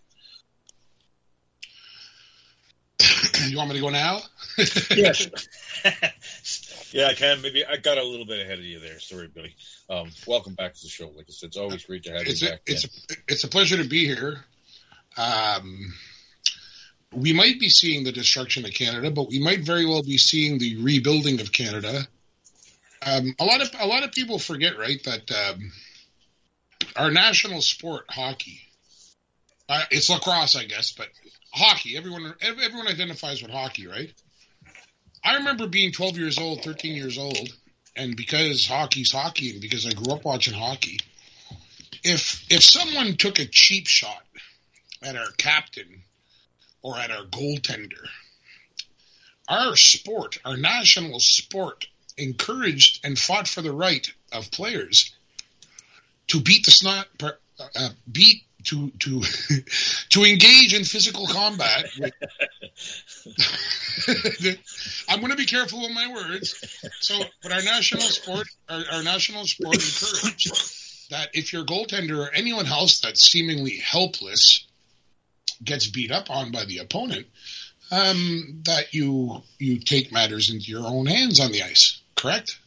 You want me to go now? Yes. Yeah, I can. Maybe I got a little bit ahead of you there. Sorry, Billy. Um, welcome back to the show. Like I said, it's always great to have it's you a, back. It's a, it's a pleasure to be here. Um, we might be seeing the destruction of Canada, but we might very well be seeing the rebuilding of Canada. Um, a lot of a lot of people forget, right, that um, our national sport, hockey, uh, it's lacrosse, I guess, but hockey. Everyone everyone identifies with hockey, right? I remember being twelve years old, thirteen years old, and because hockey's hockey, and because I grew up watching hockey, if if someone took a cheap shot at our captain or at our goaltender, our sport, our national sport, encouraged and fought for the right of players to beat the snot, uh, beat to to to engage in physical combat. I'm going to be careful with my words. So, but our national sport, our, our national sport encouraged that if your goaltender or anyone else that's seemingly helpless gets beat up on by the opponent, um, that you you take matters into your own hands on the ice. Correct?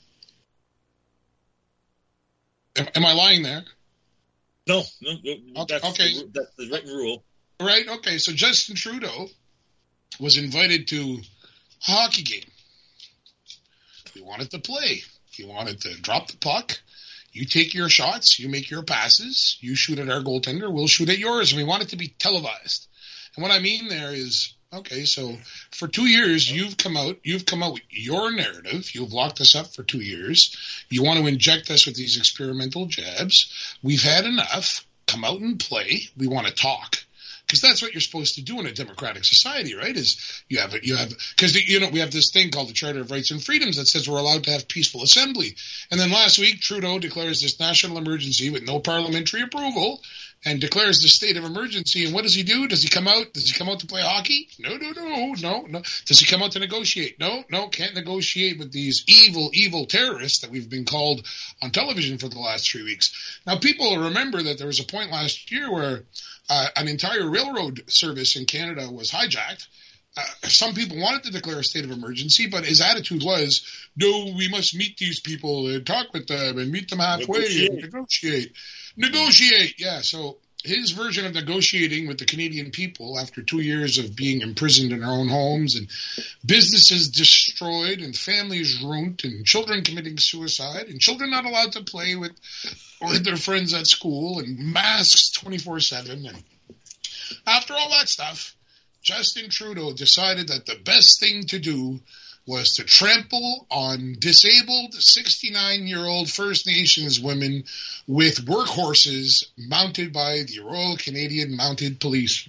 Am, am I lying there? No, no, no that's, okay. the, that's the written rule. Right, okay. So Justin Trudeau was invited to a hockey game. He wanted to play. He wanted to drop the puck. You take your shots. You make your passes. You shoot at our goaltender. We'll shoot at yours. And we want it to be televised. And what I mean there is, okay, so for two years, you've come out, you've come out with your narrative. You've locked us up for two years. You want to inject us with these experimental jabs. We've had enough. Come out and play. We want to talk. Because that's what you're supposed to do in a democratic society, right? Is you have, you have, because, you know, we have this thing called the Charter of Rights and Freedoms that says we're allowed to have peaceful assembly. And then last week, Trudeau declares this national emergency with no parliamentary approval and declares the state of emergency. And what does he do? Does he come out? Does he come out to play hockey? No, no, no, no, no. Does he come out to negotiate? No, no, can't negotiate with these evil, evil terrorists that we've been called on television for the last three weeks. Now, people remember that there was a point last year where uh, an entire railroad service in Canada was hijacked. Uh, some people wanted to declare a state of emergency, but his attitude was, no, we must meet these people and talk with them and meet them halfway negotiate. and negotiate. Negotiate, yeah. So his version of negotiating with the Canadian people after two years of being imprisoned in our own homes and businesses destroyed and families ruined and children committing suicide and children not allowed to play with, with their friends at school and masks twenty-four seven. And after all that stuff, Justin Trudeau decided that the best thing to do was to trample on disabled sixty-nine-year-old First Nations women with workhorses mounted by the Royal Canadian Mounted Police.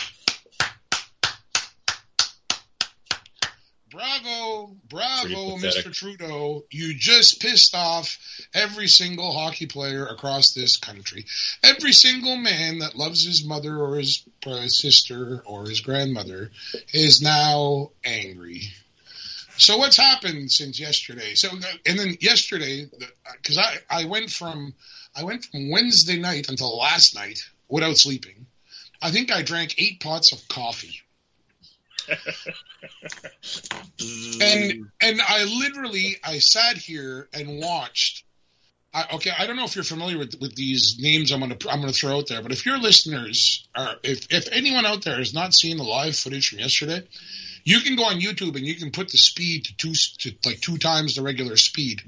Bravo, bravo, Mister Trudeau. You just pissed off every single hockey player across this country. Every single man that loves his mother or his sister or his grandmother is now angry. So what's happened since yesterday? So, and then yesterday, because I, I went from I went from Wednesday night until last night without sleeping. I think I drank eight pots of coffee. and and I literally I sat here and watched. I, okay, I don't know if you're familiar with with these names I'm gonna I'm gonna throw out there, but if your listeners are, if if anyone out there has not seen the live footage from yesterday, you can go on YouTube and you can put the speed to two to like two times the regular speed.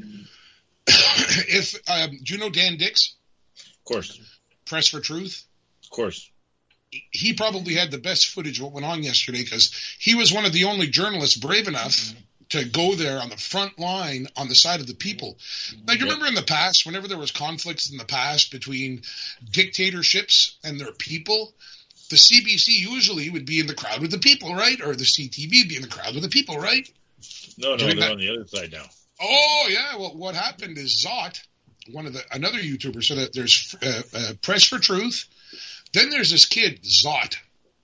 if um, do you know Dan Dix? Of course. Press for Truth. Of course. he probably had the best footage of what went on yesterday because he was one of the only journalists brave enough to go there on the front line on the side of the people. Now, you remember in the past, whenever there was conflicts in the past between dictatorships and their people, the C B C usually would be in the crowd with the people, right? Or the C T V be in the crowd with the people, right? No, no, During they're that- on the other side now. Oh, yeah. Well, what happened is Zot, one of the another YouTuber, so that there's uh, uh, Press for Truth. Then there's this kid, Zot,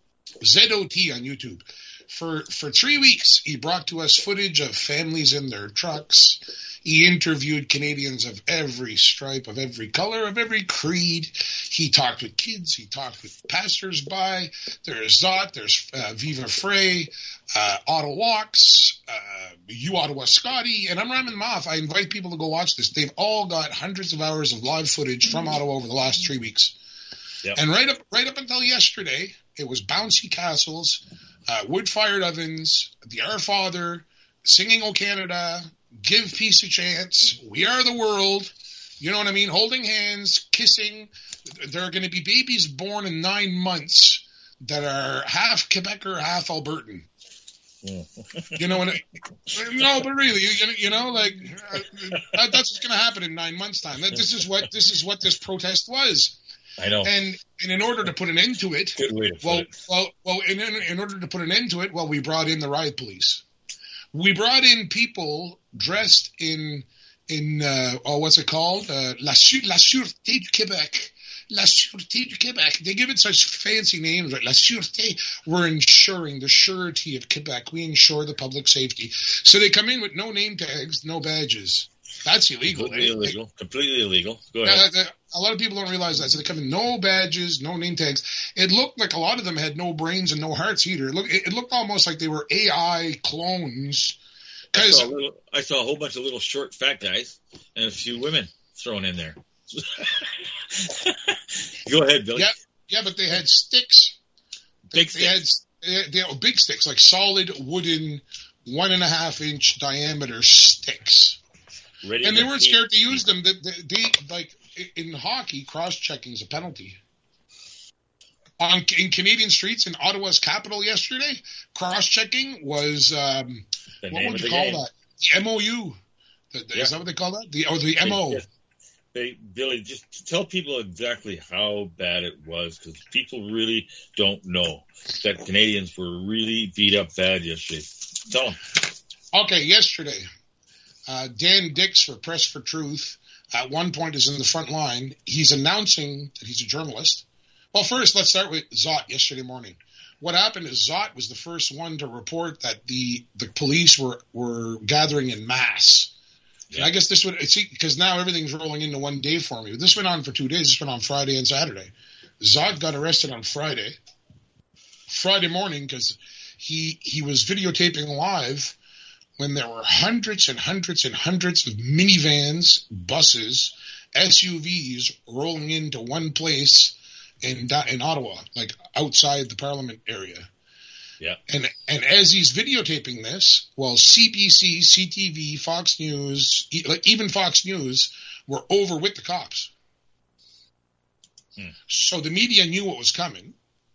Z O T on YouTube. For for three weeks, he brought to us footage of families in their trucks. He interviewed Canadians of every stripe, of every color, of every creed. He talked with kids. He talked with passers-by. There's Zot. There's uh, Viva Frey, uh, Ottawaks, uh, you Ottawa Scotty, and I'm ramming them off. I invite people to go watch this. They've all got hundreds of hours of live footage from Ottawa over the last three weeks. Yep. And right up right up until yesterday, it was bouncy castles, uh, wood-fired ovens, the Our Father, singing O Canada, give peace a chance, we are the world, you know what I mean, holding hands, kissing. There are going to be babies born in nine months that are half Quebecer, half Albertan. Yeah. You know, and no, but really, you, you know, like uh, that, that's what's going to happen in nine months' time. That, this is what this is what this protest was. I know. And and in order to put an end to it, Good way to put well, it. well, well, in, in order to put an end to it, well, we brought in the riot police. We brought in people dressed in in uh, oh, what's it called? Uh, La, La Sûreté du Québec. La Sûreté du Québec. They give it such fancy names, like La Sûreté. We're ensuring the surety of Quebec. We ensure the public safety. So they come in with no name tags, no badges. That's illegal. Completely eh? illegal. Completely illegal. Go Uh, ahead. uh, a lot of people don't realize that. So they come in no badges, no name tags. It looked like a lot of them had no brains and no hearts either. It looked, it, it looked almost like they were A I clones. I Because saw, a little, I saw a whole bunch of little short fat guys and a few women thrown in there. Go ahead, Billy. yeah, yeah, but they had sticks. They, Big they had they, they had big sticks, like solid wooden, one and a half inch diameter sticks. Ready And they to weren't feed- scared to use them. They, they, they like in hockey, cross-checking is a penalty. On in Canadian streets in Ottawa's capital yesterday, cross-checking was um, The what name would of you the call game. that? The M O U. The, the, Yeah. Is that what they call that? The or the M O. Hey, hey, Billy, just tell people exactly how bad it was, because people really don't know that Canadians were really beat up bad yesterday. Tell them. Okay, yesterday, uh, Dan Dix for Press for Truth at one point is in the front line. He's announcing that he's a journalist. Well, first, let's start with Zot yesterday morning. What happened is Zot was the first one to report that the, the police were, were gathering in mass. And I guess this would, see, because now everything's rolling into one day for me. This went on for two days. This went on Friday and Saturday. Zot got arrested on Friday. Friday morning, because he, he was videotaping live when there were hundreds and hundreds and hundreds of minivans, buses, S U Vs rolling into one place in in Ottawa, like outside the Parliament area. Yeah. And and as he's videotaping this, well, C B C, C T V, Fox News, e- like even Fox News were over with the cops. Hmm. So the media knew what was coming.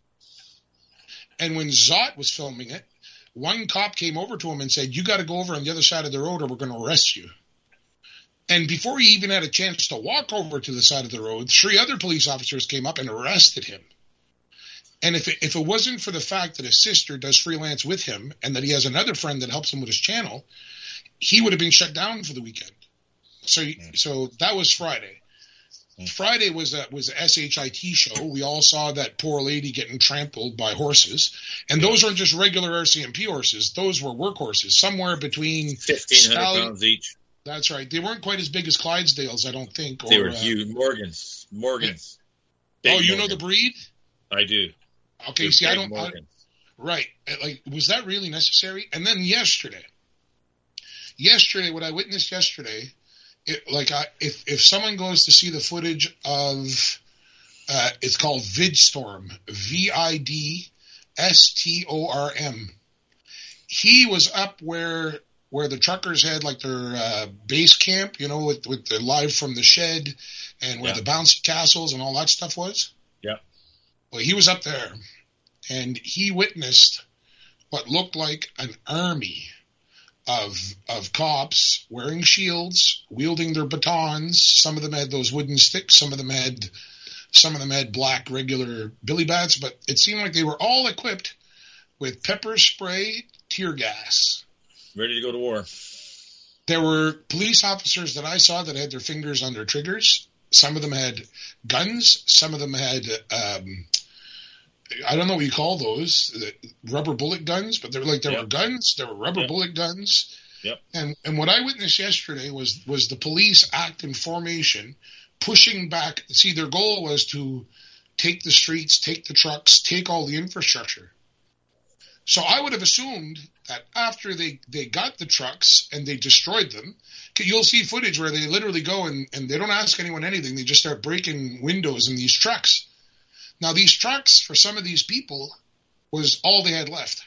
And when Zot was filming it, one cop came over to him and said, "You got to go over on the other side of the road or we're going to arrest you." And before he even had a chance to walk over to the side of the road, three other police officers came up and arrested him. And if it, if it wasn't for the fact that his sister does freelance with him and that he has another friend that helps him with his channel, he would have been shut down for the weekend. So mm. so that was Friday. Mm. Friday was a, was a S H I T show. We all saw that poor lady getting trampled by horses. And those weren't just regular R C M P horses. Those were work horses, somewhere between fifteen hundred pounds each. That's right. They weren't quite as big as Clydesdales, I don't think. Or, they were uh, huge. Morgans. Morgans. Yeah. Oh, you Morgan. know the breed? I do. Okay, They're see, I don't. I, Morgans. right. Like, was that really necessary? And then yesterday, yesterday, what I witnessed yesterday, it, like, I, if if someone goes to see the footage of, uh, it's called VidStorm, V I D S T O R M. He was up where. where the truckers had like their uh, base camp, you know, with, with the live from the shed and where yeah. the bouncy castles and all that stuff was. Yeah. Well, he was up there, and he witnessed what looked like an army of of cops wearing shields, wielding their batons. Some of them had those wooden sticks. Some of them had some of them had black regular billy bats. But it seemed like they were all equipped with pepper spray, tear gas, ready to go to war. There were police officers that I saw that had their fingers on their triggers. Some of them had guns. Some of them had, um, I don't know what you call those, rubber bullet guns, but they were like there yep. were guns. There were rubber yep. bullet guns. Yep. And and what I witnessed yesterday was was the police act in formation, pushing back. See, their goal was to take the streets, take the trucks, take all the infrastructure. So I would have assumed that after they, they got the trucks and they destroyed them, you'll see footage where they literally go and, and they don't ask anyone anything. They just start breaking windows in these trucks. Now, these trucks, for some of these people, was all they had left.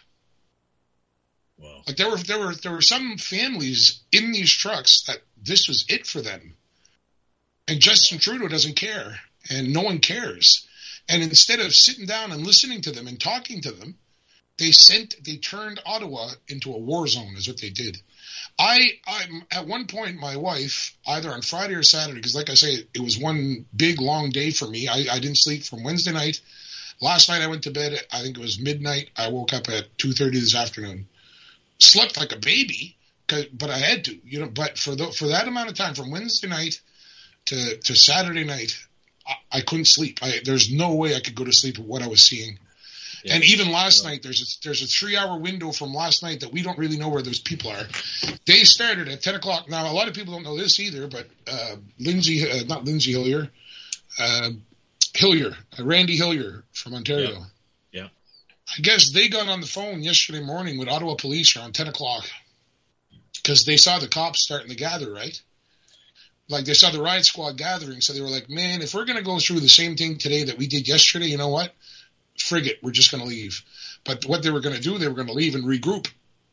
Wow. Like there were there were there were some families in these trucks that this was it for them. And Justin Trudeau doesn't care, and no one cares. And instead of sitting down and listening to them and talking to them, They sent, they turned Ottawa into a war zone is what they did. I, I'm at one point, my wife, either on Friday or Saturday, because like I say, it was one big long day for me. I, I didn't sleep from Wednesday night. Last night I went to bed at, I think it was midnight. I woke up at two thirty this afternoon. Slept like a baby, but I had to, you know, but for the, for that amount of time, from Wednesday night to, to Saturday night, I, I couldn't sleep. I, there's no way I could go to sleep with what I was seeing. Yeah. And even last yeah. night, there's a, there's a three-hour window from last night that we don't really know where those people are. They started at ten o'clock. Now, a lot of people don't know this either, but uh, Lindsay, uh, not Lindsay Hillier, uh, Hillier, uh, Randy Hillier from Ontario. Yeah. yeah. I guess they got on the phone yesterday morning with Ottawa police around ten o'clock because they saw the cops starting to gather, right? Like they saw the riot squad gathering, so they were like, man, if we're going to go through the same thing today that we did yesterday, you know what? Frig it, we're just going to leave. But what they were going to do, they were going to leave and regroup.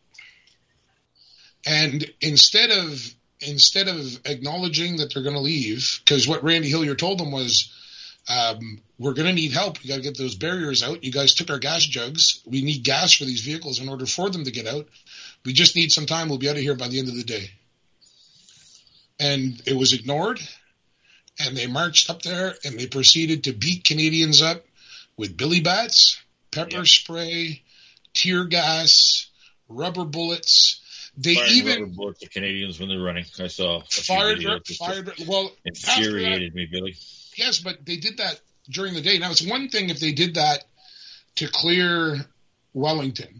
And instead of instead of acknowledging that they're going to leave, because what Randy Hillier told them was, um, we're going to need help. We got to get those barriers out. You guys took our gas jugs. We need gas for these vehicles in order for them to get out. We just need some time. We'll be out of here by the end of the day. And it was ignored. And they marched up there and they proceeded to beat Canadians up with billy bats, pepper yep. spray, tear gas, rubber bullets. They fired even rubber bullets to Canadians when they're running. I saw a fired, few fired. Well, infuriated that, me, Billy. Yes, but they did that during the day. Now it's one thing if they did that to clear Wellington,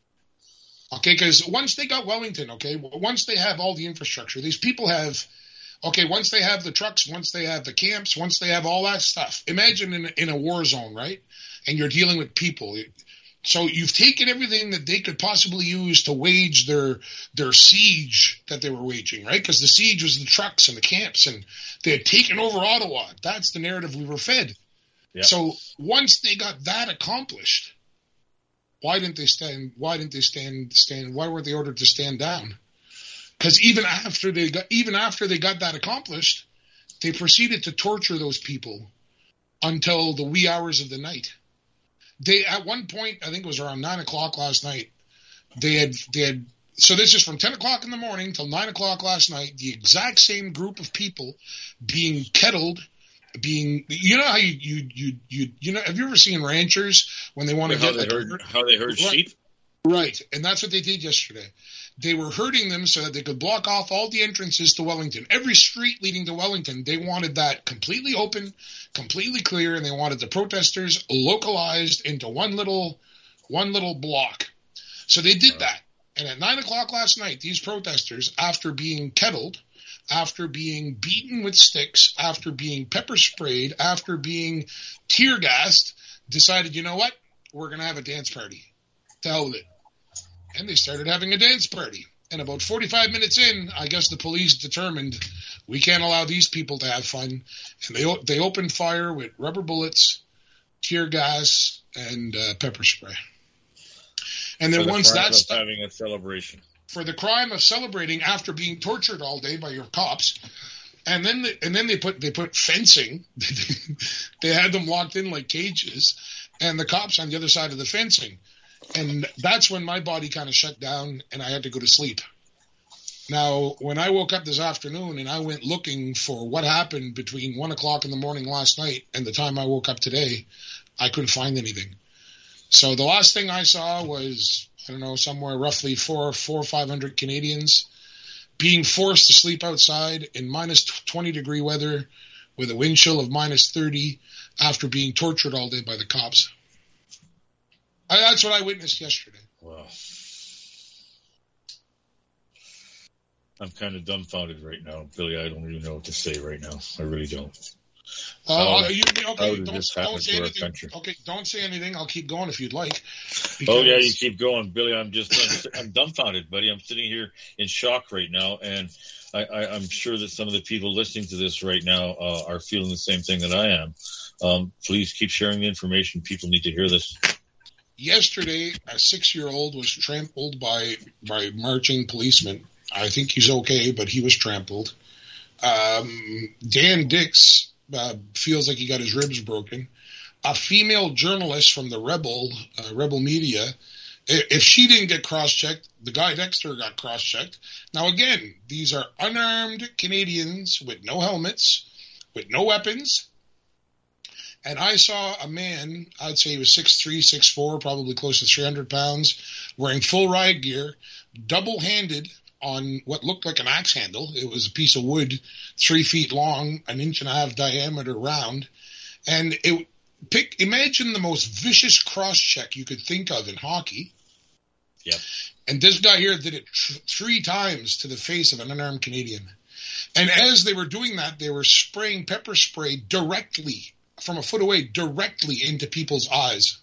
okay? Because once they got Wellington, okay, once they have all the infrastructure, these people have. Okay, once they have the trucks, once they have the camps, once they have all that stuff. Imagine in, in a war zone, right? And you're dealing with people. So you've taken everything that they could possibly use to wage their their siege that they were waging, right? Because the siege was the trucks and the camps, and they had taken over Ottawa. That's the narrative we were fed. Yeah. So once they got that accomplished, why didn't they stand? Why didn't they stand? Stand? Why weren't they ordered to stand down? Because even after they got even after they got that accomplished, they proceeded to torture those people until the wee hours of the night. They at one point, I think it was around nine o'clock last night, they had they had so this is from ten o'clock in the morning till nine o'clock last night, the exact same group of people being kettled, being you know how you you you you, you know have you ever seen ranchers when they want to how get they like herd, how they herd right, sheep? Right, and that's what they did yesterday. They were herding them so that they could block off all the entrances to Wellington. Every street leading to Wellington, they wanted that completely open, completely clear, and they wanted the protesters localized into one little, one little block. So they did that. And at nine o'clock last night, these protesters, after being kettled, after being beaten with sticks, after being pepper sprayed, after being tear gassed, decided, you know what? We're going to have a dance party. To hell with it. And they started having a dance party. And about forty-five minutes in, I guess the police determined we can't allow these people to have fun. And they they opened fire with rubber bullets, tear gas, and uh, pepper spray. And then for the once crime that's of having a celebration. For the crime of celebrating after being tortured all day by your cops. And then they, and then they put they put fencing. They had them locked in like cages. and the cops on the other side of the fencing. And that's when my body kind of shut down and I had to go to sleep. Now, when I woke up this afternoon and I went looking for what happened between one o'clock in the morning last night and the time I woke up today, I couldn't find anything. So the last thing I saw was, I don't know, somewhere roughly four, four or five hundred Canadians being forced to sleep outside in minus twenty degree weather with a wind chill of minus thirty after being tortured all day by the cops. I, that's what I witnessed yesterday. Wow. I'm kind of dumbfounded right now, Billy. I don't even know what to say right now. I really don't. Uh, how, you, okay, how did don't, this don't happen say to our anything. country? Okay, don't say anything. I'll keep going if you'd like. Oh yeah, you keep going, Billy. I'm just, I'm, I'm dumbfounded, buddy. I'm sitting here in shock right now, and I, I, I'm sure that some of the people listening to this right now uh, are feeling the same thing that I am. Um, please keep sharing the information. People need to hear this. Yesterday, a six-year-old was trampled by by marching policemen. I think he's okay, but he was trampled. Um, Dan Dix uh, feels like he got his ribs broken. A female journalist from the Rebel uh, Rebel Media, if she didn't get cross-checked, the guy Dexter got cross-checked. Now, again, these are unarmed Canadians with no helmets, with no weapons. And I saw a man, I'd say he was six three, six four, probably close to three hundred pounds, wearing full riot gear, double-handed on what looked like an axe handle. It was a piece of wood, three feet long, an inch and a half diameter round. And it pick, imagine the most vicious cross-check you could think of in hockey. Yep. And this guy here did it tr- three times to the face of an unarmed Canadian. And as they were doing that, they were spraying pepper spray directly from a foot away, directly into people's eyes.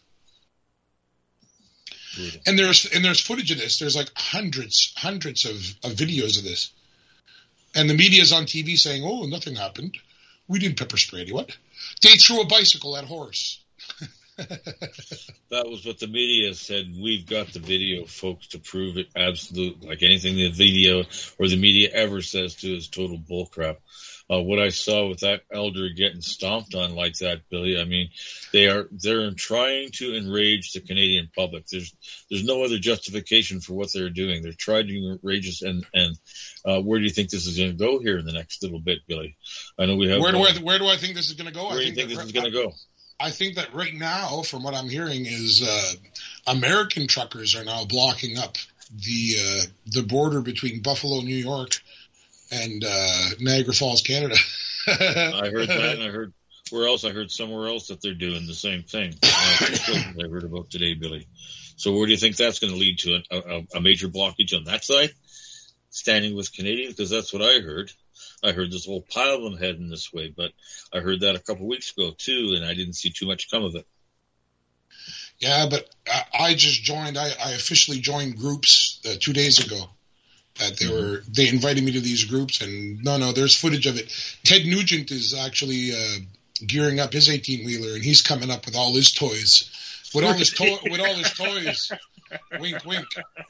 Brutal. And there's and there's footage of this. There's like hundreds, hundreds of, of videos of this. And the media's on T V saying, "Oh, nothing happened. We didn't pepper spray anyone. They threw a bicycle at a horse." That was what the media said. We've got the video, folks, to prove it. Absolute, like anything the video or the media ever says to is total bullcrap. Uh, what I saw with that elder getting stomped on like that, Billy, I mean, they are, they're trying to enrage the Canadian public. There's, there's no other justification for what they're doing. They're trying to enrage us. And, and, uh, where do you think this is going to go here in the next little bit, Billy? I know we have. Where do I, where do I think this is going to go? Where I do you think, think this that, is going to go? I think that right now, from what I'm hearing, is, uh, American truckers are now blocking up the, uh, the border between Buffalo, New York, and uh, Niagara Falls, Canada. I heard that, and I heard where else? I heard somewhere else that they're doing the same thing. Uh, I heard about today, Billy. So where do you think that's going to lead to? A, a, a major blockage on that side? Standing with Canadians? Because that's what I heard. I heard this whole pile of them heading this way, but I heard that a couple of weeks ago, too, and I didn't see too much come of it. Yeah, but I, I just joined. I, I officially joined groups uh, two days ago. That they were, they invited me to these groups, and no, no, there's footage of it. Ted Nugent is actually uh, gearing up his eighteen wheeler, and he's coming up with all his toys, with all his to- with all his toys. Wink, wink.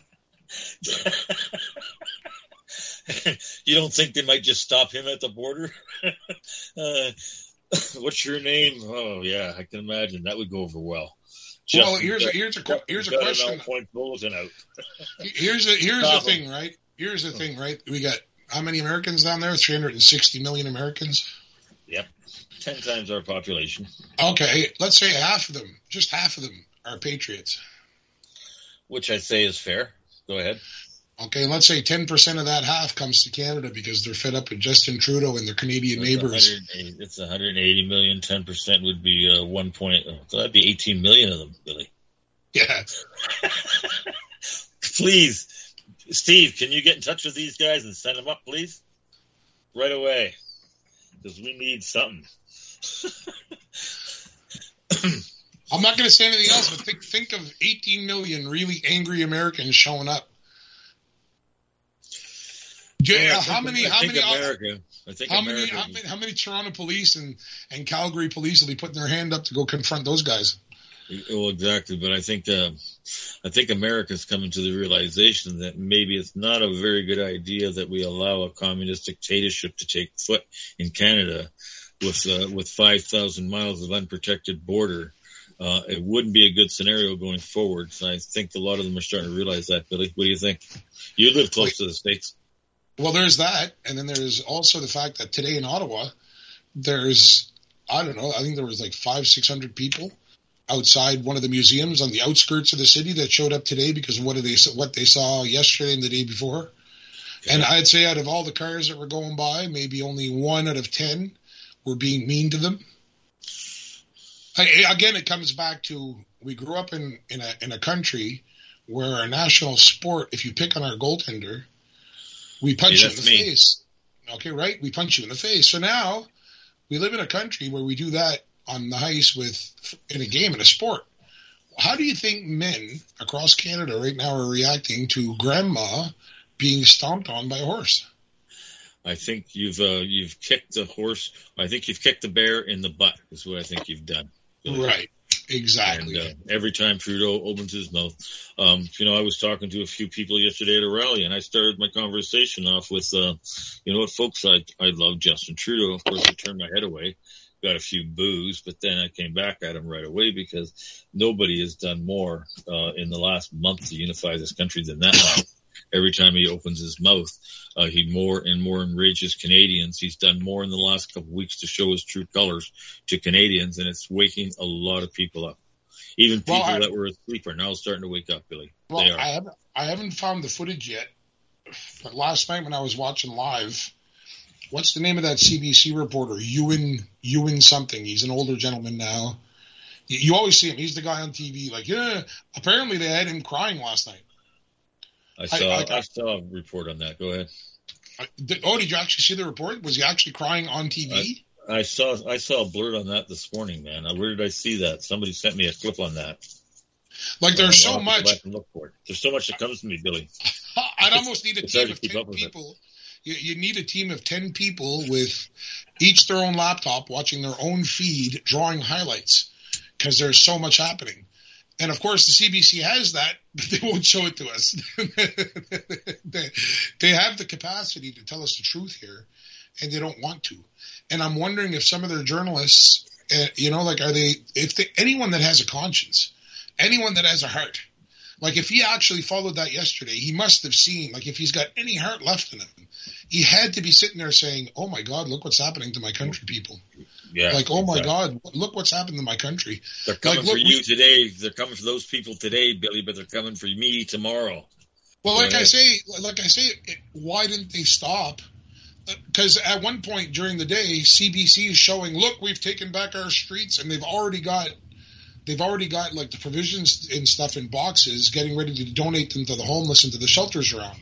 You don't think they might just stop him at the border? uh, what's your name? Oh yeah, I can imagine that would go over well. Just well, here's a, here's a here's a question. Point bulletin out. here's a here's the thing, right? Here's the thing, right? We got how many Americans down there? three hundred sixty million Americans. Yep, ten times our population. Okay, let's say half of them, just half of them, are patriots. Which I say is fair. Go ahead. Okay, let's say ten percent of that half comes to Canada because they're fed up with Justin Trudeau and their Canadian That's neighbors. It's one hundred eighty million. ten percent would be uh, one point. So that'd be eighteen million of them, Billy. Yeah. Please, Steve, can you get in touch with these guys and send them up, please? Right away. Because we need something. I'm not going to say anything else, but think, think of eighteen million really angry Americans showing up. Yeah, how many? How many? America, I think how America, many? How many? How many Toronto police and, and Calgary police will be putting their hand up to go confront those guys? Well, exactly, but I think uh, I think America's coming to the realization that maybe it's not a very good idea that we allow a communist dictatorship to take foot in Canada with uh, with five thousand miles of unprotected border uh, it wouldn't be a good scenario going forward. So I think a lot of them are starting to realize that. Billy, what do you think? You live close Wait. to the States. Well, there's that, and then there's also the fact that today in Ottawa, there's, I don't know, I think there was like five, six hundred people outside one of the museums on the outskirts of the city that showed up today because of what they what they saw yesterday and the day before. Okay. And I'd say out of all the cars that were going by, maybe only one out of ten were being mean to them. I, again, it comes back to we grew up in, in a in a country where our national sport, if you pick on our goaltender, we punch yeah, you in the me. face. Okay, right? We punch you in the face. So now we live in a country where we do that on the ice with in a game, in a sport. How do you think men across Canada right now are reacting to grandma being stomped on by a horse? I think you've uh, you've kicked the horse. I think you've kicked the bear in the butt. Is what I think you've done. Really. Right. Exactly. And, uh, every time Trudeau opens his mouth, um, you know, I was talking to a few people yesterday at a rally, and I started my conversation off with, uh, you know what, folks, I I love Justin Trudeau. Of course, I turned my head away, got a few boos, but then I came back at him right away because nobody has done more uh, in the last month to unify this country than that man. Every time he opens his mouth, uh, he more and more enrages Canadians. He's done more in the last couple of weeks to show his true colors to Canadians, and it's waking a lot of people up. Even people well, I, that were asleep are now starting to wake up, Billy. Well, they are. I haven't, I haven't found the footage yet, but last night when I was watching live, what's the name of that C B C reporter? Ewan, Ewan something. He's an older gentleman now. You, you always see him. He's the guy on T V. Like, yeah, apparently they had him crying last night. I saw I, I, I saw a report on that. Go ahead. I, did, oh, did you actually see the report? Was he actually crying on T V? I, I saw I saw a blurt on that this morning, man. Where did I see that? Somebody sent me a clip on that. Like there's um, so much. Look for it. There's so much that comes to me, Billy. I'd almost need a team of ten people. You, you need a team of ten people with each their own laptop, watching their own feed, drawing highlights, because there's so much happening. And, of course, the C B C has that, but they won't show it to us. they, they have the capacity to tell us the truth here, and they don't want to. And I'm wondering if some of their journalists, uh, you know, like, are they, if they, anyone that has a conscience, anyone that has a heart, like, if he actually followed that yesterday, he must have seen, like, if he's got any heart left in him, he had to be sitting there saying, oh, my God, look what's happening to my country people. Yeah, like, oh, my exactly. God, look what's happened to my country. They're coming like, for look, you we, today. They're coming for those people today, Billy, but they're coming for me tomorrow. Well, like I say, like I say, it, why didn't they stop? Because at one point during the day, C B C is showing, look, we've taken back our streets, and they've already got, they've already got like the provisions and stuff in boxes, getting ready to donate them to the homeless and to the shelters around.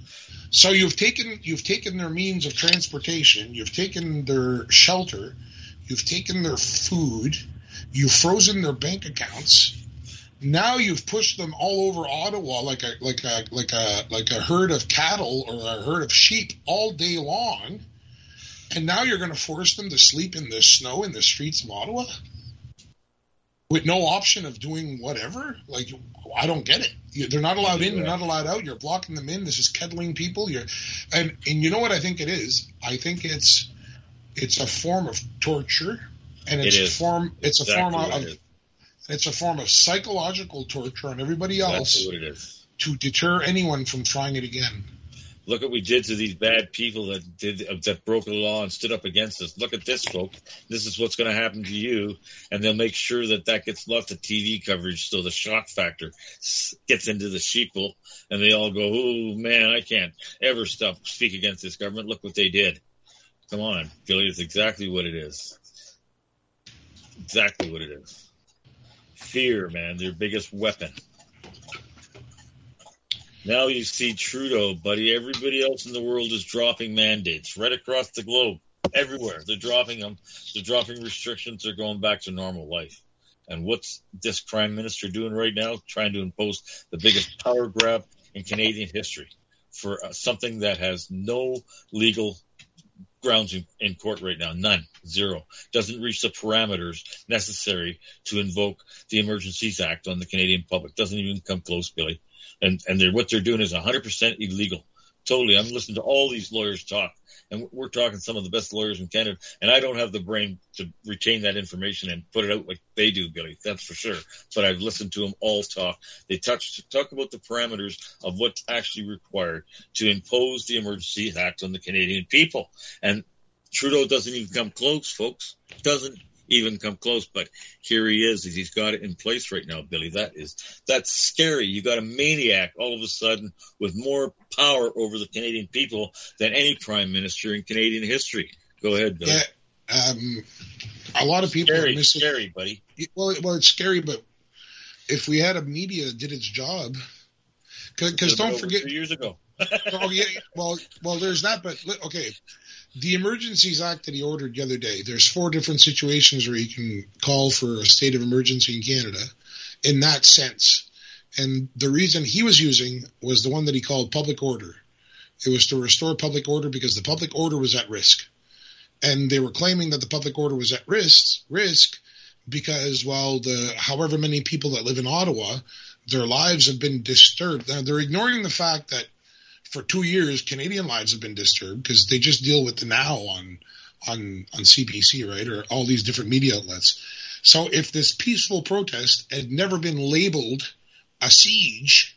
So you've taken, you've taken their means of transportation, you've taken their shelter, you've taken their food, you've frozen their bank accounts. Now you've pushed them all over Ottawa like a like a like a like a herd of cattle or a herd of sheep all day long, and now you're going to force them to sleep in the snow in the streets of Ottawa with no option of doing whatever. Like, I don't get it. They're not allowed in. They're not allowed out. You're blocking them in. This is kettling people. You're, and and you know what I think it is? I think it's it's a form of torture, and it's it a form. It's exactly a form of. It It's a form of psychological torture on everybody else. That's what it is. To deter anyone from trying it again. Look what we did to these bad people that did that broke the law and stood up against us. Look at this, folks. This is what's going to happen to you, and they'll make sure that that gets lots of T V coverage, so the shock factor gets into the sheeple, and they all go, "Oh man, I can't ever stop speak against this government. Look what they did." Come on, Billy. It's exactly what it is. Exactly what it is. Fear, man, their biggest weapon. Now you see Trudeau, buddy. Everybody else in the world is dropping mandates right across the globe. Everywhere. They're dropping them. They're dropping restrictions. They're going back to normal life. And what's this prime minister doing right now? Trying to impose the biggest power grab in Canadian history for uh, something that has no legal grounds in, in court right now. None. Zero. Doesn't reach the parameters necessary to invoke the Emergencies Act on the Canadian public. Doesn't even come close, Billy. And and they're, what they're doing is one hundred percent illegal. Totally. I'm listening to all these lawyers talk, and we're talking some of the best lawyers in Canada, and I don't have the brain to retain that information and put it out like they do, Billy. That's for sure. But I've listened to them all talk. They touch, talk about the parameters of what's actually required to impose the Emergency Act on the Canadian people. And Trudeau doesn't even come close, folks. Doesn't even come close, but here he is. He's got it in place right now, Billy. That is, that's scary. You got a maniac all of a sudden with more power over the Canadian people than any prime minister in Canadian history. Go ahead, Billy. Yeah, um, a lot of people scary, are missing. Scary, buddy. Well, well, it's scary, but if we had a media that did its job, because don't forget, two years ago. oh yeah, well, well, there's that, but okay. The Emergencies Act that he ordered the other day, there's four different situations where you can call for a state of emergency in Canada in that sense. And the reason he was using was the one that he called public order. It was to restore public order because the public order was at risk. And they were claiming that the public order was at risk, risk because, well, the however many people that live in Ottawa, their lives have been disturbed. Now, they're ignoring the fact that for two years, Canadian lives have been disturbed because they just deal with the now on on on C B C, right, or all these different media outlets. So if this peaceful protest had never been labeled a siege,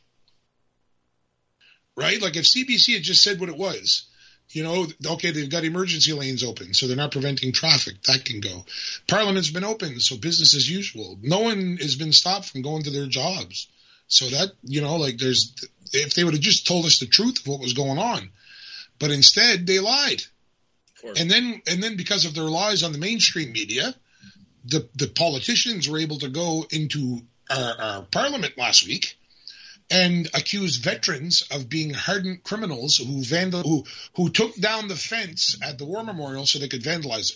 right, like if C B C had just said what it was, you know, okay, they've got emergency lanes open, so they're not preventing traffic. That can go. Parliament's been open, so business as usual. No one has been stopped from going to their jobs. So that, you know, like there's, if they would have just told us the truth of what was going on, but instead they lied. And then, and then because of their lies on the mainstream media, the, the politicians were able to go into our, our parliament last week and accuse veterans of being hardened criminals who vandal, who, who took down the fence at the war memorial so they could vandalize it.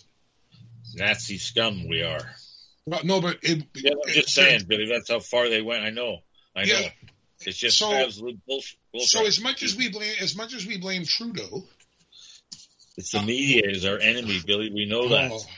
Nazi scum we are. Well, no, but it, yeah, I'm just it, saying, Billy, that's how far they went. I know. I know. Yeah. It's just so, absolute bullshit. bullshit. So as much as we blame, as much as we blame Trudeau, it's the media is our enemy, Billy. We know that. Oh.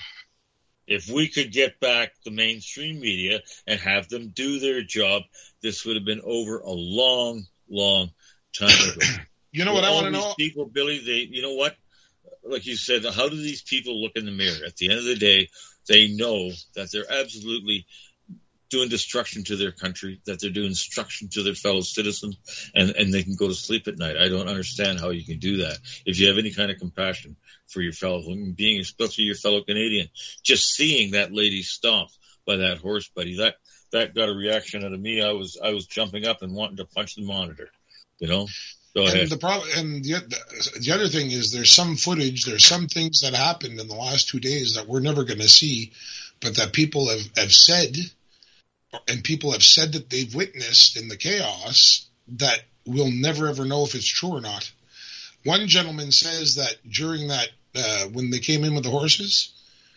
If we could get back the mainstream media and have them do their job, this would have been over a long, long time ago. You know what well, I want to know? People, Billy, they, you know what? Like you said, how do these people look in the mirror? At the end of the day, they know that they're absolutely doing destruction to their country, that they're doing destruction to their fellow citizens, and, and they can go to sleep at night. I don't understand how you can do that. If you have any kind of compassion for your fellow human being, especially your fellow Canadian, just seeing that lady stomped by that horse, buddy, that, that got a reaction out of me. I was, I was jumping up and wanting to punch the monitor, you know? Go and ahead. The problem, and the, the other thing is there's some footage, there's some things that happened in the last two days that we're never going to see, but that people have, have said, and people have said that they've witnessed in the chaos that we'll never ever know if it's true or not. One gentleman says that during that, uh, when they came in with the horses,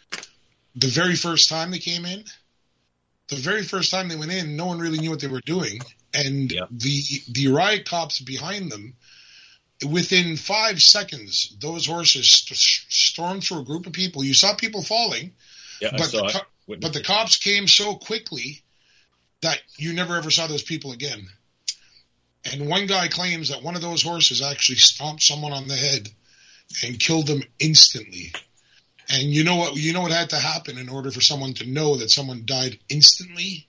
the very first time they came in, the very first time they went in, no one really knew what they were doing. And yeah. the the riot cops behind them, within five seconds, those horses st- stormed through a group of people. You saw people falling, yeah, but, I saw the co- it. but the cops came so quickly that you never ever saw those people again. And one guy claims that one of those horses actually stomped someone on the head and killed them instantly. And you know what? You know what had to happen in order for someone to know that someone died instantly?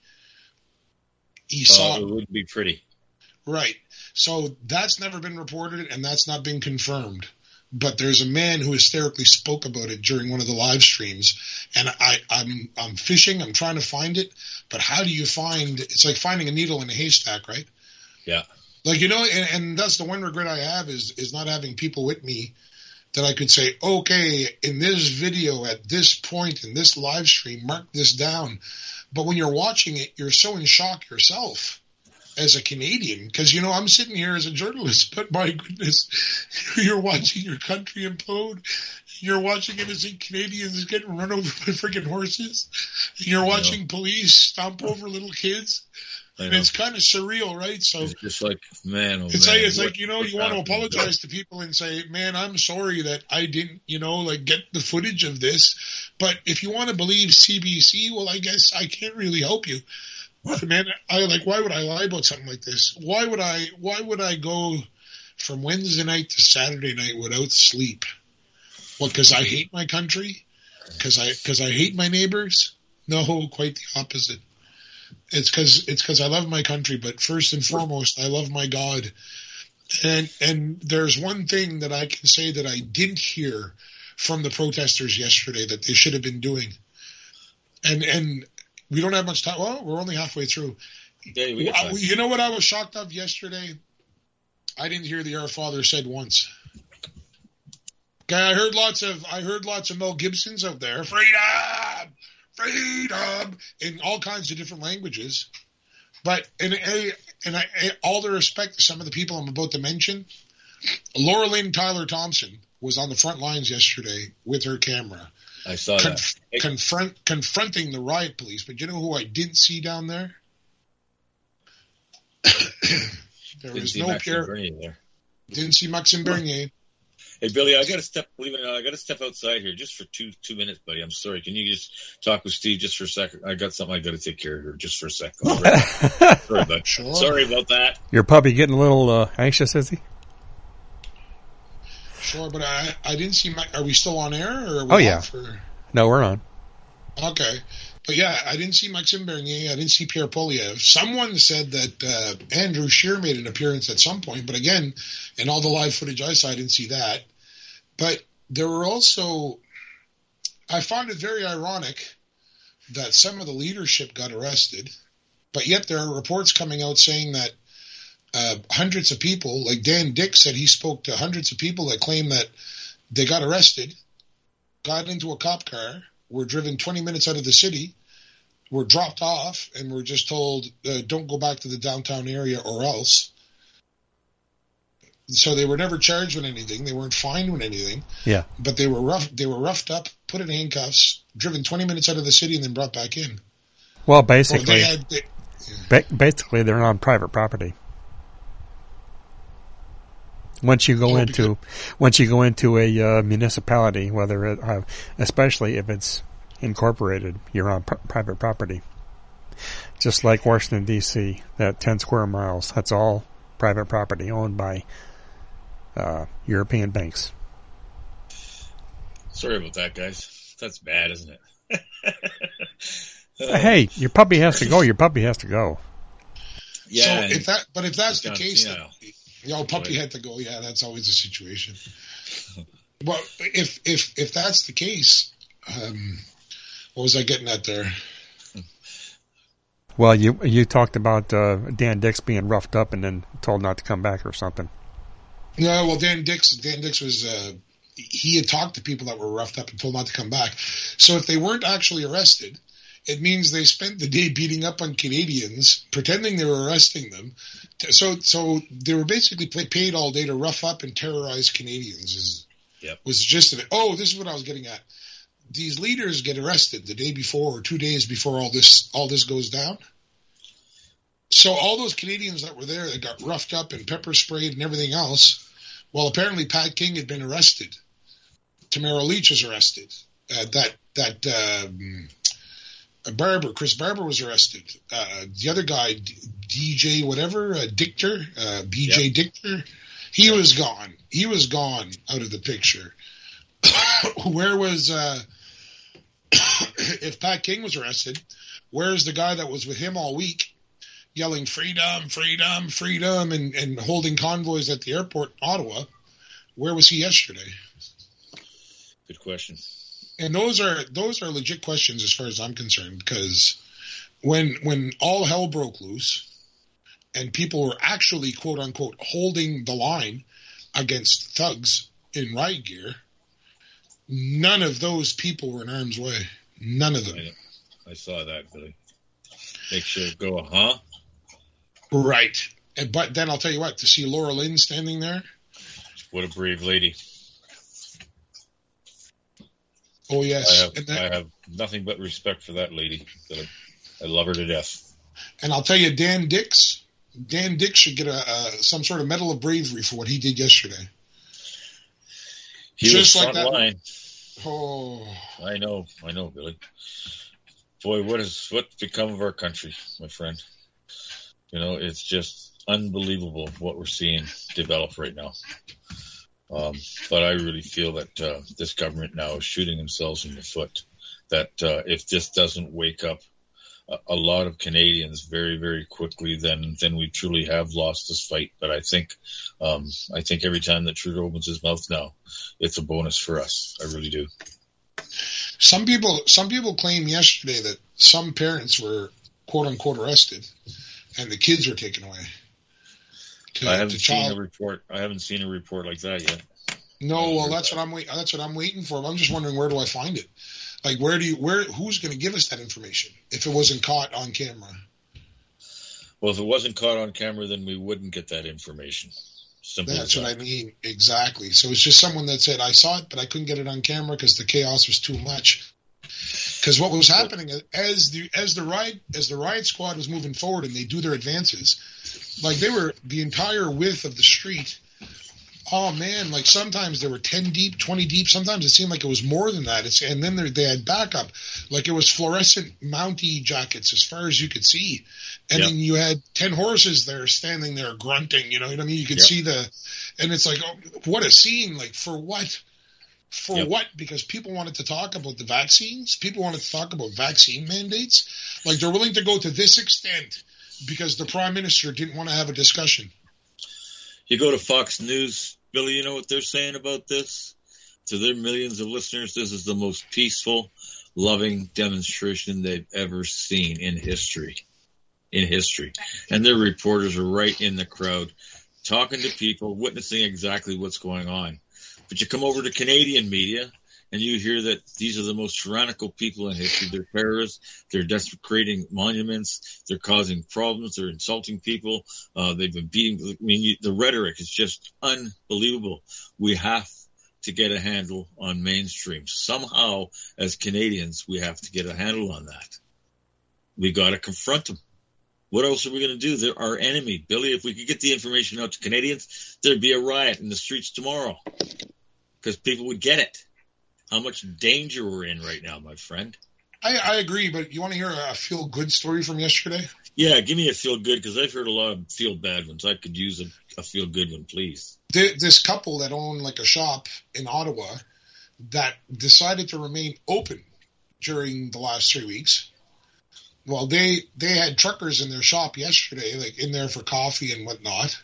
He saw uh, it would be pretty. Right. So that's never been reported, and that's not been confirmed. But there's a man who hysterically spoke about it during one of the live streams, and I, I'm I'm fishing. I'm trying to find it, but how do you find? It's like finding a needle in a haystack, right? Yeah. Like you know, and, and that's the one regret I have is is not having people with me that I could say, okay, in this video at this point in this live stream, mark this down. But when you're watching it, you're so in shock yourself as a Canadian, because, you know, I'm sitting here as a journalist, but my goodness, you're watching your country implode. You're watching innocent Canadians getting run over by freaking horses. You're watching police stomp over little kids. And it's kind of surreal, right? So it's just like, man, oh it's man, like, it's what, like, you know, you want to apologize to people and say, man, I'm sorry that I didn't, you know, like get the footage of this. But if you want to believe C B C, well, I guess I can't really help you. Man, I like, why would I lie about something like this? Why would I, why would I go from Wednesday night to Saturday night without sleep. What, because I hate my country? Because I, because I hate my neighbors? No, quite the opposite. It's because it's because I love my country, but first and foremost, I love my God. And and there's one thing that I can say that I didn't hear from the protesters yesterday that they should have been doing. And and we don't have much time. Well, we're only halfway through. Yeah, we I, you know what I was shocked of yesterday? I didn't hear the Our Father said once. Okay, I heard lots of I heard lots of Mel Gibsons out there. Freedom! Freedom! In all kinds of different languages. But in a, and I, all the respect to some of the people I'm about to mention, Laura Lynn Tyler Thompson was on the front lines yesterday with her camera. I saw conf- that. Confront, confronting the riot police. But you know who I didn't see down there? There was no Pierre. There. Didn't see Maxime Bernier. Hey Billy, I got to step. Believe it or not, I got to step outside here just for two two minutes, buddy. I'm sorry. Can you just talk with Steve just for a second? I got something I got to take care of here just for a second. Right. Sorry, bud. Sure. Sorry about that. Your puppy getting a little uh, anxious, is he? Sure, but I I didn't see. My, are we still on air? Or are we oh yeah. off, or? No, we're on. Okay. But yeah, I didn't see Maxime Bernier. I didn't see Pierre Poilievre. Someone said that uh, Andrew Scheer made an appearance at some point, but again, in all the live footage I saw, I didn't see that. But there were also, I found it very ironic that some of the leadership got arrested, but yet there are reports coming out saying that uh, hundreds of people, like Dan Dick said he spoke to hundreds of people that claim that they got arrested, got into a cop car, were driven twenty minutes out of the city, were dropped off, and were just told, uh, don't go back to the downtown area or else. So they were never charged with anything. They weren't fined with anything. Yeah. But they were rough. They were roughed up, put in handcuffs, driven twenty minutes out of the city, and then brought back in. Well, basically, well, they had, they, ba- basically they're on private property. Once you go oh, into because, once you go into a uh, municipality, whether it, uh, especially if it's incorporated, you're on pr- private property. Just like Washington D C, that ten square miles, that's all private property owned by uh, European banks. Sorry about that, guys. That's bad, isn't it? uh, hey, your puppy has to go. Your puppy has to go. Yeah. So if that, but if that's the case, then, you know, puppy had to go. Yeah, that's always the situation. Well, if if if that's the case, um, what was I getting at there? Well, you you talked about uh, Dan Dix being roughed up and then told not to come back or something. No, well, Dan Dix Dan Dix was uh, he had talked to people that were roughed up and told not to come back. So if they weren't actually arrested, it means they spent the day beating up on Canadians, pretending they were arresting them. So so they were basically paid all day to rough up and terrorize Canadians. Is, yep. Was the gist of it. Oh, this is what I was getting at. These leaders get arrested the day before or two days before all this all this goes down. So all those Canadians that were there that got roughed up and pepper sprayed and everything else, well, apparently Pat King had been arrested. Tamara Leach was arrested. Uh, that that um, Barber, Chris Barber was arrested. Uh, the other guy, D J whatever, uh, Dichter, uh, B J yep. Dichter, he yep. was gone. He was gone out of the picture. Where was, uh, if Pat King was arrested, where's the guy that was with him all week yelling freedom, freedom, freedom, and, and holding convoys at the airport in Ottawa? Where was he yesterday? Good question. And those are those are legit questions as far as I'm concerned, because when when all hell broke loose and people were actually, quote unquote, holding the line against thugs in riot gear, none of those people were in harm's way. None of them. I, I saw that, Billy. Make sure to go, huh? Right. And, but then I'll tell you what, to see Laura Lynn standing there. What a brave lady. Oh, yes. I have, and that, I have nothing but respect for that lady. I, I love her to death. And I'll tell you, Dan Dix, Dan Dix should get a, a some sort of medal of bravery for what he did yesterday. He Just was front like that. Line. Oh, I know, I know, Billy. Boy, what has what become of our country, my friend? You know, it's just unbelievable what we're seeing develop right now. Um, but I really feel that uh, this government now is shooting themselves in the foot. That uh, if this doesn't wake up a, a lot of Canadians very, very quickly, then then we truly have lost this fight. But I think um, I think every time that Trudeau opens his mouth now, it's a bonus for us. I really do. Some people some people claim yesterday that some parents were quote unquote arrested, and the kids were taken away. To, I haven't seen child. a report. I haven't seen a report like that yet. No, well, that's that. what I'm wait. That's what I'm waiting for. I'm just wondering, where do I find it? Like, where do you? Where? Who's going to give us that information if it wasn't caught on camera? Well, if it wasn't caught on camera, then we wouldn't get that information. Simple That's what I mean. Exactly. So it's just someone that said, I saw it, but I couldn't get it on camera because the chaos was too much. Because what was happening as the as the riot as the riot squad was moving forward and they do their advances, like they were the entire width of the street. Oh man, like sometimes there were ten deep, twenty deep. Sometimes it seemed like it was more than that. It's, and then they had backup, like it was fluorescent Mountie jackets as far as you could see. And yep. then you had ten horses there standing there grunting. You know what I mean? You could yep. see the, and it's like, oh, what a scene! Like for what? For yep. what? Because people wanted to talk about the vaccines. People wanted to talk about vaccine mandates. Like they're willing to go to this extent because the prime minister didn't want to have a discussion. You go to Fox News, Billy, you know what they're saying about this? To their millions of listeners, this is the most peaceful, loving demonstration they've ever seen in history. In history. And their reporters are right in the crowd, talking to people, witnessing exactly what's going on. But you come over to Canadian media, and you hear that these are the most tyrannical people in history. They're terrorists. They're desecrating monuments. They're causing problems. They're insulting people. Uh, they've been beating. I mean, you, the rhetoric is just unbelievable. We have to get a handle on mainstream. Somehow, as Canadians, we have to get a handle on that. We got to confront them. What else are we going to do? They're our enemy. Billy, if we could get the information out to Canadians, there'd be a riot in the streets tomorrow because people would get it. How much danger we're in right now, my friend. I, I agree, but you want to hear a feel-good story from yesterday? Yeah, give me a feel-good, because I've heard a lot of feel-bad ones. I could use a, a feel-good one, please. This couple that owned like a shop in Ottawa that decided to remain open during the last three weeks. Well, they, they had truckers in their shop yesterday, like in there for coffee and whatnot.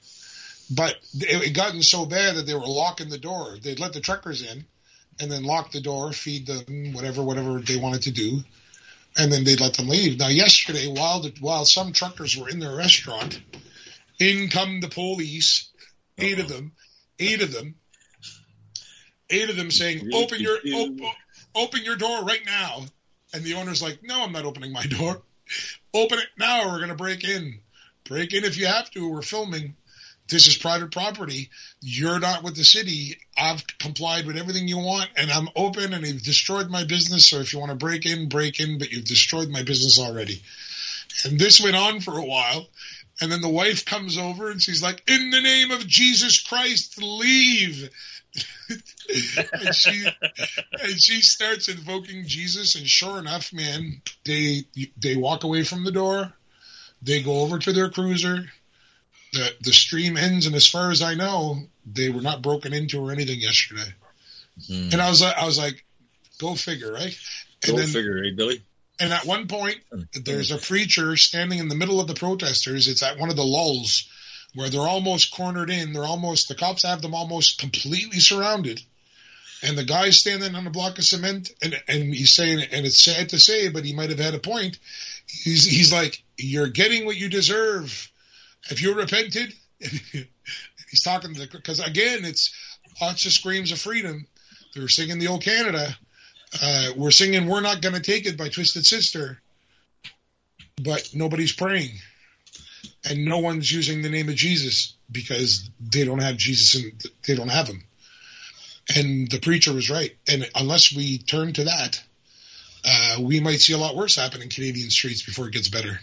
But it had gotten so bad that they were locking the door. They'd let the truckers in, and then lock the door, feed them, whatever, whatever they wanted to do, and then they'd let them leave. Now, yesterday, while the, while some truckers were in their restaurant, in come the police, eight of them, eight of them, eight of them saying, "Open your op- open your door right now." And the owner's like, "No, I'm not opening my door. Open it now, or we're going to break in. Break in if you have to. We're filming. This is private property. You're not with the city. I've complied with everything you want, and I'm open, and you've destroyed my business. So if you want to break in, break in, but you've destroyed my business already." And this went on for a while, and then the wife comes over, and she's like, "In the name of Jesus Christ, leave." and she and she starts invoking Jesus, and sure enough, man, they they walk away from the door. They go over to their cruiser. The the stream ends, and as far as I know, they were not broken into or anything yesterday. Mm. And I was like, I was like, go figure, right? And go then, figure, eh, Billy? And at one point, there's a preacher standing in the middle of the protesters. It's at one of the lulls where they're almost cornered in. They're almost the cops have them almost completely surrounded, and the guy's standing on a block of cement, and and he's saying, and it's sad to say, but he might have had a point. He's he's like, "You're getting what you deserve. Have you repented?" He's talking to the, because again, it's lots of screams of freedom. They're singing the old Canada. Uh, we're singing "We're Not Gonna Take It" by Twisted Sister, but nobody's praying, and no one's using the name of Jesus because they don't have Jesus and they don't have him. And the preacher was right. And unless we turn to that, uh, we might see a lot worse happen in Canadian streets before it gets better.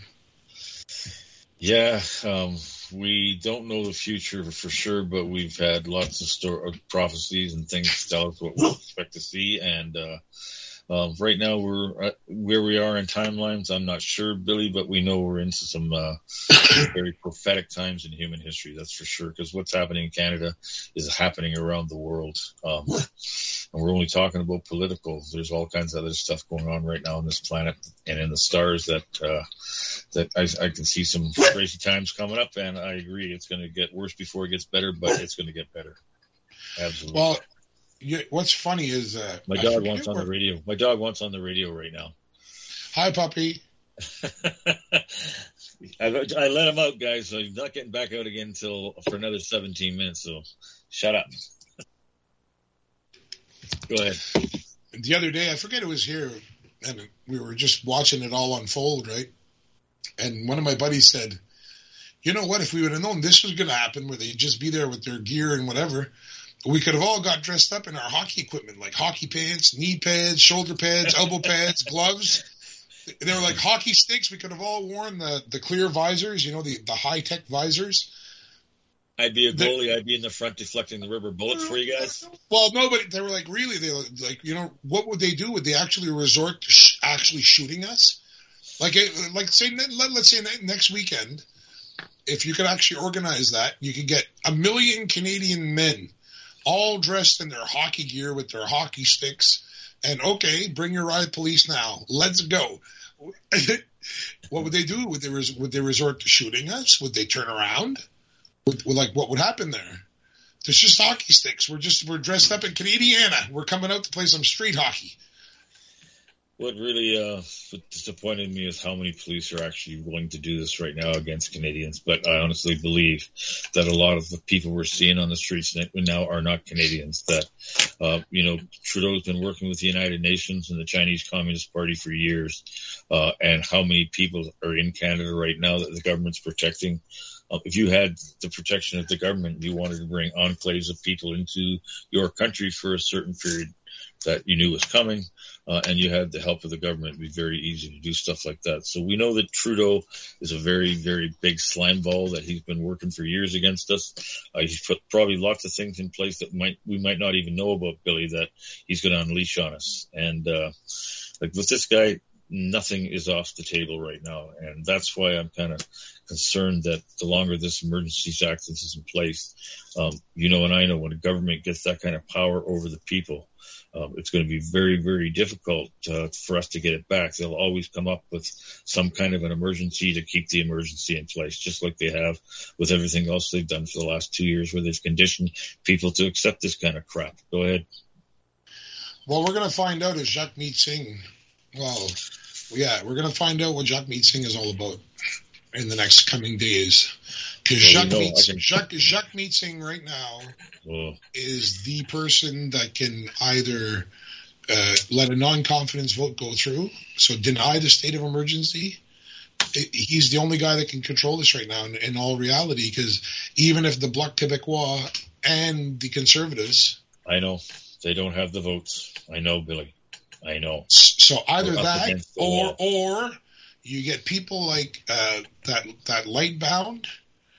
Yeah, um, we don't know the future for sure, but we've had lots of story, prophecies and things to tell us what we expect to see. And uh, Um, right now, we're uh, where we are in timelines. I'm not sure, Billy, but we know we're into some uh, very prophetic times in human history. That's for sure. Because what's happening in Canada is happening around the world, um, and we're only talking about political. There's all kinds of other stuff going on right now on this planet and in the stars that uh, that I, I can see some crazy times coming up. And I agree, it's going to get worse before it gets better, but it's going to get better. Absolutely. Well. Yeah, what's funny is uh, my dog wants on the radio. My dog wants on the radio right now. Hi, puppy. I, I let him out, guys. So he's not getting back out again until for another seventeen minutes. So shut up. Go ahead. The other day, I forget it was here, and we were just watching it all unfold, right? And one of my buddies said, "You know what? If we would have known this was going to happen, where they'd just be there with their gear and whatever." We could have all got dressed up in our hockey equipment, like hockey pants, knee pads, shoulder pads, elbow pads, gloves. They were like hockey sticks. We could have all worn the, the clear visors, you know, the, the high-tech visors. I'd be a goalie. The, I'd be in the front deflecting the rubber bullets for you guys. Well, no, but they were like, really, they were like, you know, what would they do? Would they actually resort to sh- actually shooting us? Like, like say, let, let's say next weekend, if you could actually organize that, you could get a million Canadian men all dressed in their hockey gear with their hockey sticks, and okay, bring your riot police now. Let's go. What would they do? Would they res- would they resort to shooting us? Would they turn around? Would, would, like, what would happen there? There's just hockey sticks. We're just we're dressed up in Canadiana. We're coming out to play some street hockey. What really uh, disappointed me is how many police are actually willing to do this right now against Canadians. But I honestly believe that a lot of the people we're seeing on the streets now are not Canadians. That, uh, you know, Trudeau's been working with the United Nations and the Chinese Communist Party for years. Uh, and how many people are in Canada right now that the government's protecting? Uh, if you had the protection of the government, you wanted to bring enclaves of people into your country for a certain period that you knew was coming, uh, and you had the help of the government, it'd be very easy to do stuff like that. So we know that Trudeau is a very, very big slime ball, that he's been working for years against us. Uh, he's put probably lots of things in place that might we might not even know about, Billy, that he's going to unleash on us. And uh, like with this guy, nothing is off the table right now, and that's why I'm kind of concerned that the longer this Emergencies Act is in place, um, you know, and I know when a government gets that kind of power over the people, um, it's going to be very, very difficult uh, for us to get it back. They'll always come up with some kind of an emergency to keep the emergency in place, just like they have with everything else they've done for the last two years, where they've conditioned people to accept this kind of crap. Go ahead. Well, we're going to find out as Jagmeet Singh. Well, yeah, we're going to find out what Jagmeet Singh is all about in the next coming days. Because well, Jagmeet, you know, Jacques, Jagmeet Singh right now oh. is the person that can either uh, let a non-confidence vote go through, so deny the state of emergency. He's the only guy that can control this right now in, in all reality, because even if the Bloc Québécois and the Conservatives... I know. They don't have the votes. I know, Billy. I know. So either that, or or you get people like uh, that that Lightbound.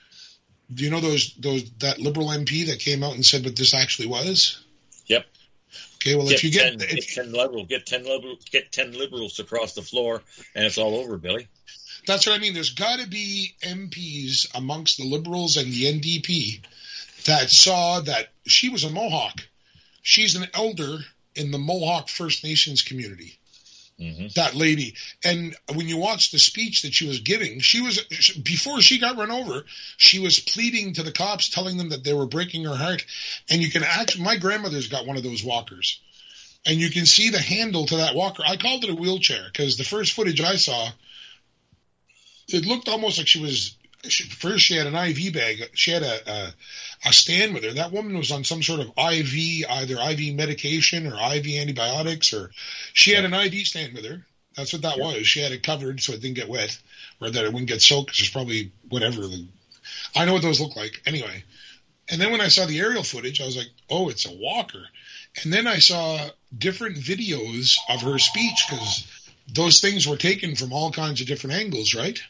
Do you know those those that Liberal M P that came out and said what this actually was? Yep. Okay. Well, get if you ten, get, get if, ten liberals, get ten liberals, get ten liberals across the floor, and it's all over, Billy. That's what I mean. There's got to be M Ps amongst the Liberals and the N D P that saw that she was a Mohawk. She's an elder in the Mohawk First Nations community, mm-hmm. that lady. And when you watch the speech that she was giving, she was, before she got run over, she was pleading to the cops, telling them that they were breaking her heart. And you can actually, my grandmother's got one of those walkers, and you can see the handle to that walker. I called it a wheelchair because the first footage I saw, it looked almost like she was, first she had an I V bag. She had a, a a stand with her. That woman was on some sort of I V, either I V medication or I V antibiotics, or she had an I V stand with her. That's what that yeah. was. She had it covered so it didn't get wet, or that it wouldn't get soaked, because there's probably whatever. I know what those look like. Anyway. And then when I saw the aerial footage, I was like, oh, it's a walker. And then I saw different videos of her speech, because those things were taken from all kinds of different angles, right?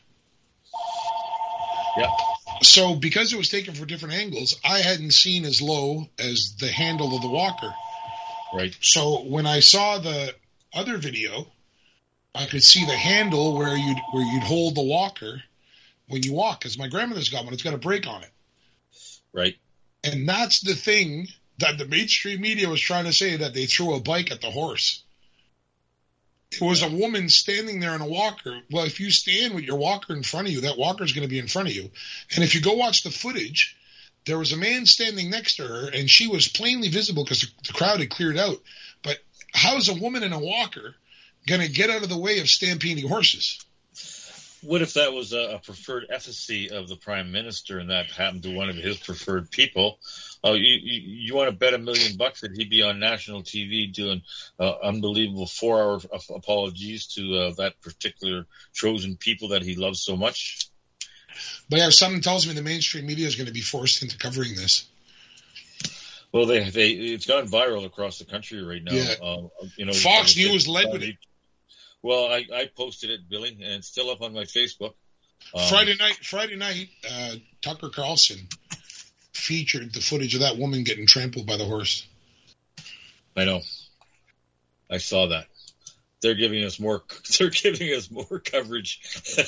Yep. So because it was taken from different angles, I hadn't seen as low as the handle of the walker. Right. So when I saw the other video, I could see the handle where you'd where you'd hold the walker when you walk, because my grandmother's got one. It's got a brake on it. Right. And that's the thing that the mainstream media was trying to say, that they threw a bike at the horse. It was a woman standing there in a walker. Well, if you stand with your walker in front of you, that walker is going to be in front of you. And if you go watch the footage, there was a man standing next to her, and she was plainly visible because the crowd had cleared out. But how is a woman in a walker going to get out of the way of stampeding horses? What if that was a, a preferred effigy of the prime minister, and that happened to one of his preferred people? Oh, you, you, you want to bet a million bucks that he'd be on national T V doing uh, unbelievable four-hour apologies to uh, that particular chosen people that he loves so much? But yeah, something tells me the mainstream media is going to be forced into covering this. Well, they they it's gone viral across the country right now. Yeah. Uh, you know, Fox News led with it. Well, I, I posted it, Billy, and it's still up on my Facebook. Um, Friday night, Friday night, uh, Tucker Carlson featured the footage of that woman getting trampled by the horse. I know. I saw that. They're giving us more. They're giving us more coverage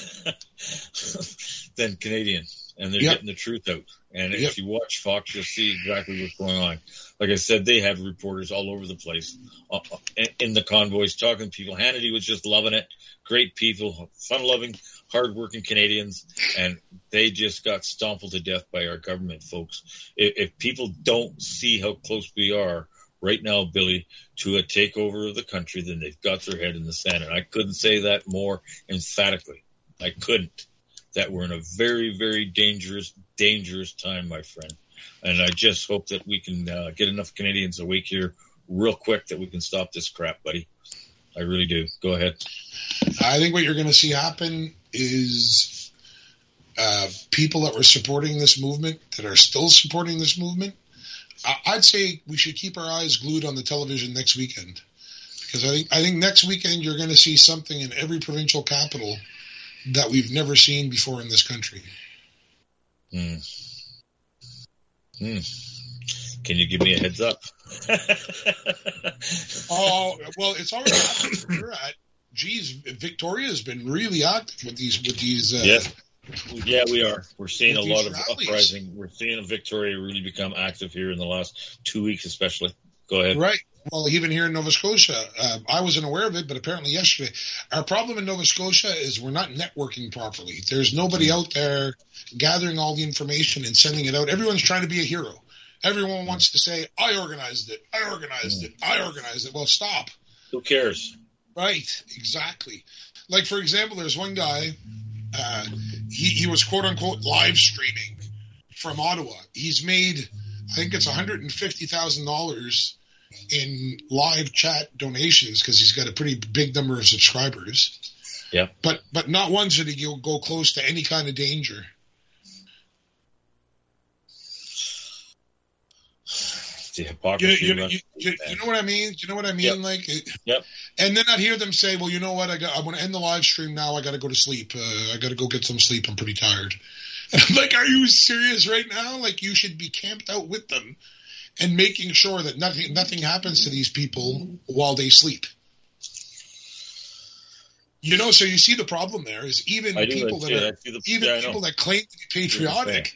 than Canadian, and they're yep. getting the truth out. And yep. if you watch Fox, you'll see exactly what's going on. Like I said, they have reporters all over the place uh, in the convoys talking to people. Hannity was just loving it. Great people, fun-loving, hard-working Canadians, and they just got stomped to death by our government, folks. If, if people don't see how close we are right now, Billy, to a takeover of the country, then they've got their head in the sand. And I couldn't say that more emphatically. I couldn't. That we're in a very, very dangerous, dangerous time, my friend. And I just hope that we can uh, get enough Canadians awake here real quick that we can stop this crap, buddy. I really do. Go ahead. I think what you're going to see happen is uh, people that were supporting this movement, that are still supporting this movement, I'd say we should keep our eyes glued on the television next weekend, because I think I think next weekend you're going to see something in every provincial capital that we've never seen before in this country. Hmm. Hmm. Can you give me a heads up? Oh, well, it's already happened where you're at. Geez, Victoria's been really active with these with these. Uh, yeah. Yeah, we are. We're seeing a lot of rallies. uprising. We're seeing Victoria really become active here in the last two weeks, especially. Go ahead. Right. Well, even here in Nova Scotia, uh, I wasn't aware of it, but apparently yesterday, our problem in Nova Scotia is we're not networking properly. There's nobody out there gathering all the information and sending it out. Everyone's trying to be a hero. Everyone wants to say, I organized it, I organized it, I organized it. Well, stop. Who cares? Right, exactly. Like, for example, there's one guy, uh, he, he was quote-unquote live streaming from Ottawa. He's made, I think it's one hundred fifty thousand dollars in live chat donations because he's got a pretty big number of subscribers. Yeah. But but not once did he go close to any kind of danger. The hypocrisy. You, you, you, you, you know what I mean? You know what I mean? Yep. Like, it, yep. And then I'd hear them say, "Well, you know what? I got. I want to end the live stream now. I got to go to sleep. Uh, I got to go get some sleep. I'm pretty tired." And I'm like, "Are you serious right now? Like, you should be camped out with them and making sure that nothing nothing happens to these people while they sleep." You know, so you see the problem there is even I do, people I that the, are even yeah, people that claim to be patriotic.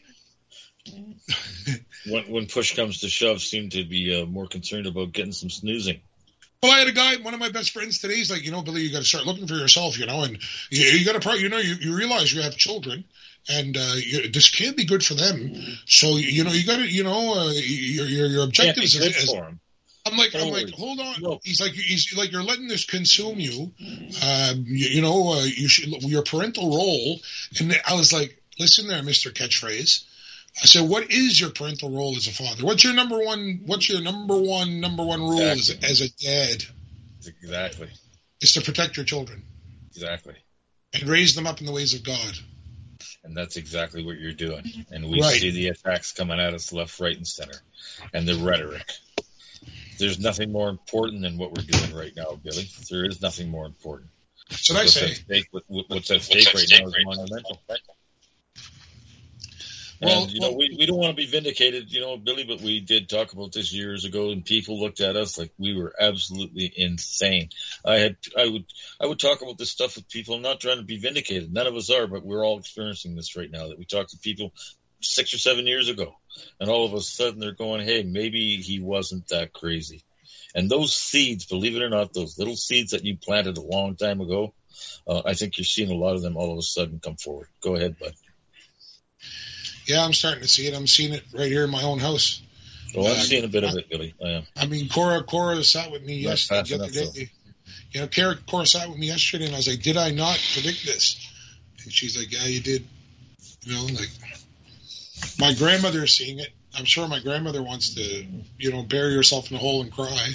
when, when push comes to shove, seem to be uh, more concerned about getting some snoozing. Well, I had a guy, one of my best friends today. He's like, you know, Billy, you got to start looking for yourself, you know, and you, you got to, you know, you, you realize you have children, and uh, you, this can't be good for them. So, you know, you got to, you know, uh, your your, your objectives. Can't be good as, for him. I'm like, I'm like, hold on. No. He's like, he's like, you're letting this consume you. Um, you, you know, uh, you should your parental role. And I was like, listen there, Mister Catchphrase. I said, what is your parental role as a father? What's your number one? What's your number one number one rule exactly. as, as a dad? Exactly. It's to protect your children. Exactly. And raise them up in the ways of God. And that's exactly what you're doing. And we right. see the attacks coming at us left, right, and center, and the rhetoric. There's nothing more important than what we're doing right now, Billy. There is nothing more important. So I say, at stake, what's at stake right now is monumental. Well, and, you know, well, we, we don't want to be vindicated, you know, Billy, but we did talk about this years ago, and people looked at us like we were absolutely insane. I had, I would, I would talk about this stuff with people. I'm not trying to be vindicated. None of us are, but we're all experiencing this right now. That we talked to people six or seven years ago, and all of a sudden they're going, "Hey, maybe he wasn't that crazy." And those seeds, believe it or not, those little seeds that you planted a long time ago, uh, I think you're seeing a lot of them all of a sudden come forward. Go ahead, bud. Yeah, I'm starting to see it. I'm seeing it right here in my own house. Well, I'm uh, seeing a bit I, of it, Billy. I am. I mean, Cora, Cora sat with me yesterday. The other day. So. You know, Cora, Cora sat with me yesterday, and I was like, "Did I not predict this?" And she's like, "Yeah, you did." You know, like my grandmother is seeing it. I'm sure my grandmother wants to, you know, bury herself in a hole and cry.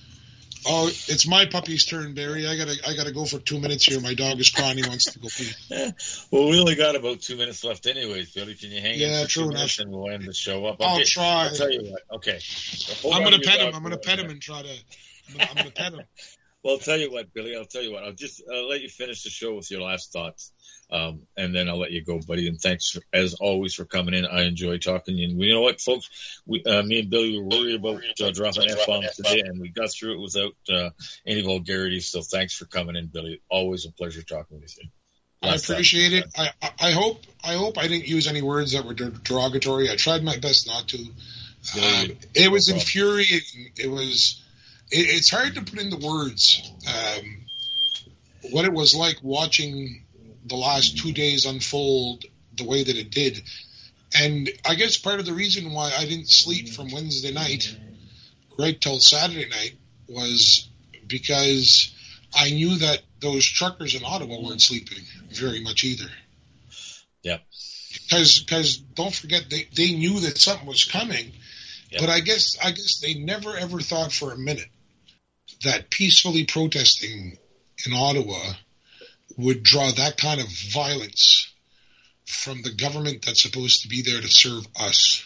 Oh, it's my puppy's turn, Barry. I gotta, I gotta go for two minutes here. My dog is crying. He wants to go pee. Well, we only got about two minutes left, anyways, Billy. Can you hang yeah, in for true two enough. minutes and we'll end the show up? I'll okay. try. I'll tell you what. Okay. So I'm gonna pet him. I'm gonna pet him and try to. I'm gonna, I'm gonna pet him. Well, I'll tell you what, Billy. I'll tell you what. I'll just I'll let you finish the show with your last thoughts, um, and then I'll let you go, buddy. And thanks for, as always for coming in. I enjoy talking to you. And you know what, folks? We, uh, me and Billy were worried about uh, dropping F-bombs today, and we got through it without uh, any vulgarity. So thanks for coming in, Billy. Always a pleasure talking with you. Last I appreciate it. I, I hope I hope I didn't use any words that were derogatory. I tried my best not to. Um, it was infuriating. It was. It, it's hard to put into words um, what it was like watching the last two days unfold the way that it did. And I guess part of the reason why I didn't sleep from Wednesday night right till Saturday night was because I knew that those truckers in Ottawa weren't sleeping very much either. Yeah. Because because don't forget, they, they knew that something was coming, yep. but I guess I guess they never ever thought for a minute that peacefully protesting in Ottawa would draw that kind of violence from the government that's supposed to be there to serve us.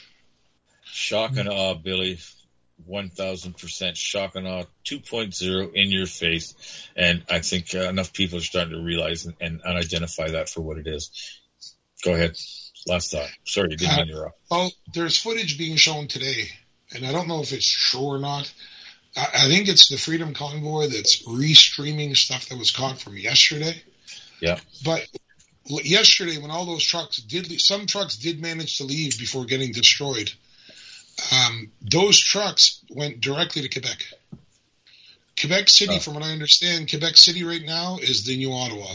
Shock and awe, Billy. one thousand percent shock and awe, two point oh in your face. And I think uh, enough people are starting to realize and, and, and identify that for what it is. Go ahead. Last thought. Sorry, you didn't uh, interrupt. Well, there's footage being shown today, and I don't know if it's true or not. I, I think it's the Freedom Convoy that's re-streaming stuff that was caught from yesterday. Yeah. But yesterday, when all those trucks did, some trucks did manage to leave before getting destroyed. Um, those trucks went directly to Quebec. Quebec City, oh. from what I understand, Quebec City right now is the new Ottawa.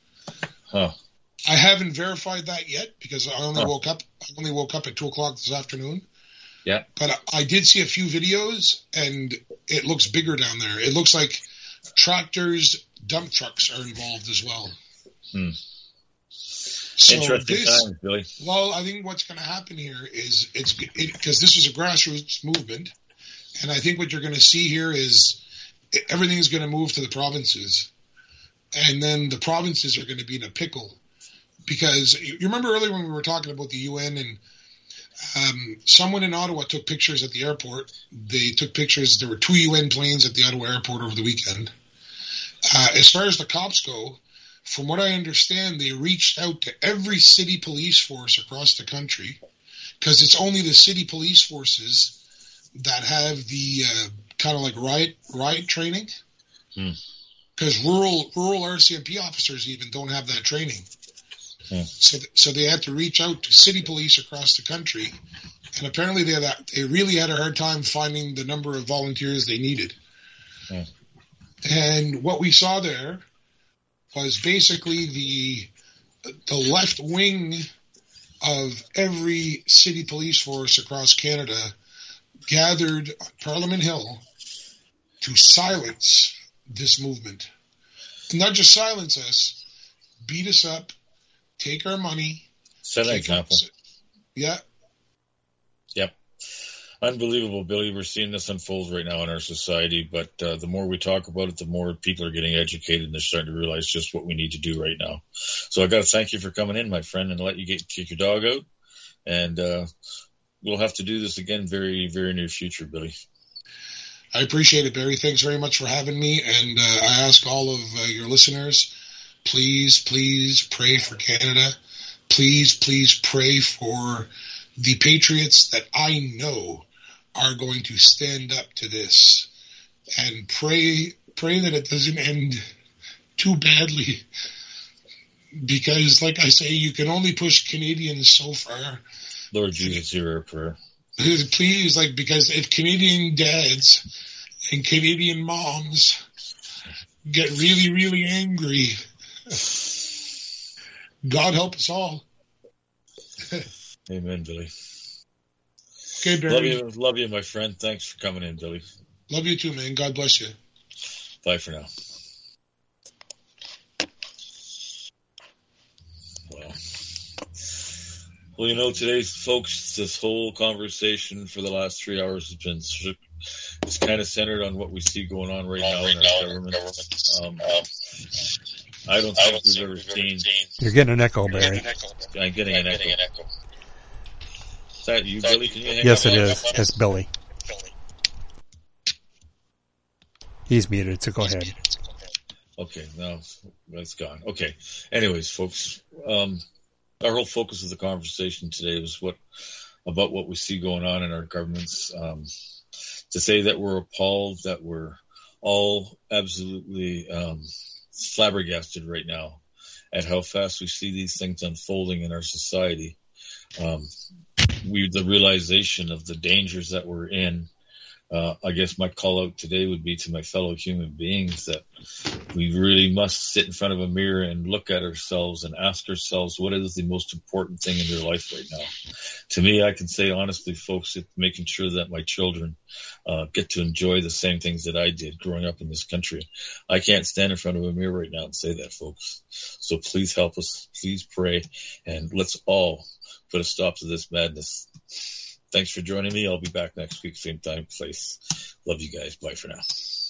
Oh. I haven't verified that yet because I only oh. woke up. I only woke up at two o'clock this afternoon. Yeah. But I, I did see a few videos, and it looks bigger down there. It looks like tractors, dump trucks are involved as well. Hmm. So Interesting this, times, Billy. Well, I think what's going to happen here is it's because it, this is a grassroots movement, and I think what you're going to see here is everything is going to move to the provinces, and then the provinces are going to be in a pickle because you remember earlier when we were talking about the U N and um, someone in Ottawa took pictures at the airport. They took pictures. There were two U N planes at the Ottawa airport over the weekend. Uh, as far as the cops go, from what I understand, they reached out to every city police force across the country because it's only the city police forces that have the uh, kind of like riot riot training. Because hmm. rural rural R C M P officers even don't have that training. Hmm. So th- so they had to reach out to city police across the country, and apparently they had, they really had a hard time finding the number of volunteers they needed. Hmm. And what we saw there was basically the the left wing of every city police force across Canada gathered on Parliament Hill to silence this movement. And not just silence us, beat us up, take our money. Set an example. Us. Yeah. Yep. Unbelievable, Billy. We're seeing this unfold right now in our society, but uh, the more we talk about it, the more people are getting educated and they're starting to realize just what we need to do right now. So I got to thank you for coming in, my friend, and let you get take your dog out. And uh, we'll have to do this again very, very near future, Billy. I appreciate it, Barry. Thanks very much for having me. And uh, I ask all of uh, your listeners, please, please pray for Canada. please, please pray for the patriots that I know are going to stand up to this, and pray, pray that it doesn't end too badly, because like I say, you can only push Canadians so far. Lord Jesus, hear our prayer. Please, like, because if Canadian dads and Canadian moms get really, really angry, God help us all. Amen, Billy. Okay, Barry. Love you, love you, my friend. Thanks for coming in, Billy. Love you too, man. God bless you. Bye for now. Well, well, you know, today's folks, this whole conversation for the last three hours has been it's kind of centered on what we see going on right now in our government. Um, I don't think we've ever seen. You're getting an echo, Barry. I'm getting an echo. Is that you, Billy? Can you hang Yes, up? it is. It's Billy. He's muted, so go ahead. Okay, now that's gone. Okay. Anyways, folks, um, our whole focus of the conversation today was what about what we see going on in our governments. Um, to say that we're appalled, that we're all absolutely um, flabbergasted right now at how fast we see these things unfolding in our society. Um, we the realization of the dangers that we're in. Uh, I guess my call out today would be to my fellow human beings that we really must sit in front of a mirror and look at ourselves and ask ourselves what is the most important thing in your life right now. To me, I can say honestly, folks, it's making sure that my children uh, get to enjoy the same things that I did growing up in this country. I can't stand in front of a mirror right now and say that, folks. So please help us. Please pray. And let's all put a stop to this madness. Thanks for joining me. I'll be back next week, same time, place. Love you guys. Bye for now.